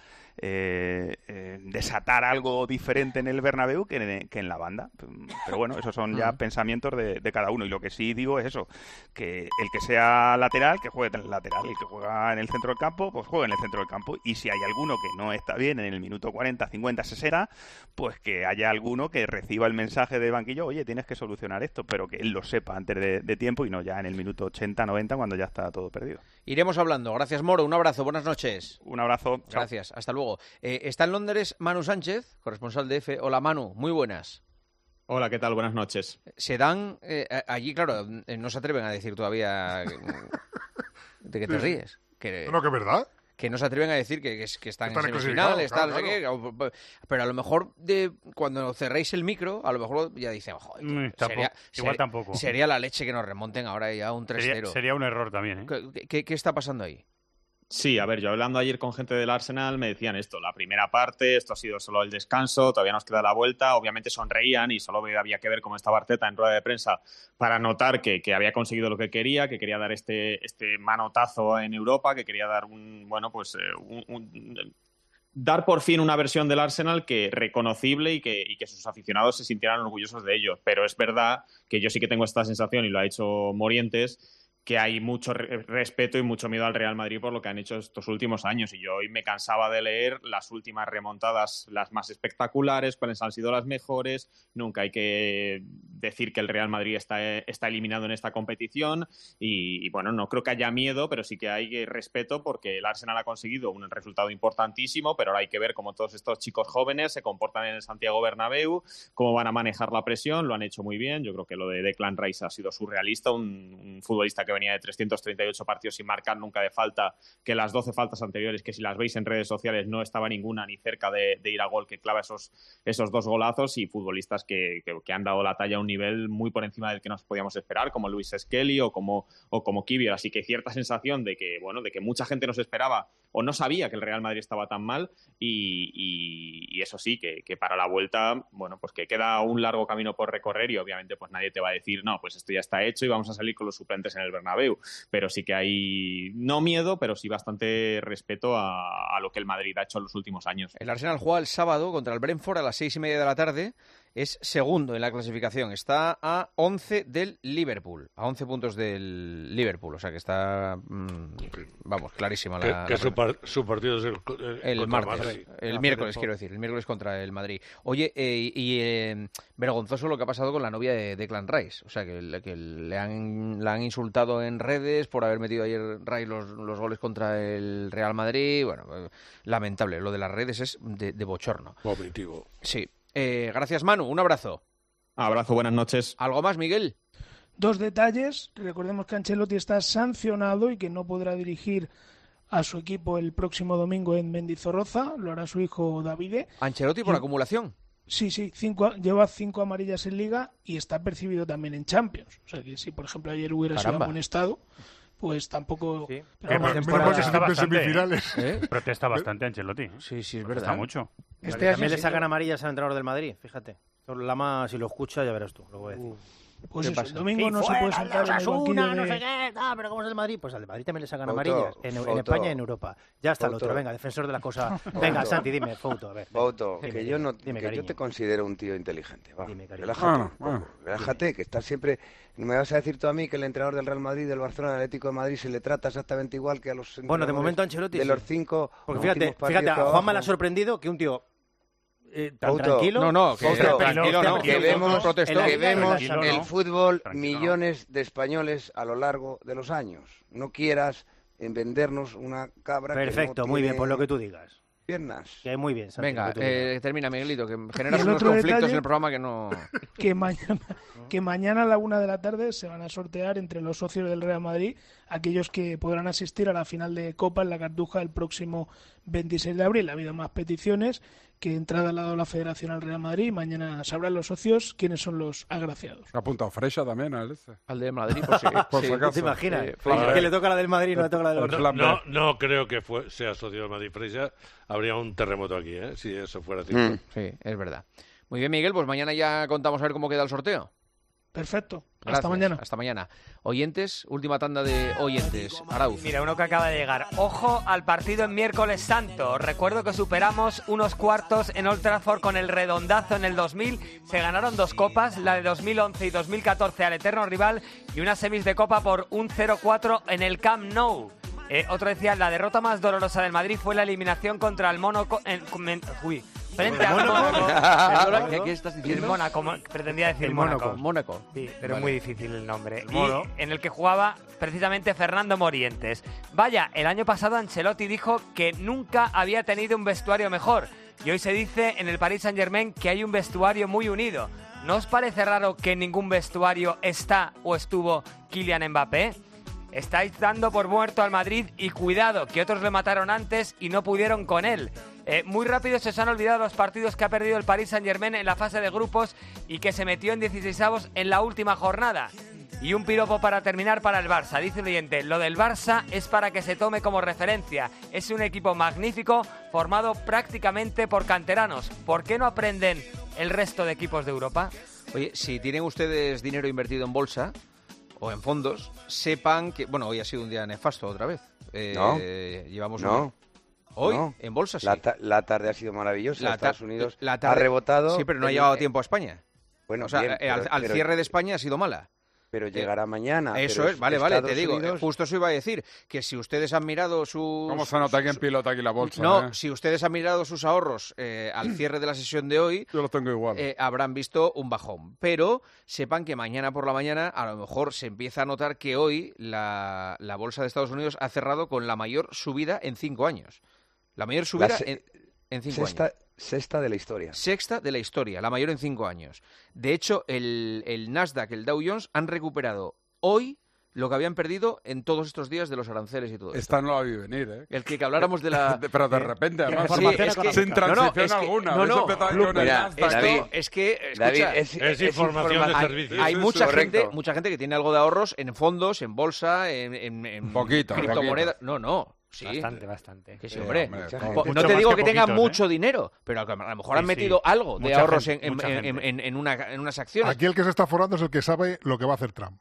[SPEAKER 4] eh, eh, desatar algo diferente en el Bernabéu que en, que en la banda. Pero bueno, esos son ya pensamientos de, de cada uno. Y lo que sí digo es eso, que el que sea lateral, que juegue en el lateral. El que juega en el centro del campo, pues juegue en el centro del campo. Y si hay alguno que no está bien en el minuto cuarenta, cincuenta, sesenta, pues que haya alguno que reciba el mensaje de banquillo, oye, tienes que solucionar esto, pero que él lo sepa antes de, de tiempo y no ya en el minuto ochenta, noventa cuando ya está todo perdido.
[SPEAKER 1] Iremos hablando. Gracias, Moro. Un abrazo. Buenas noches.
[SPEAKER 4] Un abrazo. Chao.
[SPEAKER 1] Gracias. Hasta luego. Eh, está en Londres Manu Sánchez, corresponsal de F. Hola, Manu. Muy buenas.
[SPEAKER 6] Hola, ¿qué tal? Buenas noches.
[SPEAKER 1] Se dan... Eh, allí, claro, eh, no se atreven a decir todavía de que te ríes. Que,
[SPEAKER 5] no, que es verdad.
[SPEAKER 1] Que no se atreven a decir que, que, que están,
[SPEAKER 5] están
[SPEAKER 1] en semifinales,
[SPEAKER 5] claro,
[SPEAKER 1] tal,
[SPEAKER 5] claro.
[SPEAKER 1] no sé qué. Pero a lo mejor de cuando cerréis el micro, a lo mejor ya dicen, joder,
[SPEAKER 8] Mm, tampoco,
[SPEAKER 1] sería,
[SPEAKER 8] igual
[SPEAKER 1] ser,
[SPEAKER 8] tampoco.
[SPEAKER 1] Sería la leche que nos remonten ahora ya a un tres cero.
[SPEAKER 8] Sería, sería un error también, ¿eh?
[SPEAKER 1] ¿Qué, qué, ¿Qué está pasando ahí?
[SPEAKER 6] Sí, a ver, yo hablando ayer con gente del Arsenal me decían esto, la primera parte, esto ha sido solo el descanso, todavía nos queda la vuelta, obviamente sonreían y solo había que ver cómo estaba Arteta en rueda de prensa para notar que, que había conseguido lo que quería, que quería dar este, este manotazo en Europa, que quería dar un, bueno, pues eh, un, un, dar por fin una versión del Arsenal que reconocible y que, y que sus aficionados se sintieran orgullosos de ellos, pero es verdad que yo sí que tengo esta sensación y lo ha hecho Morientes, que hay mucho re- respeto y mucho miedo al Real Madrid por lo que han hecho estos últimos años. Y yo hoy me cansaba de leer las últimas remontadas, las más espectaculares, cuáles han sido las mejores. Nunca hay que decir que el Real Madrid está, está eliminado en esta competición. Y, y bueno, no creo que haya miedo, pero sí que hay respeto porque el Arsenal ha conseguido un resultado importantísimo, pero ahora hay que ver cómo todos estos chicos jóvenes se comportan en el Santiago Bernabéu, cómo van a manejar la presión. Lo han hecho muy bien. Yo creo que lo de Declan Rice ha sido surrealista, un, un futbolista que venía de trescientos treinta y ocho partidos sin marcar nunca de falta, que las doce faltas anteriores, que si las veis en redes sociales no estaba ninguna ni cerca de, de ir a gol, que clava esos, esos dos golazos, y futbolistas que, que, que han dado la talla a un nivel muy por encima del que nos podíamos esperar, como Luis Skelly o como, o como Kivior. Así que cierta sensación de que, bueno, de que mucha gente nos esperaba o no sabía que el Real Madrid estaba tan mal y, y, y eso sí, que, que para la vuelta, bueno, pues que queda un largo camino por recorrer y obviamente pues nadie te va a decir, no, pues esto ya está hecho y vamos a salir con los suplentes en el Bernabéu, pero sí que hay, no miedo, pero sí bastante respeto a, a lo que el Madrid ha hecho en los últimos años.
[SPEAKER 1] El Arsenal juega el sábado contra el Brentford a las seis y media de la tarde. Es segundo en la clasificación. Está a once del Liverpool. A once puntos del Liverpool. O sea que está, mmm, vamos, clarísima la...
[SPEAKER 11] Que, que
[SPEAKER 1] la...
[SPEAKER 11] Su, par, su partido es el, el,
[SPEAKER 1] el martes. Madrid. El ah, miércoles, quiero decir. El miércoles contra el Madrid. Oye, eh, y eh, vergonzoso lo que ha pasado con la novia de Declan Rice. O sea, que, que le han, la han insultado en redes por haber metido ayer Rice los, los goles contra el Real Madrid. Bueno, eh, lamentable. Lo de las redes es de, de bochorno.
[SPEAKER 11] Vomitivo.
[SPEAKER 1] Sí. Eh, gracias, Manu. Un abrazo.
[SPEAKER 6] Abrazo, buenas noches.
[SPEAKER 1] ¿Algo más, Miguel?
[SPEAKER 2] Dos detalles. Recordemos que Ancelotti está sancionado y que no podrá dirigir a su equipo el próximo domingo en Mendizorroza. Lo hará su hijo Davide.
[SPEAKER 1] ¿Ancelotti por
[SPEAKER 2] y...
[SPEAKER 1] acumulación?
[SPEAKER 2] Sí, sí. Cinco, lleva cinco amarillas en Liga y está percibido también en Champions. O sea que si, por ejemplo, ayer hubiera
[SPEAKER 1] Caramba.
[SPEAKER 2] sido amonestado, pues tampoco...
[SPEAKER 12] Sí.
[SPEAKER 2] Pero vamos,
[SPEAKER 12] temporada... protesta, bastante,
[SPEAKER 11] ¿Eh?
[SPEAKER 12] protesta bastante Ancelotti.
[SPEAKER 1] Sí, sí, es
[SPEAKER 12] protesta
[SPEAKER 1] verdad.
[SPEAKER 12] mucho.
[SPEAKER 13] Este vale, también le sacan amarillas al entrenador del Madrid, fíjate. Lama, si lo escucha, ya verás tú, lo voy a decir.
[SPEAKER 2] Pues eso, el domingo no se puede sentar en el banquillo de...
[SPEAKER 13] no sé qué, ah, pero ¿cómo es el Madrid? Pues al Madrid también le sacan
[SPEAKER 7] Foto,
[SPEAKER 13] amarillas, en,
[SPEAKER 7] foto,
[SPEAKER 13] en España y en Europa. Ya está
[SPEAKER 7] foto.
[SPEAKER 13] el otro, venga, defensor de la cosa. Venga, Santi, dime, foto, a ver.
[SPEAKER 7] Foto,
[SPEAKER 13] dime,
[SPEAKER 7] que
[SPEAKER 13] dime,
[SPEAKER 7] yo no,
[SPEAKER 13] dime,
[SPEAKER 7] que
[SPEAKER 13] cariño.
[SPEAKER 7] yo te considero un tío inteligente, va.
[SPEAKER 13] Dime,
[SPEAKER 7] Relájate,
[SPEAKER 3] ah,
[SPEAKER 7] un poco, relájate, que estás siempre... No me vas a decir tú a mí que el entrenador del Real Madrid, del Barcelona, del Atlético de Madrid se le trata exactamente igual que a los
[SPEAKER 13] Bueno, de momento Ancelotti
[SPEAKER 7] de
[SPEAKER 13] sí.
[SPEAKER 7] los cinco.
[SPEAKER 13] Porque fíjate, fíjate, a Juanma le ha sorprendido que un tío Eh, tan
[SPEAKER 7] Auto.
[SPEAKER 13] tranquilo.
[SPEAKER 1] No, no, que,
[SPEAKER 7] Auto.
[SPEAKER 1] tranquilo, no.
[SPEAKER 7] que vemos,
[SPEAKER 1] Protesto.
[SPEAKER 7] que vemos
[SPEAKER 12] Tranquilo,
[SPEAKER 7] el
[SPEAKER 12] no.
[SPEAKER 7] fútbol
[SPEAKER 12] Tranquilo.
[SPEAKER 7] millones de españoles a lo largo de los años. No quieras en vendernos una cabra
[SPEAKER 13] Perfecto,
[SPEAKER 7] que no
[SPEAKER 13] muy bien,
[SPEAKER 7] tiene
[SPEAKER 13] por lo que tú digas.
[SPEAKER 7] piernas.
[SPEAKER 13] Que muy bien, Santi,
[SPEAKER 1] Venga,
[SPEAKER 13] lo que tú digas.
[SPEAKER 1] eh, termina, Miguelito, que generas
[SPEAKER 2] Y el
[SPEAKER 1] unos
[SPEAKER 2] otro
[SPEAKER 1] conflictos
[SPEAKER 2] detalle-
[SPEAKER 1] en el programa que no...
[SPEAKER 2] que mañana, que mañana a la una de la tarde se van a sortear entre los socios del Real Madrid aquellos que podrán asistir a la final de Copa en la Cartuja el próximo veintiséis de abril. Ha habido más peticiones que entrada al lado de la Federación al Real Madrid. Mañana sabrán los socios quiénes son los agraciados.
[SPEAKER 3] Ha apuntado Freixa también al ese.
[SPEAKER 1] Al de Madrid, por si,
[SPEAKER 3] Por
[SPEAKER 1] sí,
[SPEAKER 3] si acaso.
[SPEAKER 13] ¿Te imaginas?
[SPEAKER 1] Sí,
[SPEAKER 13] Pues que le toca la del Madrid y no le toca la del
[SPEAKER 11] No,
[SPEAKER 13] Barça.
[SPEAKER 11] no, no creo que fue, sea socio del Madrid Freixa. Habría un terremoto aquí, ¿eh? Si eso fuera cierto.
[SPEAKER 1] Mm, sí, es verdad. Muy bien, Miguel, pues mañana ya contamos a ver cómo queda el sorteo.
[SPEAKER 2] Perfecto.
[SPEAKER 1] Gracias,
[SPEAKER 2] Hasta mañana.
[SPEAKER 1] Hasta mañana. Oyentes, última tanda de oyentes. Arauz.
[SPEAKER 14] Mira, uno que acaba de llegar. Ojo al partido en miércoles santo. Os recuerdo que superamos unos cuartos en Old Trafford con el redondazo en el dos mil. Se ganaron dos copas, la de dos mil once y dos mil catorce al eterno rival y unas semis de copa por un cero cuatro en el Camp Nou. Eh, otro decía, la derrota más dolorosa del Madrid fue la eliminación contra el Mónaco en, en- uy, frente al Mónaco.
[SPEAKER 1] Perdona, ¿qué, qué estás
[SPEAKER 14] El
[SPEAKER 1] diciendo?
[SPEAKER 14] Mónaco, mo- pretendía decir
[SPEAKER 1] El
[SPEAKER 14] Mónaco.
[SPEAKER 1] Mónaco. Mónaco.
[SPEAKER 14] Sí, pero
[SPEAKER 1] Vale.
[SPEAKER 14] muy difícil el nombre.
[SPEAKER 1] El
[SPEAKER 14] Y
[SPEAKER 1] mono.
[SPEAKER 14] en el que jugaba precisamente Fernando Morientes. Vaya, el año pasado Ancelotti dijo que nunca había tenido un vestuario mejor. Y hoy se dice en el Paris Saint-Germain que hay un vestuario muy unido. ¿No os parece raro que en ningún vestuario está o estuvo Kylian Mbappé? Estáis dando por muerto al Madrid y cuidado, que otros le mataron antes y no pudieron con él. Eh, muy rápido se os han olvidado los partidos que ha perdido el Paris Saint-Germain en la fase de grupos y que se metió en dieciseisavos en la última jornada. Y un piropo para terminar para el Barça. Dice el oyente, lo del Barça es para que se tome como referencia. Es un equipo magnífico formado prácticamente por canteranos. ¿Por qué no aprenden el resto de equipos de Europa?
[SPEAKER 1] Oye, si tienen ustedes dinero invertido en bolsa o en fondos, sepan que... Bueno, hoy ha sido un día nefasto otra vez. Eh,
[SPEAKER 7] No.
[SPEAKER 1] Llevamos
[SPEAKER 7] No.
[SPEAKER 1] un- Hoy,
[SPEAKER 7] No.
[SPEAKER 1] en bolsa, sí.
[SPEAKER 7] La, ta- la tarde ha sido maravillosa.
[SPEAKER 1] La ta-
[SPEAKER 7] Estados Unidos
[SPEAKER 1] la
[SPEAKER 7] ha
[SPEAKER 1] tarde-
[SPEAKER 7] rebotado.
[SPEAKER 1] Sí, pero no ha
[SPEAKER 7] El-
[SPEAKER 1] llegado a tiempo a España.
[SPEAKER 7] Bueno,
[SPEAKER 1] o sea,
[SPEAKER 7] bien,
[SPEAKER 1] eh, al,
[SPEAKER 7] pero-
[SPEAKER 1] al
[SPEAKER 7] pero-
[SPEAKER 1] cierre de España ha sido mala.
[SPEAKER 7] Pero llegará mañana.
[SPEAKER 1] Eso
[SPEAKER 7] pero
[SPEAKER 1] es, vale, vale,
[SPEAKER 7] Estados
[SPEAKER 1] te digo,
[SPEAKER 7] Unidos-
[SPEAKER 1] eh, justo eso iba a decir, que si ustedes han mirado sus...
[SPEAKER 3] ¿Cómo se nota quién pilota aquí la bolsa?
[SPEAKER 1] No,
[SPEAKER 3] eh?
[SPEAKER 1] si ustedes han mirado sus ahorros eh, al cierre de la sesión de hoy,
[SPEAKER 3] Yo los tengo igual.
[SPEAKER 1] eh, habrán visto un bajón. Pero sepan que mañana por la mañana a lo mejor se empieza a notar que hoy la, la bolsa de Estados Unidos ha cerrado con la mayor subida en cinco años. La mayor subida
[SPEAKER 7] La se-
[SPEAKER 1] en, en cinco
[SPEAKER 7] sexta,
[SPEAKER 1] años.
[SPEAKER 7] sexta de la historia.
[SPEAKER 1] Sexta de la historia, la mayor en cinco años. De hecho, el, el Nasdaq, el Dow Jones, han recuperado hoy lo que habían perdido en todos estos días de los aranceles y todo esto.
[SPEAKER 3] Esta no la vi venir, ¿eh?
[SPEAKER 1] El que, que habláramos de la...
[SPEAKER 3] De- Pero de repente, además,
[SPEAKER 1] Sí, es que-
[SPEAKER 3] sin
[SPEAKER 1] no,
[SPEAKER 3] transición
[SPEAKER 1] no, es que-
[SPEAKER 3] alguna.
[SPEAKER 1] no,
[SPEAKER 3] habéis
[SPEAKER 1] no,
[SPEAKER 3] empezado
[SPEAKER 1] Mira,
[SPEAKER 3] con el Nasdaq.
[SPEAKER 1] esto
[SPEAKER 7] David,
[SPEAKER 1] es que, escucha,
[SPEAKER 7] David, es,
[SPEAKER 11] Es información de
[SPEAKER 1] hay,
[SPEAKER 11] servicios.
[SPEAKER 1] hay
[SPEAKER 7] Eso es
[SPEAKER 1] mucha
[SPEAKER 7] correcto.
[SPEAKER 1] gente, mucha gente que tiene algo de ahorros en fondos, en bolsa, en, en, en
[SPEAKER 3] Poquito,
[SPEAKER 1] criptomonedas. No, no. Sí.
[SPEAKER 14] Bastante, bastante.
[SPEAKER 1] Que sí, hombre.
[SPEAKER 14] hombre,
[SPEAKER 1] no
[SPEAKER 14] mucho
[SPEAKER 1] te digo
[SPEAKER 14] más
[SPEAKER 1] que,
[SPEAKER 14] que
[SPEAKER 1] tengan
[SPEAKER 14] poquitos,
[SPEAKER 1] mucho
[SPEAKER 14] ¿eh?
[SPEAKER 1] dinero, pero a lo mejor
[SPEAKER 14] Sí,
[SPEAKER 1] han metido
[SPEAKER 14] sí.
[SPEAKER 1] algo de
[SPEAKER 14] Mucha
[SPEAKER 1] ahorros
[SPEAKER 14] gente,
[SPEAKER 1] en,
[SPEAKER 14] mucha
[SPEAKER 1] en,
[SPEAKER 14] gente.
[SPEAKER 1] en, en, una, en unas acciones.
[SPEAKER 5] Aquí el que se está forrando es el que sabe lo que va a hacer Trump.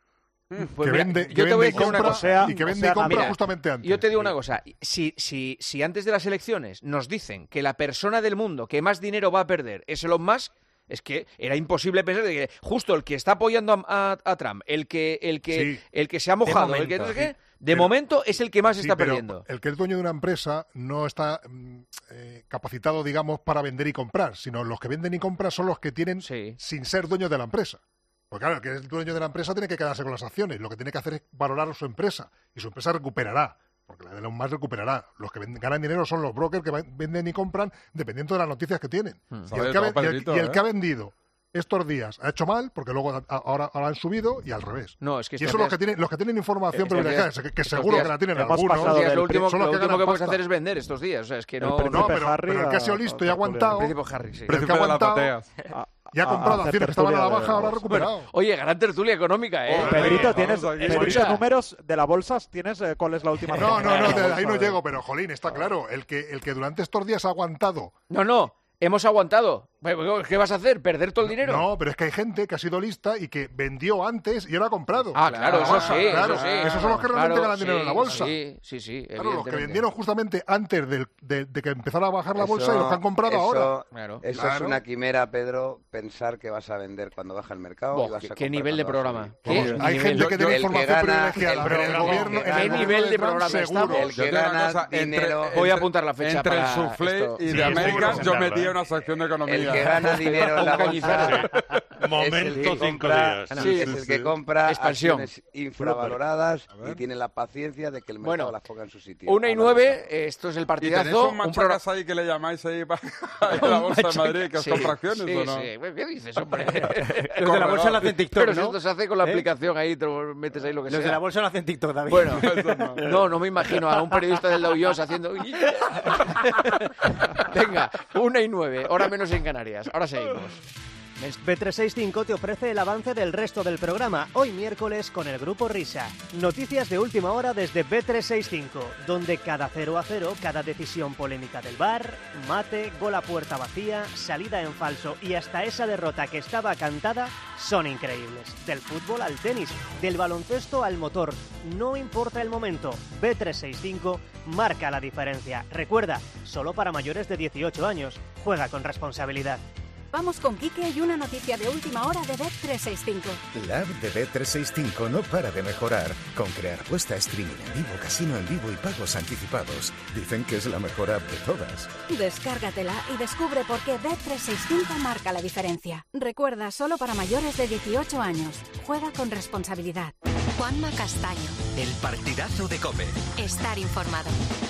[SPEAKER 1] Pues
[SPEAKER 5] que
[SPEAKER 1] mira,
[SPEAKER 5] vende,
[SPEAKER 1] yo
[SPEAKER 5] que
[SPEAKER 1] te voy a
[SPEAKER 5] vende y
[SPEAKER 1] decir una
[SPEAKER 5] compra,
[SPEAKER 1] cosa.
[SPEAKER 5] y que vende
[SPEAKER 1] O sea,
[SPEAKER 5] y compra
[SPEAKER 1] mira,
[SPEAKER 5] justamente antes.
[SPEAKER 1] Yo te digo una cosa. Si, si, si antes de las elecciones nos dicen que la persona del mundo que más dinero va a perder es Elon Musk, es que era imposible pensar de que justo el que está apoyando a, a, a Trump, el que, el que,
[SPEAKER 5] Sí.
[SPEAKER 1] el que se ha mojado,
[SPEAKER 5] De
[SPEAKER 1] el que no sé
[SPEAKER 5] momento,
[SPEAKER 1] qué,
[SPEAKER 5] sí.
[SPEAKER 1] de
[SPEAKER 5] Pero-
[SPEAKER 1] momento es el que más
[SPEAKER 5] Sí,
[SPEAKER 1] está
[SPEAKER 5] pero
[SPEAKER 1] perdiendo.
[SPEAKER 5] el que es dueño de una empresa no está mm, eh, capacitado, digamos, para vender y comprar, sino los que venden y compran son los que tienen sin ser dueños de la empresa. Porque claro, el que es dueño de la empresa tiene que quedarse con las acciones. Lo que tiene que hacer es valorar su empresa. Y su empresa recuperará. Porque la de Elon Musk recuperará. Los que venden- ganan dinero son los brokers que va- venden y compran dependiendo de las noticias que tienen. Y, el
[SPEAKER 3] Sabes,
[SPEAKER 5] que ha,
[SPEAKER 3] no,
[SPEAKER 5] ve- y el-
[SPEAKER 3] Pedrito,
[SPEAKER 5] y el
[SPEAKER 3] ¿eh?
[SPEAKER 5] que ha vendido estos días ha hecho mal, porque luego a- ahora, ahora han subido y al revés.
[SPEAKER 1] No, es que
[SPEAKER 5] y
[SPEAKER 1] estos
[SPEAKER 5] eso los
[SPEAKER 1] días-
[SPEAKER 5] que tienen, los que tienen información
[SPEAKER 1] Estos
[SPEAKER 5] privilegiada,
[SPEAKER 1] días-
[SPEAKER 5] que, que
[SPEAKER 1] estos
[SPEAKER 5] seguro
[SPEAKER 1] días
[SPEAKER 5] que la tienen
[SPEAKER 1] hemos
[SPEAKER 5] algunos,
[SPEAKER 1] pasado del- lo último,
[SPEAKER 5] son los
[SPEAKER 1] lo
[SPEAKER 5] que
[SPEAKER 1] último
[SPEAKER 5] ganan
[SPEAKER 1] que puedes
[SPEAKER 5] pasta.
[SPEAKER 1] hacer es vender estos días. O sea, es que no...
[SPEAKER 5] No, pero, pero el que ha sido listo y ha aguantado,
[SPEAKER 1] El príncipe Harry, sí.
[SPEAKER 5] pero el que ha aguantado y ha comprado acciones que estaban a la baja, ahora ha recuperado.
[SPEAKER 1] Bueno, oye, gran tertulia económica, ¿eh?
[SPEAKER 15] Pedrito, ¿tienes,
[SPEAKER 1] Vamos aquí.
[SPEAKER 15] ¿has visto
[SPEAKER 1] Escucha.
[SPEAKER 15] números de la bolsa? ¿Tienes eh, cuál es la última?
[SPEAKER 5] No, no, no,
[SPEAKER 15] de la
[SPEAKER 5] de ahí no
[SPEAKER 15] bolsa?
[SPEAKER 5] llego, pero jolín, está claro, el que, el que durante estos días ha aguantado.
[SPEAKER 1] No, no, hemos aguantado. ¿Qué vas a hacer? ¿Perder todo el dinero?
[SPEAKER 5] No, pero es que hay gente que ha sido lista y que vendió antes y ahora ha comprado.
[SPEAKER 1] Ah, claro, eso sí,
[SPEAKER 5] Claro,
[SPEAKER 1] eso sí.
[SPEAKER 5] esos son los que realmente
[SPEAKER 1] Claro,
[SPEAKER 5] ganan dinero
[SPEAKER 1] sí,
[SPEAKER 5] en la bolsa.
[SPEAKER 1] Sí, sí, sí,
[SPEAKER 5] Claro, los que
[SPEAKER 1] evidentemente.
[SPEAKER 5] vendieron justamente antes del- de, de que empezara a bajar la bolsa
[SPEAKER 7] Eso-
[SPEAKER 5] y los que han comprado
[SPEAKER 7] eso-
[SPEAKER 5] ahora.
[SPEAKER 7] Eso es
[SPEAKER 5] Claro.
[SPEAKER 7] una quimera, Pedro, pensar que vas a vender cuando baja el mercado.
[SPEAKER 1] Buah,
[SPEAKER 7] y vas
[SPEAKER 1] qué-
[SPEAKER 7] a
[SPEAKER 1] qué
[SPEAKER 7] comprar
[SPEAKER 1] nivel de
[SPEAKER 7] cuando baja
[SPEAKER 1] programa.
[SPEAKER 7] el-
[SPEAKER 1] ¿Qué
[SPEAKER 7] Vamos,
[SPEAKER 1] nivel?
[SPEAKER 5] Hay gente que tiene
[SPEAKER 7] el
[SPEAKER 5] información
[SPEAKER 7] gana-
[SPEAKER 5] privilegiada
[SPEAKER 7] el
[SPEAKER 5] en el
[SPEAKER 7] programa-
[SPEAKER 5] gobierno. en
[SPEAKER 1] ¿Qué
[SPEAKER 5] el
[SPEAKER 1] nivel
[SPEAKER 5] gobierno
[SPEAKER 1] de
[SPEAKER 5] Trump,
[SPEAKER 1] programa
[SPEAKER 5] seguro.
[SPEAKER 1] estamos?
[SPEAKER 7] El que
[SPEAKER 3] Yo te digo una
[SPEAKER 7] gana
[SPEAKER 3] cosa, entre-
[SPEAKER 7] dinero.
[SPEAKER 1] Voy a apuntar la fecha
[SPEAKER 3] Entre
[SPEAKER 1] para
[SPEAKER 3] el soufflé
[SPEAKER 1] esto.
[SPEAKER 3] y
[SPEAKER 1] Sí,
[SPEAKER 3] de
[SPEAKER 1] esto hay que
[SPEAKER 3] Américas, yo
[SPEAKER 1] presentarlo,
[SPEAKER 3] metía
[SPEAKER 1] ¿eh?
[SPEAKER 3] una sección de economía.
[SPEAKER 7] El que gana dinero en la
[SPEAKER 1] Un cañizazo.
[SPEAKER 7] bolsa es el
[SPEAKER 11] Momento
[SPEAKER 7] que
[SPEAKER 11] cinco
[SPEAKER 7] compra,
[SPEAKER 11] días.
[SPEAKER 7] es
[SPEAKER 1] Sí,
[SPEAKER 7] el
[SPEAKER 1] sí,
[SPEAKER 7] que
[SPEAKER 1] sí.
[SPEAKER 7] compra
[SPEAKER 1] Expansión.
[SPEAKER 7] acciones infravaloradas
[SPEAKER 3] A ver.
[SPEAKER 7] y tiene la paciencia de que el mercado
[SPEAKER 1] Bueno,
[SPEAKER 7] las ponga en su sitio.
[SPEAKER 1] Una y
[SPEAKER 7] A la
[SPEAKER 1] nueve, eh, esto es el
[SPEAKER 3] ¿Y tenéis
[SPEAKER 1] partidazo.
[SPEAKER 3] un machacas ahí que le llamáis ahí para la bolsa de Madrid que os
[SPEAKER 1] Sí,
[SPEAKER 3] compra acciones
[SPEAKER 1] sí,
[SPEAKER 3] o no?
[SPEAKER 1] sí. ¿Qué dices, hombre?
[SPEAKER 13] Los de la bolsa lo hacen TikTok,
[SPEAKER 1] Pero
[SPEAKER 13] ¿no?
[SPEAKER 1] si esto se hace con la
[SPEAKER 13] ¿Eh?
[SPEAKER 1] aplicación ahí, te lo metes ahí lo que
[SPEAKER 13] Los
[SPEAKER 1] sea.
[SPEAKER 13] de la bolsa lo hacen TikTok, David.
[SPEAKER 1] Bueno,
[SPEAKER 3] Eso no.
[SPEAKER 1] no, no me imagino a un periodista del Dow Jones haciendo... Venga, una y nueve, hora menos en Canarias. Ahora seguimos.
[SPEAKER 16] B trescientos sesenta y cinco te ofrece el avance del resto del programa, hoy miércoles con el Grupo Risa. Noticias de última hora desde B trescientos sesenta y cinco, donde cada cero a cero, cada decisión polémica del V A R, mate, gol a puerta vacía, salida en falso y hasta esa derrota que estaba cantada, son increíbles. Del fútbol al tenis, del baloncesto al motor, no importa el momento, B trescientos sesenta y cinco marca la diferencia. Recuerda, solo para mayores de dieciocho años, juega con responsabilidad.
[SPEAKER 17] Vamos con Quique y una noticia de última hora de B trescientos sesenta y cinco.
[SPEAKER 18] La app de B trescientos sesenta y cinco no para de mejorar, con crear puesta, streaming en vivo, casino en vivo y pagos anticipados. Dicen que es la mejor app de todas.
[SPEAKER 17] Descárgatela y descubre por qué B trescientos sesenta y cinco marca la diferencia. Recuerda, solo para mayores de dieciocho años. Juega con responsabilidad.
[SPEAKER 10] Juanma Castaño.
[SPEAKER 21] El partidazo de COPE.
[SPEAKER 10] Estar informado.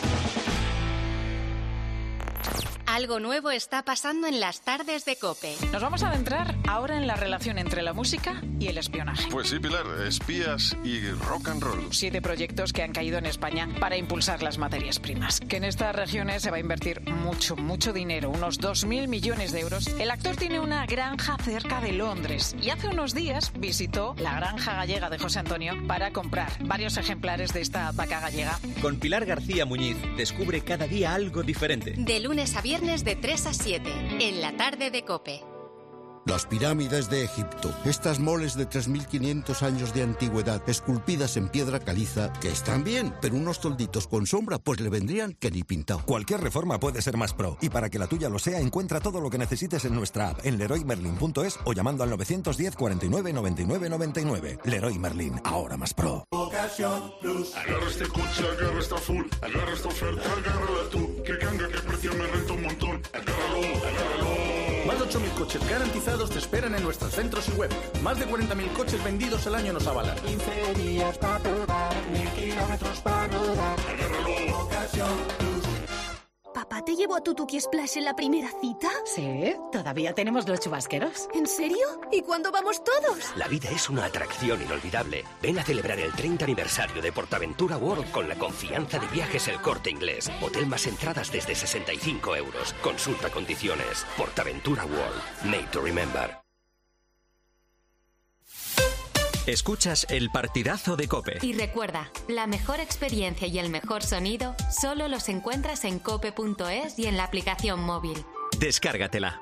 [SPEAKER 10] Algo nuevo está pasando en las tardes de COPE.
[SPEAKER 33] Nos vamos a adentrar ahora en la relación entre la música y el espionaje.
[SPEAKER 19] Pues sí, Pilar, espías y rock and roll.
[SPEAKER 33] Siete proyectos que han caído en España para impulsar las materias primas. Que en estas regiones se va a invertir mucho, mucho dinero, unos dos mil millones de euros. El actor tiene una granja cerca de Londres y hace unos días visitó la granja gallega de José Antonio para comprar varios ejemplares de esta vaca gallega.
[SPEAKER 21] Con Pilar García Muñiz, descubre cada día algo diferente.
[SPEAKER 10] De lunes a viernes de tres a siete, en la tarde de COPE.
[SPEAKER 20] Las pirámides de Egipto, estas moles de tres mil quinientos años de antigüedad, esculpidas en piedra caliza, que están bien, pero unos tolditos con sombra, pues le vendrían que ni pintado.
[SPEAKER 22] Cualquier reforma puede ser más pro, y para que la tuya lo sea, encuentra todo lo que necesites en nuestra app, en leroy merlin punto es o llamando al novecientos diez, cuarenta y nueve, noventa y nueve, noventa y nueve. Leroy Merlin, ahora más pro.
[SPEAKER 19] Ocasión Plus. Agarra este coche, agarra esta full, agarra esta oferta, agárrala tú. Que canga, que precio me renta un montón. Agárralo, agárralo.
[SPEAKER 23] Más de ocho mil coches garantizados te esperan en nuestros centros y web. Más de cuarenta mil coches vendidos al año nos avalan.
[SPEAKER 24] quince días para probar, mil kilómetros para rodar.
[SPEAKER 19] Agárralo.
[SPEAKER 24] Ocasión Plus.
[SPEAKER 17] ¿Papá te llevó a tu Tuki Splash en la primera cita?
[SPEAKER 25] Sí, todavía tenemos los chubasqueros.
[SPEAKER 17] ¿En serio? ¿Y cuándo vamos todos?
[SPEAKER 26] La vida es una atracción inolvidable. Ven a celebrar el treinta aniversario de Portaventura World con la confianza de Viajes El Corte Inglés. Hotel más entradas desde sesenta y cinco euros. Consulta condiciones. Portaventura World. Made to remember.
[SPEAKER 21] Escuchas el partidazo de COPE.
[SPEAKER 10] Y recuerda, la mejor experiencia y el mejor sonido solo los encuentras en cope punto es y en la aplicación móvil.
[SPEAKER 21] Descárgatela.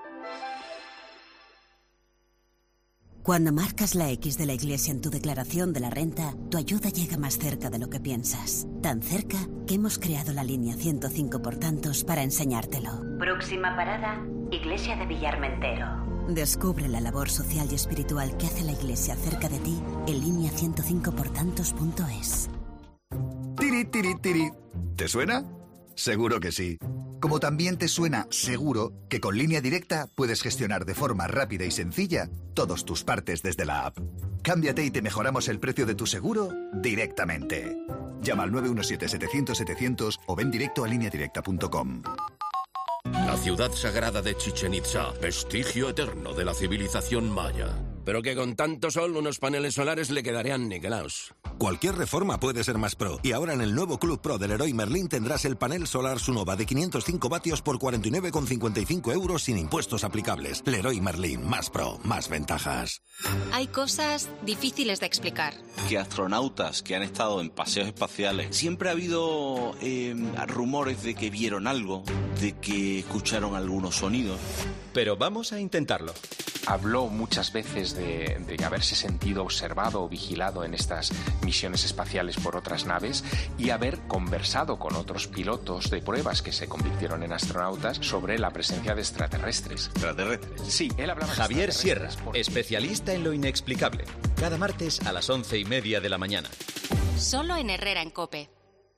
[SPEAKER 2] Cuando marcas la X de la Iglesia en tu declaración de la renta, tu ayuda llega más cerca de lo que piensas. Tan cerca que hemos creado la línea ciento cinco por tantos para enseñártelo.
[SPEAKER 4] Próxima parada, Iglesia de Villarmentero.
[SPEAKER 2] Descubre la labor social y espiritual que hace la Iglesia cerca de ti en línea ciento cinco por tantos punto es.
[SPEAKER 6] Tiri, tiri, tiri. ¿Te suena? Seguro que sí. Como también te suena seguro que con Línea Directa puedes gestionar de forma rápida y sencilla todos tus partes desde la app. Cámbiate y te mejoramos el precio de tu seguro directamente. Llama al nueve uno siete, setecientos, setecientos o ven directo a línea directa punto com.
[SPEAKER 8] La ciudad sagrada de Chichén Itzá, vestigio eterno de la civilización maya. Pero que con tanto sol unos paneles solares le quedarían niquelaos.
[SPEAKER 22] Cualquier reforma puede ser más pro. Y ahora en el nuevo Club Pro del Leroy Merlin tendrás el panel solar Sunova de quinientos cinco vatios por cuarenta y nueve con cincuenta y cinco euros sin impuestos aplicables. Leroy Merlin, más pro, más ventajas.
[SPEAKER 9] Hay cosas difíciles de explicar.
[SPEAKER 12] Que astronautas que han estado en paseos espaciales, siempre ha habido eh, rumores de que vieron algo, de que escucharon algunos sonidos.
[SPEAKER 21] Pero vamos a intentarlo.
[SPEAKER 14] Habló muchas veces de, de haberse sentido observado o vigilado en estas misiones espaciales por otras naves y haber conversado con otros pilotos de pruebas que se convirtieron en astronautas sobre la presencia de extraterrestres.
[SPEAKER 12] ¿Extraterrestres?
[SPEAKER 14] Sí, él hablaba de
[SPEAKER 21] Javier Sierra,
[SPEAKER 14] extraterrestres.
[SPEAKER 21] especialista en lo inexplicable. Cada martes a las once y media de la mañana.
[SPEAKER 10] Solo en Herrera en COPE.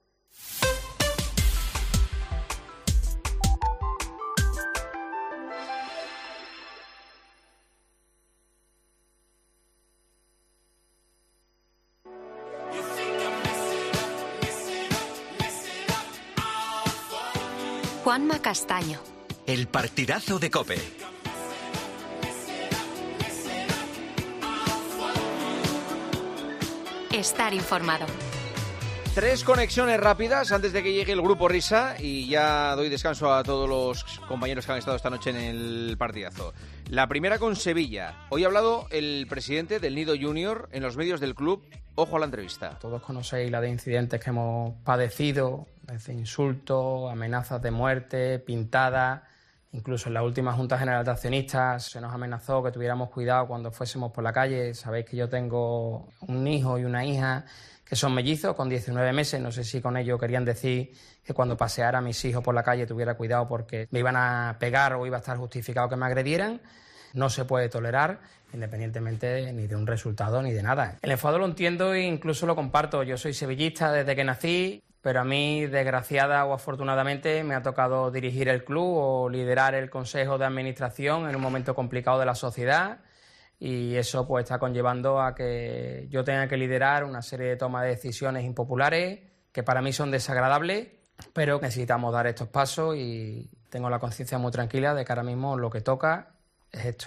[SPEAKER 10] Juanma Castaño.
[SPEAKER 21] El partidazo de COPE.
[SPEAKER 10] Estar informado.
[SPEAKER 1] Tres conexiones rápidas antes de que llegue el Grupo Risa y ya doy descanso a todos los compañeros que han estado esta noche en el partidazo. La primera con Sevilla. Hoy ha hablado el presidente del Nido Junior en los medios del club. Ojo a la entrevista.
[SPEAKER 27] Todos conocéis la de incidentes que hemos padecido, desde insultos, amenazas de muerte, pintadas. Incluso en la última Junta General de Accionistas se nos amenazó que tuviéramos cuidado cuando fuésemos por la calle. Sabéis que yo tengo un hijo y una hija que son mellizos con diecinueve meses. No sé si con ello querían decir que cuando paseara a mis hijos por la calle tuviera cuidado porque me iban a pegar o iba a estar justificado que me agredieran. No se puede tolerar, independientemente ni de un resultado ni de nada. El enfado lo entiendo e incluso lo comparto. Yo soy sevillista desde que nací, pero a mí, desgraciada o afortunadamente, me ha tocado dirigir el club o liderar el Consejo de Administración en un momento complicado de la sociedad. Y eso pues está conllevando a que yo tenga que liderar una serie de tomas de decisiones impopulares que para mí son desagradables, pero necesitamos dar estos pasos y tengo la conciencia muy tranquila de que ahora mismo lo que toca es esto.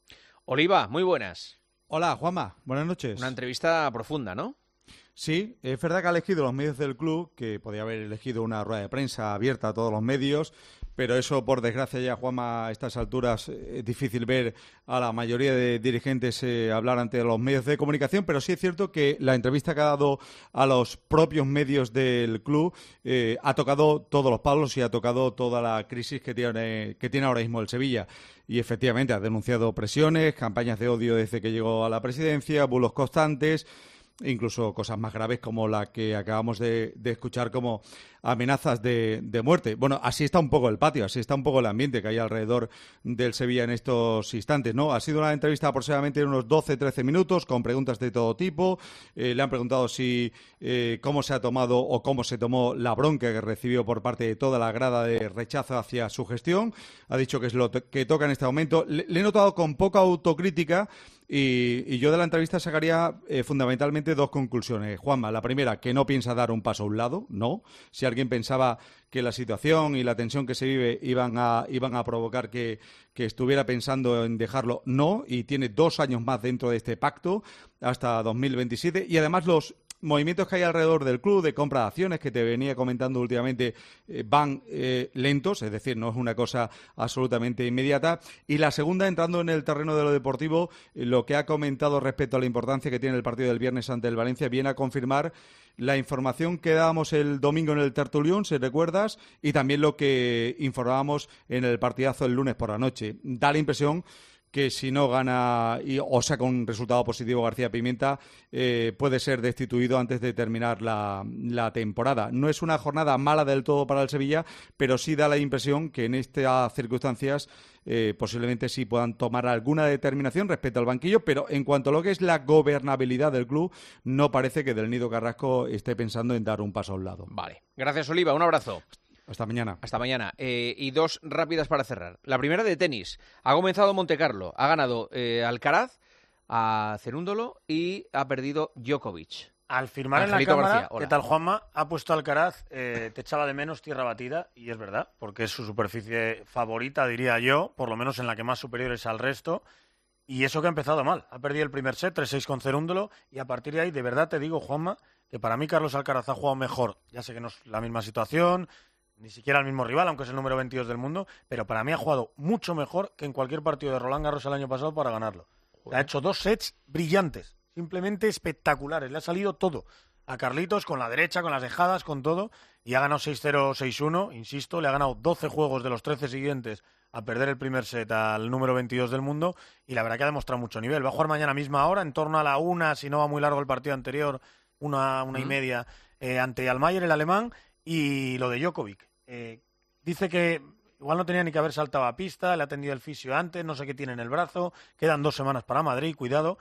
[SPEAKER 1] Oliva, muy buenas.
[SPEAKER 28] Hola, Juanma, buenas noches.
[SPEAKER 1] Una entrevista profunda, ¿no?
[SPEAKER 28] Sí, es verdad que ha elegido los medios del club, que podía haber elegido una rueda de prensa abierta a todos los medios, pero eso, por desgracia, ya, Juanma, a estas alturas es difícil ver a la mayoría de dirigentes eh, hablar ante los medios de comunicación, pero sí es cierto que la entrevista que ha dado a los propios medios del club eh, ha tocado todos los palos y ha tocado toda la crisis que tiene, que tiene ahora mismo el Sevilla. Y efectivamente ha denunciado presiones, campañas de odio desde que llegó a la presidencia, bulos constantes, incluso cosas más graves como la que acabamos de, de escuchar como amenazas de, de muerte. Bueno, así está un poco el patio, así está un poco el ambiente que hay alrededor del Sevilla en estos instantes, ¿no? Ha sido una entrevista aproximadamente de unos doce trece minutos con preguntas de todo tipo. Eh, le han preguntado si eh, cómo se ha tomado o cómo se tomó la bronca que recibió por parte de toda la grada de rechazo hacia su gestión. Ha dicho que es lo que toca en este momento. Le, le he notado con poca autocrítica. Y, y yo de la entrevista sacaría eh, fundamentalmente dos conclusiones. Juanma, la primera, que no piensa dar un paso a un lado, no. Si alguien pensaba que la situación y la tensión que se vive iban a, iban a provocar que, que estuviera pensando en dejarlo, no. Y tiene dos años más dentro de este pacto, hasta dos mil veintisiete. Y además los movimientos que hay alrededor del club, de compra de acciones, que te venía comentando últimamente, eh, van eh, lentos, es decir, no es una cosa absolutamente inmediata. Y la segunda, entrando en el terreno de lo deportivo, eh, lo que ha comentado respecto a la importancia que tiene el partido del viernes ante el Valencia, viene a confirmar la información que dábamos el domingo en el tertulión, si recuerdas, y también lo que informábamos en el partidazo el lunes por la noche. Da la impresión que si no gana y, o saca un resultado positivo García Pimienta, eh, puede ser destituido antes de terminar la, la temporada. No es una jornada mala del todo para el Sevilla, pero sí da la impresión que en estas circunstancias eh, posiblemente sí puedan tomar alguna determinación respecto al banquillo, pero en cuanto a lo que es la gobernabilidad del club, no parece que Del Nido Carrasco esté pensando en dar un paso a un lado.
[SPEAKER 1] Vale. Gracias, Oliva. Un abrazo.
[SPEAKER 28] Hasta mañana.
[SPEAKER 1] Hasta mañana. Eh, y dos rápidas para cerrar. La primera de tenis. Ha comenzado Montecarlo. Ha ganado eh, Alcaraz a Cerúndolo y ha perdido Djokovic.
[SPEAKER 3] Al firmar
[SPEAKER 1] Angelito
[SPEAKER 3] en la cámara,
[SPEAKER 1] García,
[SPEAKER 3] ¿qué tal, Juanma? Ha puesto Alcaraz, eh, te echaba de menos tierra batida, y es verdad, porque es su superficie favorita, diría yo, por lo menos en la que más superior es al resto. Y eso que ha empezado mal. Ha perdido el primer set, tres seis con Cerúndolo, y a partir de ahí, de verdad te digo, Juanma, que para mí Carlos Alcaraz ha jugado mejor. Ya sé que no es la misma situación, ni siquiera el mismo rival, aunque es el número veintidós del mundo, pero para mí ha jugado mucho mejor que en cualquier partido de Roland Garros el año pasado para ganarlo. Ha hecho dos sets brillantes, simplemente espectaculares, le ha salido todo. A Carlitos con la derecha, con las dejadas, con todo, y ha ganado seis cero, seis uno, insisto, le ha ganado doce juegos de los trece siguientes a perder el primer set al número veintidós del mundo, y la verdad que ha demostrado mucho nivel. Va a jugar mañana a misma hora, en torno a la una, si no va muy largo el partido anterior, una, una y media, eh, ante Almayer, el alemán. Y lo de Djokovic, eh, dice que igual no tenía ni que haber saltado a pista, le ha atendido el fisio antes, no sé qué tiene en el brazo, quedan dos semanas para Madrid, cuidado,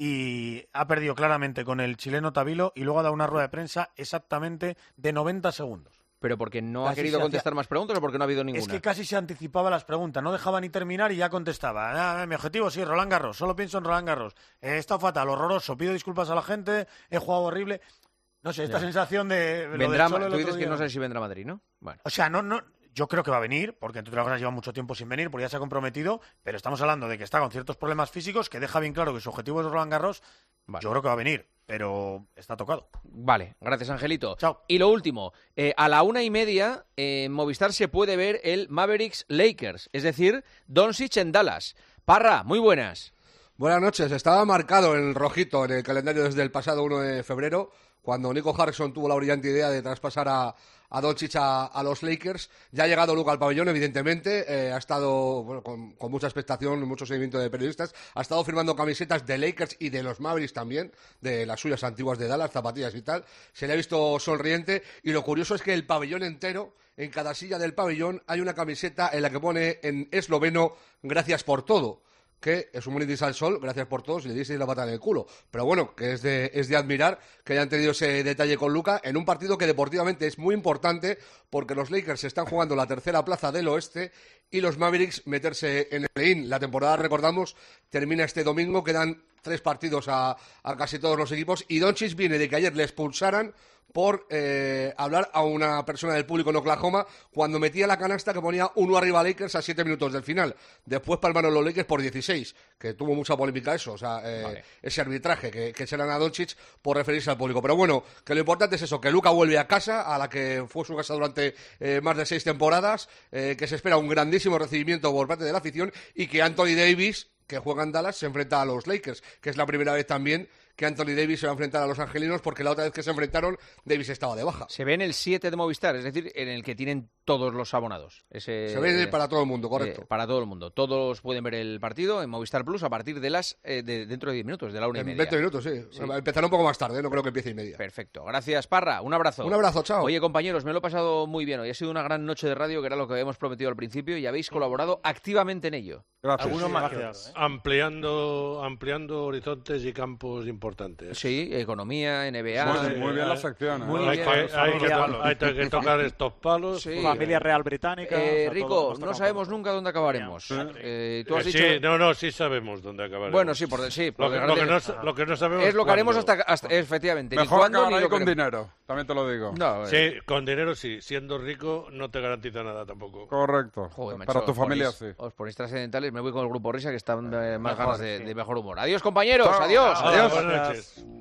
[SPEAKER 3] y ha perdido claramente con el chileno Tabilo, y luego ha dado una rueda de prensa exactamente de noventa segundos.
[SPEAKER 1] ¿Pero porque no
[SPEAKER 3] Casi
[SPEAKER 1] ha querido
[SPEAKER 3] se
[SPEAKER 1] contestar
[SPEAKER 3] hacía-
[SPEAKER 1] más preguntas o porque no ha habido ninguna?
[SPEAKER 3] Es que casi se anticipaba las preguntas, no dejaba ni terminar y ya contestaba. Ah, mi objetivo sí, Roland Garros, solo pienso en Roland Garros. Eh, he estado fatal, horroroso, pido disculpas a la gente, he jugado horrible. No sé, esta
[SPEAKER 1] Ya.
[SPEAKER 3] sensación de... lo del
[SPEAKER 1] Vendrá,
[SPEAKER 3] Cholo el
[SPEAKER 1] tú
[SPEAKER 3] otro
[SPEAKER 1] dices que
[SPEAKER 3] día.
[SPEAKER 1] no sé si vendrá a Madrid, ¿no? Bueno.
[SPEAKER 3] O sea, no, no, yo creo que va a venir, porque entre otras cosas lleva mucho tiempo sin venir, porque ya se ha comprometido, pero estamos hablando de que está con ciertos problemas físicos, que deja bien claro que su objetivo es Roland Garros. Yo creo que va a venir, pero está tocado.
[SPEAKER 1] Vale, gracias, Angelito.
[SPEAKER 3] Chao.
[SPEAKER 1] Y lo último, eh, a la una y media eh, en Movistar se puede ver el Mavericks Lakers, es decir, Doncic en Dallas. Parra, muy buenas.
[SPEAKER 5] Buenas noches. Estaba marcado en rojito en el calendario desde el pasado uno de febrero, cuando Nico Harrison tuvo la brillante idea de traspasar a, a Doncic a, a los Lakers. Ya ha llegado Luka al pabellón, evidentemente. Eh, ha estado bueno, con, con mucha expectación, mucho seguimiento de periodistas. Ha estado firmando camisetas de Lakers y de los Mavericks también, de las suyas antiguas de Dallas, zapatillas y tal. Se le ha visto sonriente, y lo curioso es que el pabellón entero, en cada silla del pabellón, hay una camiseta en la que pone en esloveno "Gracias por todo", que es un brindis al sol, gracias por todo, si le disteis la pata en el culo. Pero bueno, que es de, es de admirar que hayan tenido ese detalle con Luka en un partido que deportivamente es muy importante, porque los Lakers están jugando la tercera plaza del oeste y los Mavericks meterse en el play-in. La temporada, recordamos, termina este domingo, quedan tres partidos a, a casi todos los equipos, y Doncic viene de que ayer le expulsaran por eh, hablar a una persona del público en Oklahoma cuando metía la canasta que ponía uno arriba a Lakers a siete minutos del final. Después palmaron los Lakers por dieciséis, que tuvo mucha polémica eso, o sea, eh, vale. ese arbitraje que, que serán a Doncic por referirse al público. Pero bueno, que lo importante es eso, que Luka vuelve a casa, a la que fue su casa durante eh, más de seis temporadas, eh, que se espera un grandísimo recibimiento por parte de la afición, y que Anthony Davis, que juega en Dallas, se enfrenta a los Lakers, que es la primera vez también que Anthony Davis se va a enfrentar a los angelinos, porque la otra vez que se enfrentaron, Davis estaba de baja.
[SPEAKER 1] Se ve en el siete de Movistar, es decir, en el que tienen todos los abonados. Ese,
[SPEAKER 5] se ve eh, para todo el mundo, correcto.
[SPEAKER 1] Eh, para todo el mundo. Todos pueden ver el partido en Movistar Plus a partir de las eh, de, dentro de diez minutos, de la una y
[SPEAKER 5] en
[SPEAKER 1] media.
[SPEAKER 5] veinte minutos, sí. sí. Empezará un poco más tarde, no creo que empiece y media.
[SPEAKER 1] Perfecto. Gracias, Parra. Un abrazo.
[SPEAKER 5] Un abrazo, chao.
[SPEAKER 1] Oye, compañeros, me lo he pasado muy bien hoy. Ha sido una gran noche de radio, que era lo que habíamos prometido al principio, y habéis colaborado activamente en ello.
[SPEAKER 7] Gracias.
[SPEAKER 3] Algunos
[SPEAKER 7] sí,
[SPEAKER 3] más
[SPEAKER 7] gracias.
[SPEAKER 3] que otros, ¿eh?
[SPEAKER 7] Ampliando, ampliando horizontes y campos importantes.
[SPEAKER 1] Sí, economía, N B A.
[SPEAKER 7] Muy,
[SPEAKER 11] muy bien la sección. ¿eh?
[SPEAKER 7] Muy hay, bien. Que, hay, que to hay que tocar estos palos.
[SPEAKER 11] Sí. Familia real británica.
[SPEAKER 1] Eh,
[SPEAKER 11] o sea,
[SPEAKER 1] Rico,
[SPEAKER 11] todo,
[SPEAKER 1] no sabemos campo. nunca dónde acabaremos. ¿Sí? Eh, ¿tú has
[SPEAKER 7] eh,
[SPEAKER 1] dicho...
[SPEAKER 7] sí, no, no, sí sabemos dónde acabaremos.
[SPEAKER 1] Bueno, sí, por, sí, por
[SPEAKER 7] lo, que, lo, que no, lo que no sabemos
[SPEAKER 1] es lo que haremos hasta, hasta efectivamente.
[SPEAKER 11] Mejor
[SPEAKER 1] cuándo,
[SPEAKER 11] acabar ahí con
[SPEAKER 1] queremos.
[SPEAKER 11] dinero, también te lo digo.
[SPEAKER 7] No, sí, eh. con dinero sí. Siendo rico no te garantiza nada tampoco.
[SPEAKER 11] Correcto.
[SPEAKER 1] Joder, macho,
[SPEAKER 11] para tu familia
[SPEAKER 1] ponéis,
[SPEAKER 11] sí.
[SPEAKER 1] Os ponéis trascendentales, me voy con el grupo Risa, que están eh, más
[SPEAKER 11] mejor,
[SPEAKER 1] ganas de,
[SPEAKER 11] sí.
[SPEAKER 1] de mejor humor. Adiós, compañeros.
[SPEAKER 11] Chao.
[SPEAKER 1] Adiós.
[SPEAKER 11] Chao.
[SPEAKER 1] Adiós.
[SPEAKER 7] Buenas noches.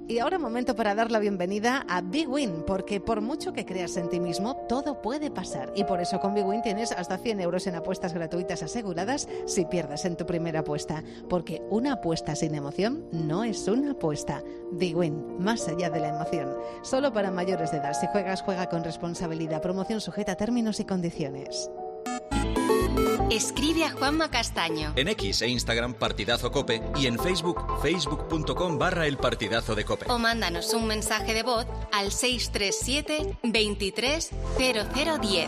[SPEAKER 13] Y ahora momento para dar la bienvenida a Big Win, porque por mucho que creas en ti mismo, todo puede pasar. Y por eso con Big Win tienes hasta cien euros en apuestas gratuitas aseguradas si pierdes en tu primera apuesta. Porque una apuesta sin emoción no es una apuesta. Big Win, más allá de la emoción. Solo para mayores de edad. Si juegas, juega con responsabilidad. Promoción sujeta a términos y condiciones.
[SPEAKER 9] Escribe a Juanma Castaño.
[SPEAKER 21] En X e Instagram Partidazo Cope y en Facebook facebook.com barra el partidazo de Cope.
[SPEAKER 9] O mándanos un mensaje de voz al seis tres siete, veintitrés, cero cero diez.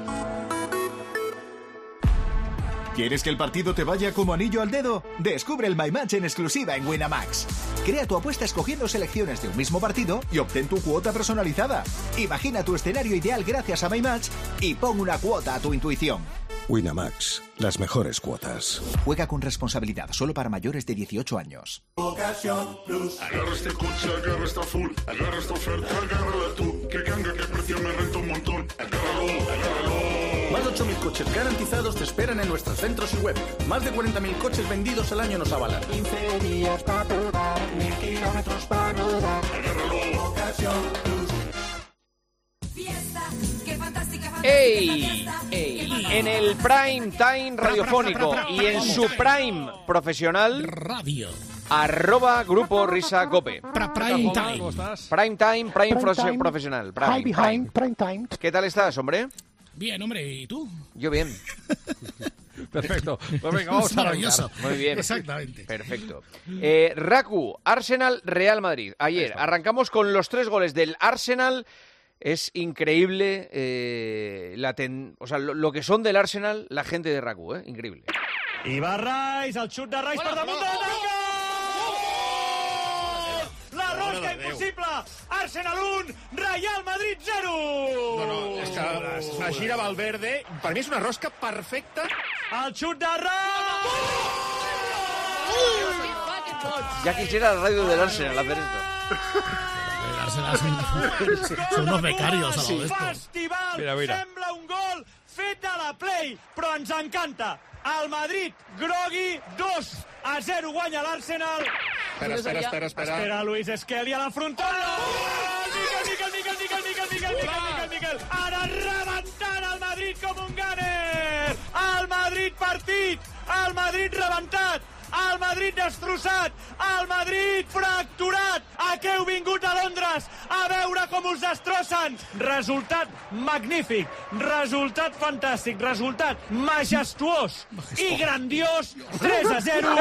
[SPEAKER 15] ¿Quieres que el partido te vaya como anillo al dedo? Descubre el My Match en exclusiva en Winamax. Crea tu apuesta escogiendo selecciones de un mismo partido y obtén tu cuota personalizada. Imagina tu escenario ideal gracias a My Match y pon una cuota a tu intuición.
[SPEAKER 22] Winamax, las mejores cuotas.
[SPEAKER 15] Juega con responsabilidad, solo para mayores de dieciocho años.
[SPEAKER 16] Ocasión Plus. Agarra este coche, agarra esta full, agarra esta oferta, agárrala tú. Que ganga, que precio me renta un montón. Agárralo, agárralo.
[SPEAKER 18] Más de ocho mil coches garantizados te esperan en nuestros centros y web. Más de cuarenta mil coches vendidos al año nos avalan.
[SPEAKER 16] quince días para probar, mil kilómetros para rodar. Agárralo, Ocasión Plus.
[SPEAKER 1] ¡Ey! ¡Ey! En el prime time radiofónico y en su prime profesional,
[SPEAKER 19] radio.
[SPEAKER 1] Arroba Grupo Risa Cope.
[SPEAKER 19] Prime time.
[SPEAKER 1] Prime time, prime prime profesional. Prime,
[SPEAKER 19] High behind, prime time.
[SPEAKER 1] ¿Qué tal estás, hombre?
[SPEAKER 19] Bien, hombre, ¿y tú?
[SPEAKER 1] Yo bien.
[SPEAKER 19] Perfecto. Pues venga, vamos a
[SPEAKER 1] maravilloso. Muy bien.
[SPEAKER 19] Exactamente.
[SPEAKER 1] Perfecto. Eh, Raku, Arsenal, Real Madrid. Ayer arrancamos con los tres goles del Arsenal. Es increíble eh, la ten... o sea, lo, lo que son del Arsenal la gente de Raku, eh? Increíble.
[SPEAKER 20] I va Rice, el xut de Rice per damunt de la tanca! La rosca impossible! Arsenal un, Real Madrid zero!
[SPEAKER 23] No, no, és que la gira Valverde, per mi és una rosca perfecta.
[SPEAKER 20] El xut de Rice!
[SPEAKER 1] Ya quisiera la radio del Arsenal hacer esto.
[SPEAKER 19] El Arsenal son, son unos becarios a lo de esto.
[SPEAKER 20] Festival, mira, mira. Sembla un gol fet a la play, però ens encanta. El Madrid, grogui, dos a zero guanya l'Arsenal.
[SPEAKER 23] Espera, espera, espera, espera.
[SPEAKER 20] Espera Luis Esqueli a la frontal. Oh! Miquel, Miquel, Miquel, Miquel, Miquel, Miquel, Miquel, Miquel, Miquel. Ara rebentant el Madrid com un gàner. El Madrid partit, el Madrid rebentat. El Madrid destrossat, el Madrid fracturat. A què heu vingut a Londres? A veure com us destrossen. Resultat magnífic, resultat fantàstic, resultat majestuós i grandiós. tres a zero.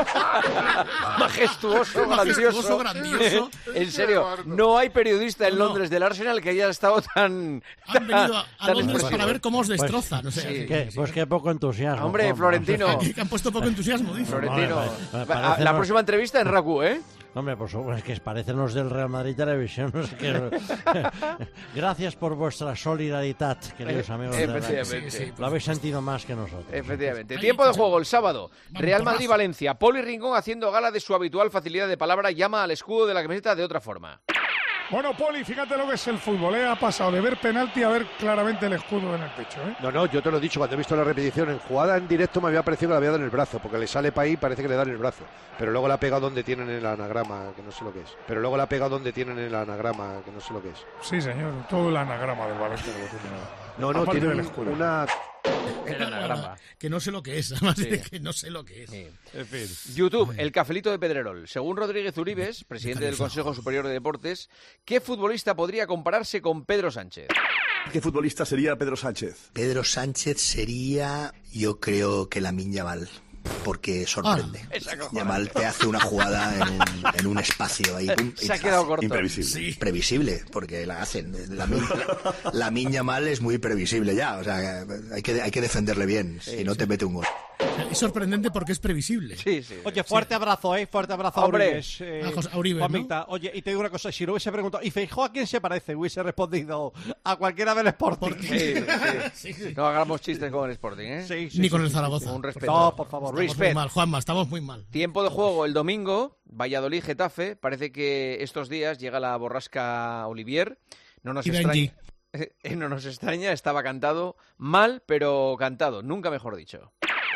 [SPEAKER 1] Majestuoso, grandioso.
[SPEAKER 19] grandioso.
[SPEAKER 1] En serio, no hay periodista en Londres del Arsenal que haya estado tan...
[SPEAKER 19] Han venido a, a
[SPEAKER 1] tan
[SPEAKER 19] Londres
[SPEAKER 1] expresivo.
[SPEAKER 19] para ver cómo os destrozan.
[SPEAKER 24] Pues,
[SPEAKER 19] o sea,
[SPEAKER 24] sí. ¿Qué? Pues qué poco entusiasmo.
[SPEAKER 1] Hombre,
[SPEAKER 24] Juan,
[SPEAKER 1] Florentino.
[SPEAKER 19] que han puesto poco entusiasmo, dice.
[SPEAKER 1] Florentino.
[SPEAKER 24] Vale, vale.
[SPEAKER 1] La
[SPEAKER 24] Parecemos...
[SPEAKER 1] próxima entrevista en Raku, ¿eh?
[SPEAKER 24] Hombre, pues es que parecen los del Real Madrid Televisión. No sé qué. Gracias por vuestra solidaridad, queridos amigos.
[SPEAKER 1] Efectivamente.
[SPEAKER 19] Sí, sí,
[SPEAKER 24] Lo habéis sentido más que nosotros.
[SPEAKER 1] Efectivamente. Tiempo de juego el sábado. Real Madrid-Valencia. Poli Rincón, haciendo gala de su habitual facilidad de palabra, llama al escudo de la camiseta de otra forma.
[SPEAKER 29] Bueno, Poli, fíjate lo que es el fútbol, ¿eh? Ha pasado de ver penalti a ver claramente el escudo en el pecho, ¿eh?
[SPEAKER 30] No, no, yo te lo he dicho, cuando he visto la repetición, en jugada en directo me había parecido que le había dado en el brazo, porque le sale para ahí, parece que le dan en el brazo. Pero luego la ha pegado donde tienen el anagrama, que no sé lo que es. Pero luego la ha pegado donde tienen el anagrama, que no sé lo que es.
[SPEAKER 29] Sí, señor, todo el anagrama del Valencia lo tiene.
[SPEAKER 30] No, no, tiene un, una...
[SPEAKER 19] El anagrama. Que no sé lo que es, además sí. de que no sé lo que es.
[SPEAKER 1] Sí. En fin. YouTube, el cafelito de Pedrerol. Según Rodríguez Uribes, presidente del Consejo Superior de Deportes, ¿qué futbolista podría compararse con Pedro Sánchez?
[SPEAKER 31] ¿Qué futbolista sería Pedro Sánchez?
[SPEAKER 32] Pedro Sánchez sería, yo creo que Lamine Yamal. Porque sorprende.
[SPEAKER 1] Ah,
[SPEAKER 32] Yamal te hace una jugada en un, en un espacio ahí. Pum,
[SPEAKER 1] Se ha quedado corto.
[SPEAKER 31] Imprevisible.
[SPEAKER 32] Sí. Previsible, porque la hacen. Lamine la, la Yamal es muy previsible ya. O sea, hay que, hay que defenderle bien. Si sí, no, sí. te mete un gol.
[SPEAKER 19] Es sorprendente porque es previsible.
[SPEAKER 1] Sí, sí.
[SPEAKER 24] Oye, fuerte sí. abrazo, ¿eh? Fuerte abrazo a Uribes. Eh,
[SPEAKER 19] a Uribe, ¿no?
[SPEAKER 24] Oye, y te digo una cosa, si no hubiese preguntado, ¿y Feijóo a quién se parece? Hubiese respondido a cualquiera del Sporting.
[SPEAKER 1] Sí, sí. sí, sí. No hagamos chistes con el Sporting, ¿eh?
[SPEAKER 19] Sí, sí, Ni sí, con sí, el Zaragoza.
[SPEAKER 1] Un respeto.
[SPEAKER 24] No, por favor.
[SPEAKER 19] Estamos muy mal, Juanma, estamos muy mal.
[SPEAKER 1] Tiempo de juego el domingo, Valladolid-Getafe. Parece que estos días llega la borrasca Olivier. No nos extraña. No nos extraña, estaba cantado mal, pero cantado, nunca mejor dicho.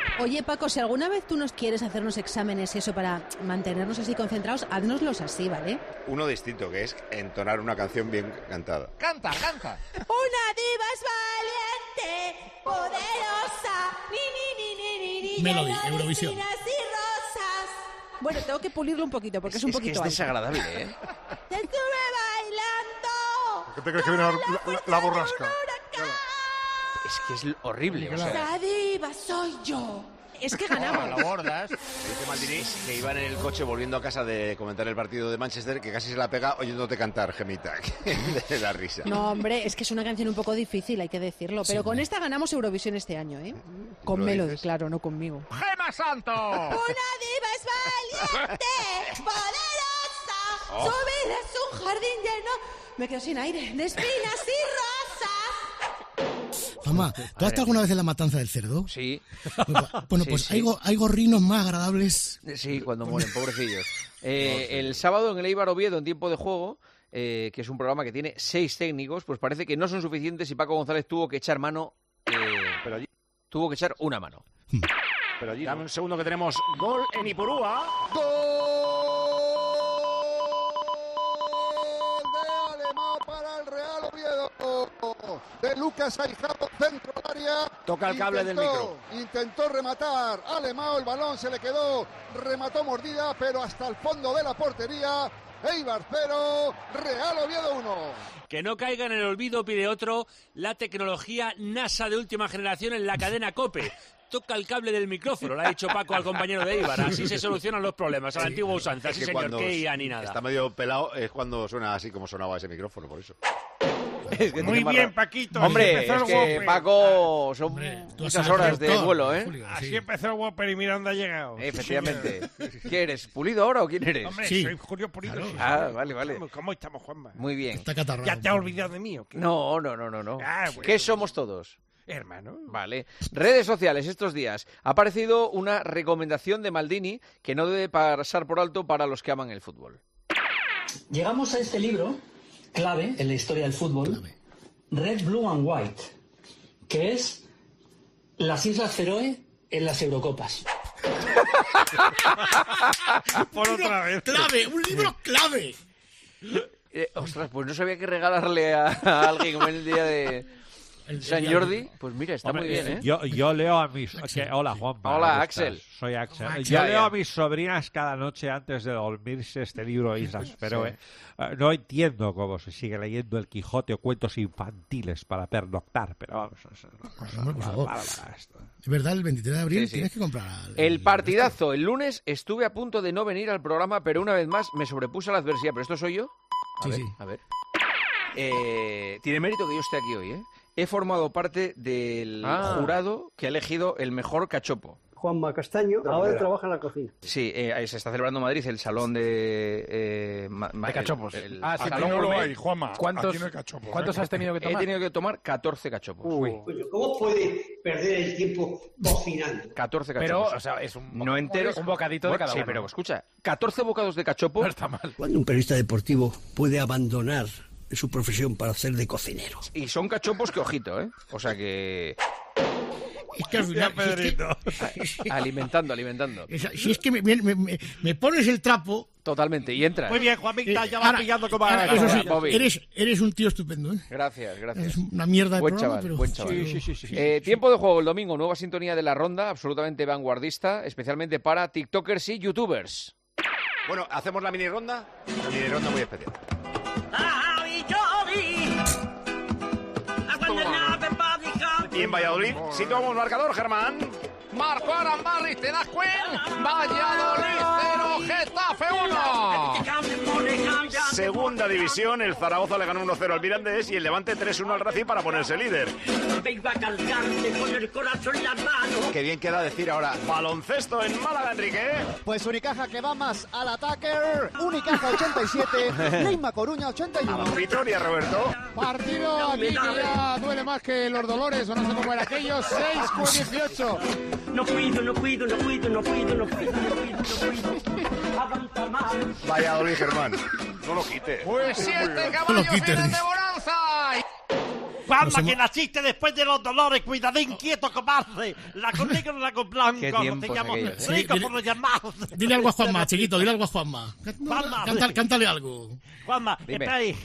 [SPEAKER 13] Oye, Paco, si alguna vez tú nos quieres hacer unos exámenes y eso para mantenernos así concentrados, haznoslos así, ¿vale?
[SPEAKER 2] Uno distinto, que es entonar una canción bien cantada.
[SPEAKER 29] Canta, canta.
[SPEAKER 4] Una diva es valiente, poderosa, ni, ni, ni, ni, ni, ni,
[SPEAKER 19] Melody,
[SPEAKER 4] llena de
[SPEAKER 19] Eurovisión.
[SPEAKER 4] espinas y rosas.
[SPEAKER 13] Bueno, tengo que pulirlo un poquito porque es,
[SPEAKER 1] Es,
[SPEAKER 13] un
[SPEAKER 1] es que
[SPEAKER 13] poquito
[SPEAKER 1] es
[SPEAKER 13] alto.
[SPEAKER 1] desagradable, ¿eh?
[SPEAKER 4] Te estuve bailando.
[SPEAKER 29] ¿Qué te crees que viene la, la, la borrasca?
[SPEAKER 1] Es que es horrible. O sea,
[SPEAKER 4] La diva soy yo.
[SPEAKER 13] Es que ganamos.
[SPEAKER 2] Lo bordas. Dice Maldini que iban en el coche volviendo a casa de comentar el partido de Manchester, que casi se la pega oyéndote cantar, Gemita, de la risa.
[SPEAKER 13] No, hombre, es que es una canción un poco difícil, hay que decirlo. Pero
[SPEAKER 2] Sí,
[SPEAKER 13] con
[SPEAKER 2] ¿no?
[SPEAKER 13] esta ganamos Eurovisión este año, ¿eh? Con
[SPEAKER 2] ¿Lo
[SPEAKER 13] Melody,
[SPEAKER 2] dices?
[SPEAKER 13] claro, no conmigo.
[SPEAKER 29] ¡Gema Santo!
[SPEAKER 4] Una diva es valiente, poderosa.
[SPEAKER 2] Oh.
[SPEAKER 4] Su vida es un jardín lleno. Me quedo sin aire. De espinas y rosas.
[SPEAKER 19] Mamá, ¿tú has estado alguna vez en la matanza del cerdo?
[SPEAKER 1] Sí.
[SPEAKER 19] Bueno,
[SPEAKER 1] Sí,
[SPEAKER 19] pues
[SPEAKER 1] sí.
[SPEAKER 19] Hay, go- hay gorrinos más agradables.
[SPEAKER 1] Sí, cuando mueren, pobrecillos. Eh, el sábado en el Eibar Oviedo, en tiempo de juego, eh, que es un programa que tiene seis técnicos, pues parece que no son suficientes y Paco González tuvo que echar mano. Eh, pero allí tuvo que echar una mano.
[SPEAKER 2] Pero allí
[SPEAKER 23] Dame un segundo que tenemos gol en Ipurúa.
[SPEAKER 6] Para el Real Oviedo de Lucas Aijado, centro del área.
[SPEAKER 23] Toca el cable del micro.
[SPEAKER 6] Intentó rematar Alemão, el balón se le quedó, remató mordida, pero hasta el fondo de la portería. Eibar cero, Real Oviedo uno.
[SPEAKER 8] Que no caiga en el olvido, pide otro, la tecnología NASA de última generación en la cadena COPE. Toca el cable del micrófono, le ha dicho Paco al compañero de Eibar. Así se solucionan los problemas, a la antigua usanza.
[SPEAKER 2] Es
[SPEAKER 8] Sí,
[SPEAKER 2] que
[SPEAKER 8] señor,
[SPEAKER 2] cuando
[SPEAKER 8] qué ya ni nada.
[SPEAKER 2] está medio pelado es cuando suena así como sonaba ese micrófono, por eso.
[SPEAKER 1] Es que
[SPEAKER 29] Muy
[SPEAKER 1] tiene
[SPEAKER 29] bien,
[SPEAKER 1] barra-
[SPEAKER 29] Paquito.
[SPEAKER 1] Hombre,
[SPEAKER 29] así empezó
[SPEAKER 1] es
[SPEAKER 29] el
[SPEAKER 1] que
[SPEAKER 29] Whopper.
[SPEAKER 1] Paco son
[SPEAKER 29] tú
[SPEAKER 1] muchas
[SPEAKER 29] sabes,
[SPEAKER 1] horas de
[SPEAKER 29] doctor,
[SPEAKER 1] vuelo, ¿eh?
[SPEAKER 29] Julio, Así empezó el Whopper y mira dónde ha llegado.
[SPEAKER 1] Efectivamente. ¿Qué eres? ¿Pulido ahora o quién eres?
[SPEAKER 29] Hombre, soy Julio Pulido. sí,
[SPEAKER 1] Ah,
[SPEAKER 29] sí.
[SPEAKER 1] vale, vale.
[SPEAKER 29] ¿Cómo, cómo estamos, Juanma?
[SPEAKER 1] Muy bien.
[SPEAKER 19] Está catarrado.
[SPEAKER 29] ¿Ya te has olvidado de mí o qué?
[SPEAKER 1] No, no, no, no, no.
[SPEAKER 29] Ah, bueno.
[SPEAKER 1] ¿Qué somos todos?
[SPEAKER 29] Hermano.
[SPEAKER 1] Vale. Redes sociales estos días. Ha aparecido una recomendación de Maldini que no debe pasar por alto para los que aman el fútbol.
[SPEAKER 10] Llegamos a este libro, clave en la historia del fútbol, Red, Blue and White, que es las Islas Feroe en las Eurocopas.
[SPEAKER 29] Por otra vez.
[SPEAKER 19] Clave, un libro clave.
[SPEAKER 1] Eh, ostras, pues no sabía que regalarle a, a alguien en el día de San Jordi. Pues mira, está
[SPEAKER 10] Hombre,
[SPEAKER 1] muy bien, ¿eh?
[SPEAKER 10] Yo, yo leo a mis... que- hola, Juanpa.
[SPEAKER 1] Hola,
[SPEAKER 10] ¿cómo
[SPEAKER 1] Axel.
[SPEAKER 10] estás? Soy Axel.
[SPEAKER 1] Axel.
[SPEAKER 10] Yo
[SPEAKER 1] Ya,
[SPEAKER 10] leo
[SPEAKER 1] ya.
[SPEAKER 10] a mis sobrinas cada noche antes de dormirse este libro de Islas Feroe.
[SPEAKER 1] Sí.
[SPEAKER 10] Eh, no entiendo cómo se sigue leyendo el Quijote o cuentos infantiles para pernoctar, pero vamos, es una cosa
[SPEAKER 19] Hombre, por favor.
[SPEAKER 10] bárbara esto.
[SPEAKER 19] Es verdad, el veintitrés de abril
[SPEAKER 1] Sí, sí.
[SPEAKER 19] tienes que comprar.
[SPEAKER 1] El partidazo. El lunes estuve a punto de no venir al programa, pero una vez más me sobrepuse a la adversidad. ¿Pero esto soy yo? A
[SPEAKER 19] Sí,
[SPEAKER 1] ver,
[SPEAKER 19] sí.
[SPEAKER 1] a ver. Eh, tiene mérito que yo esté aquí hoy, ¿eh? He formado parte del
[SPEAKER 12] Ah.
[SPEAKER 1] jurado que ha elegido el mejor cachopo.
[SPEAKER 12] Juanma Castaño, ahora trabaja en la cocina.
[SPEAKER 1] Sí, eh, ahí se está celebrando en Madrid el salón de... eh, ma- ma-
[SPEAKER 12] De cachopos.
[SPEAKER 1] el- el
[SPEAKER 12] Ah, sí,
[SPEAKER 1] salón
[SPEAKER 12] no lo
[SPEAKER 1] gourmet.
[SPEAKER 12] hay, Juanma.
[SPEAKER 29] ¿Cuántos- Aquí no hay cachopos,
[SPEAKER 12] ¿cuántos
[SPEAKER 29] ¿eh?
[SPEAKER 12] has tenido que tomar?
[SPEAKER 1] He tenido que tomar catorce cachopos.
[SPEAKER 12] ¿Cómo puede perder el tiempo cocinando?
[SPEAKER 1] catorce
[SPEAKER 12] Pero,
[SPEAKER 1] cachopos.
[SPEAKER 12] o sea, es un-
[SPEAKER 1] No entero.
[SPEAKER 12] un bocadito de
[SPEAKER 1] Bueno,
[SPEAKER 12] cada
[SPEAKER 1] sí,
[SPEAKER 12] uno.
[SPEAKER 1] pero escucha, catorce bocados de cachopo... No está mal.
[SPEAKER 12] Cuando un periodista deportivo puede abandonar su profesión para hacer de cocinero.
[SPEAKER 1] Y son cachopos que ojito, ¿eh? O sea que...
[SPEAKER 19] Es que al final,
[SPEAKER 1] Ya,
[SPEAKER 19] si es que-
[SPEAKER 1] Pedrito. Alimentando, alimentando.
[SPEAKER 19] Esa- si es que me, me- me- me pones el trapo.
[SPEAKER 1] Totalmente, y entra.
[SPEAKER 29] Muy bien, Juanmita,
[SPEAKER 19] eh,
[SPEAKER 29] ya vas
[SPEAKER 19] ahora-
[SPEAKER 29] pillando como
[SPEAKER 19] ahora, eso sí,
[SPEAKER 1] Bobby.
[SPEAKER 19] eres, eres un tío estupendo, ¿eh?
[SPEAKER 1] Gracias, gracias.
[SPEAKER 19] Es una mierda de
[SPEAKER 1] Buen
[SPEAKER 19] programa,
[SPEAKER 1] chaval,
[SPEAKER 19] pero-
[SPEAKER 1] buen chaval.
[SPEAKER 19] Sí, sí, sí, sí.
[SPEAKER 1] Eh, tiempo de juego el domingo, nueva sintonía de la ronda, absolutamente vanguardista, especialmente para tiktokers y youtubers.
[SPEAKER 2] Bueno, ¿hacemos la mini ronda? La mini ronda muy especial. Y en Valladolid, situamos marcador, Germán.
[SPEAKER 29] Marco Arambarri, ¿te das cuenta? Valladolid cero, Getafe uno.
[SPEAKER 3] Segunda división, el Zaragoza le ganó uno cero al Mirandés y el Levante tres uno al Racing para ponerse líder.
[SPEAKER 2] Qué bien queda decir ahora.
[SPEAKER 3] Baloncesto en Málaga, Enrique.
[SPEAKER 14] Pues Unicaja que va más al ataque. Unicaja ochenta y siete, Reima Coruña ochenta y uno.
[SPEAKER 3] Victoria, Roberto.
[SPEAKER 29] Partido aquí que ya duele más que los dolores, o no sé cómo era aquello, seis por dieciocho.
[SPEAKER 10] No cuido, no cuido, no cuido, no cuido, no cuido, no cuido, no cuido. Avanza más.
[SPEAKER 3] Valladolid, Germán. No lo quites.
[SPEAKER 29] Pues siete
[SPEAKER 19] No lo
[SPEAKER 29] caballos
[SPEAKER 19] quites,
[SPEAKER 29] vienen de
[SPEAKER 19] dice.
[SPEAKER 29] bonanza.
[SPEAKER 24] Juanma,
[SPEAKER 19] somos-
[SPEAKER 24] que naciste después de los dolores, cuidadín, quieto, cobarde. La con negro, la con blanco,
[SPEAKER 1] Qué
[SPEAKER 24] no te
[SPEAKER 1] tiempos
[SPEAKER 24] llamo
[SPEAKER 1] aquellos, ¿eh?
[SPEAKER 24] rico
[SPEAKER 19] Sí,
[SPEAKER 24] por no llamar.
[SPEAKER 19] Dile algo a Juanma, chiquito, dile algo a Juanma.
[SPEAKER 24] Juanma.
[SPEAKER 19] Canta- cántale algo.
[SPEAKER 24] Juanma,
[SPEAKER 1] Dime.
[SPEAKER 24] espera ahí.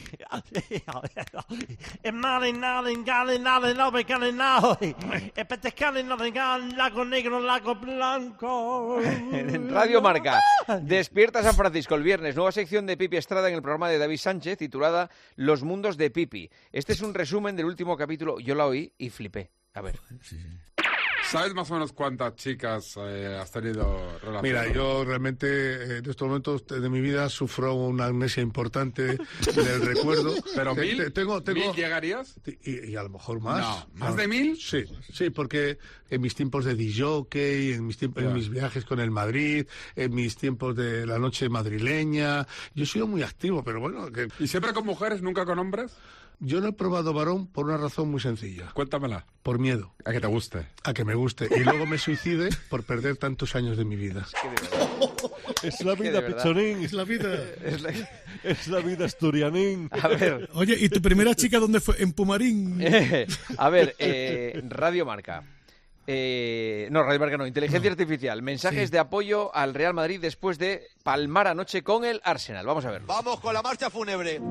[SPEAKER 24] Es mal, nada, nada, nada, no me cale nada. Espetescale, nada, la con negro, la con blanco.
[SPEAKER 1] En Radio Marca, Despierta San Francisco el viernes, nueva sección de Pipi Estrada en el programa de David Sánchez titulada Los mundos de Pipi. Este es un resumen del último capítulo, yo la oí y flipé. A ver.
[SPEAKER 5] ¿Sabes más o menos cuántas chicas eh, has tenido relación?
[SPEAKER 29] Mira, yo realmente eh, en estos momentos de mi vida sufro una amnesia importante del recuerdo.
[SPEAKER 5] ¿Pero
[SPEAKER 29] Te-
[SPEAKER 5] mil?
[SPEAKER 29] te- tengo, tengo,
[SPEAKER 5] ¿Mil llegarías?
[SPEAKER 29] Y, y a lo mejor más.
[SPEAKER 5] No, ¿más de mil?
[SPEAKER 29] Sí, sí, porque en mis tiempos de disjockey, en mis tiempos, en
[SPEAKER 5] Ya.
[SPEAKER 29] mis viajes con el Madrid, en mis tiempos de la noche madrileña, yo he sido muy activo, pero bueno, que
[SPEAKER 5] ¿Y siempre con mujeres, nunca con hombres?
[SPEAKER 29] yo no he probado varón por una razón muy sencilla,
[SPEAKER 5] Cuéntamela.
[SPEAKER 29] por miedo,
[SPEAKER 5] A que te guste.
[SPEAKER 29] a que me guste y luego me suicide por perder tantos años de mi vida.
[SPEAKER 24] Es la
[SPEAKER 1] que de
[SPEAKER 24] vida,
[SPEAKER 1] verdad.
[SPEAKER 24] pichonín.
[SPEAKER 19] Es la vida.
[SPEAKER 1] Es la-
[SPEAKER 24] Es la vida asturianín.
[SPEAKER 1] A ver,
[SPEAKER 19] Oye, ¿y tu primera chica dónde fue? En Pumarín.
[SPEAKER 1] a ver, eh, Radio Marca. Eh, no, Radio Marca no, inteligencia artificial. Mensajes
[SPEAKER 19] Sí.
[SPEAKER 1] de apoyo al Real Madrid después de palmar anoche con el Arsenal. Vamos a ver.
[SPEAKER 7] Vamos con la marcha fúnebre.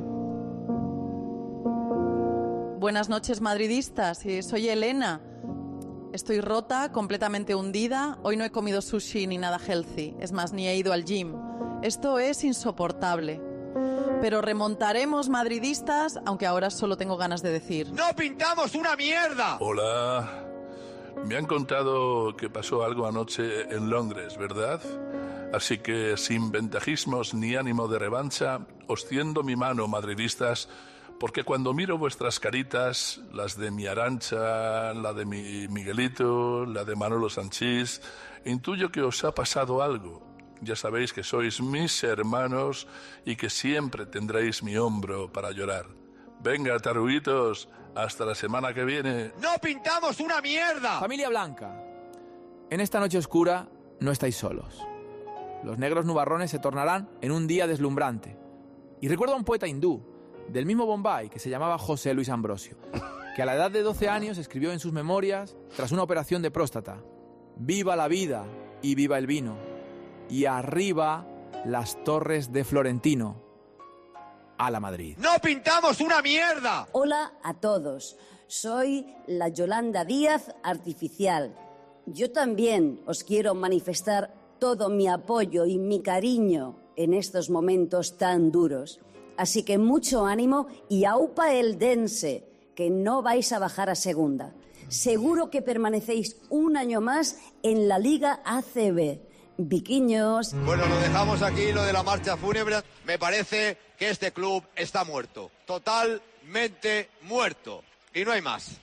[SPEAKER 9] Buenas noches, madridistas. Eh, Soy Elena. Estoy rota, completamente hundida. Hoy no he comido sushi ni nada healthy. Es más, ni he ido al gym. Esto es insoportable. Pero remontaremos, madridistas, aunque ahora solo tengo ganas de decir.
[SPEAKER 7] ¡No pintamos una mierda!
[SPEAKER 11] Hola. Me han contado que pasó algo anoche en Londres, ¿verdad? Así que sin ventajismos ni ánimo de revancha, os tiendo mi mano, madridistas, porque cuando miro vuestras caritas, las de mi Arancha, la de mi Miguelito, la de Manolo Sanchís, intuyo que os ha pasado algo. Ya sabéis que sois mis hermanos y que siempre tendréis mi hombro para llorar. Venga, taruguitos, hasta la semana que viene.
[SPEAKER 7] ¡No pintamos una mierda!
[SPEAKER 15] Familia Blanca, en esta noche oscura no estáis solos. Los negros nubarrones se tornarán en un día deslumbrante. Y recuerdo a un poeta hindú, del mismo Bombay, que se llamaba José Luis Ambrosio, que a la edad de doce años escribió en sus memorias, tras una operación de próstata: «Viva la vida y viva el vino, y arriba las torres de Florentino, a la Madrid».
[SPEAKER 7] ¡No pintamos una mierda!
[SPEAKER 17] Hola a todos, soy la Yolanda Díaz Artificial. Yo también os quiero manifestar todo mi apoyo y mi cariño en estos momentos tan duros. Así que mucho ánimo y aupa el dense, que no vais a bajar a segunda. Seguro que permanecéis un año más en la Liga A C B. Viquiños.
[SPEAKER 7] Bueno, lo dejamos aquí, lo de la marcha fúnebre. Me parece que este club está muerto. Totalmente muerto. Y no hay más.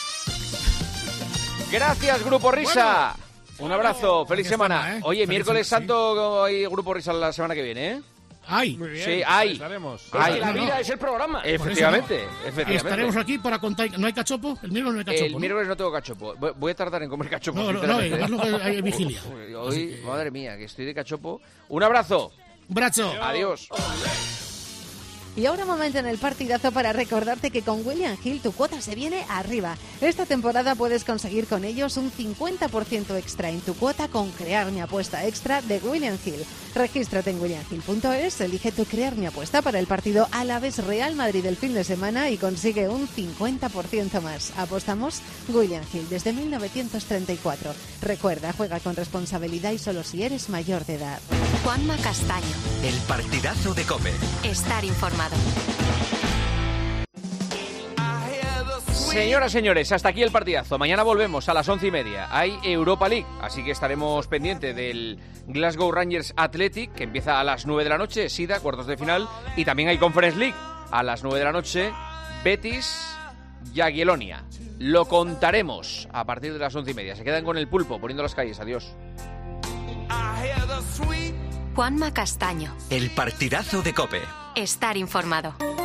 [SPEAKER 1] Gracias, Grupo Risa.
[SPEAKER 7] Bueno,
[SPEAKER 1] Un abrazo, feliz
[SPEAKER 19] Aquí
[SPEAKER 1] semana.
[SPEAKER 19] estamos, ¿eh?
[SPEAKER 1] Oye,
[SPEAKER 19] Feliz
[SPEAKER 1] miércoles
[SPEAKER 19] semana,
[SPEAKER 1] santo hay Grupo Risa la semana que viene, ¿eh?
[SPEAKER 19] ¡Ay!
[SPEAKER 1] Muy bien, sí, hay.
[SPEAKER 19] estaremos.
[SPEAKER 1] Hay.
[SPEAKER 19] Es que la vida
[SPEAKER 1] es el programa.
[SPEAKER 19] Por eso
[SPEAKER 1] Efectivamente,
[SPEAKER 19] no.
[SPEAKER 1] efectivamente.
[SPEAKER 19] Estaremos aquí para contar. ¿No hay cachopo? El miércoles no hay cachopo.
[SPEAKER 1] El
[SPEAKER 19] ¿no?
[SPEAKER 1] miércoles no tengo cachopo. Voy- Voy a tardar en comer cachopo.
[SPEAKER 19] No, no, no,
[SPEAKER 1] sinceramente,
[SPEAKER 19] además
[SPEAKER 1] ¿eh?
[SPEAKER 19] lo que hay vigilia.
[SPEAKER 1] Uy, Hoy, madre mía, que estoy de cachopo. Un abrazo.
[SPEAKER 19] Brazo.
[SPEAKER 1] Adiós.
[SPEAKER 13] Y ahora momento en el partidazo para recordarte que con William Hill tu cuota se viene arriba. Esta temporada puedes conseguir con ellos un cincuenta por ciento extra en tu cuota con Crear mi apuesta extra de William Hill. Regístrate en william hill punto es, elige tu Crear mi apuesta para el partido Alavés Real Madrid del fin de semana y consigue un cincuenta por ciento más. Apostamos William Hill desde mil novecientos treinta y cuatro. Recuerda, juega con responsabilidad y solo si eres mayor de edad.
[SPEAKER 17] Juanma Castaño.
[SPEAKER 21] El partidazo de COPE.
[SPEAKER 17] Estar informado.
[SPEAKER 1] Señoras, señores, hasta aquí el partidazo. Mañana volvemos a las once y media. Hay Europa League, así que estaremos pendientes del Glasgow Rangers Athletic, que empieza a las nueve de la noche, Sida, cuartos de final. Y también hay Conference League, a las nueve de la noche, Betis, Jagiellonia. Lo contaremos a partir de las once y media. Se quedan con el pulpo, poniendo las calles. Adiós.
[SPEAKER 17] Juanma Castaño.
[SPEAKER 21] El partidazo de COPE.
[SPEAKER 17] Estar informado.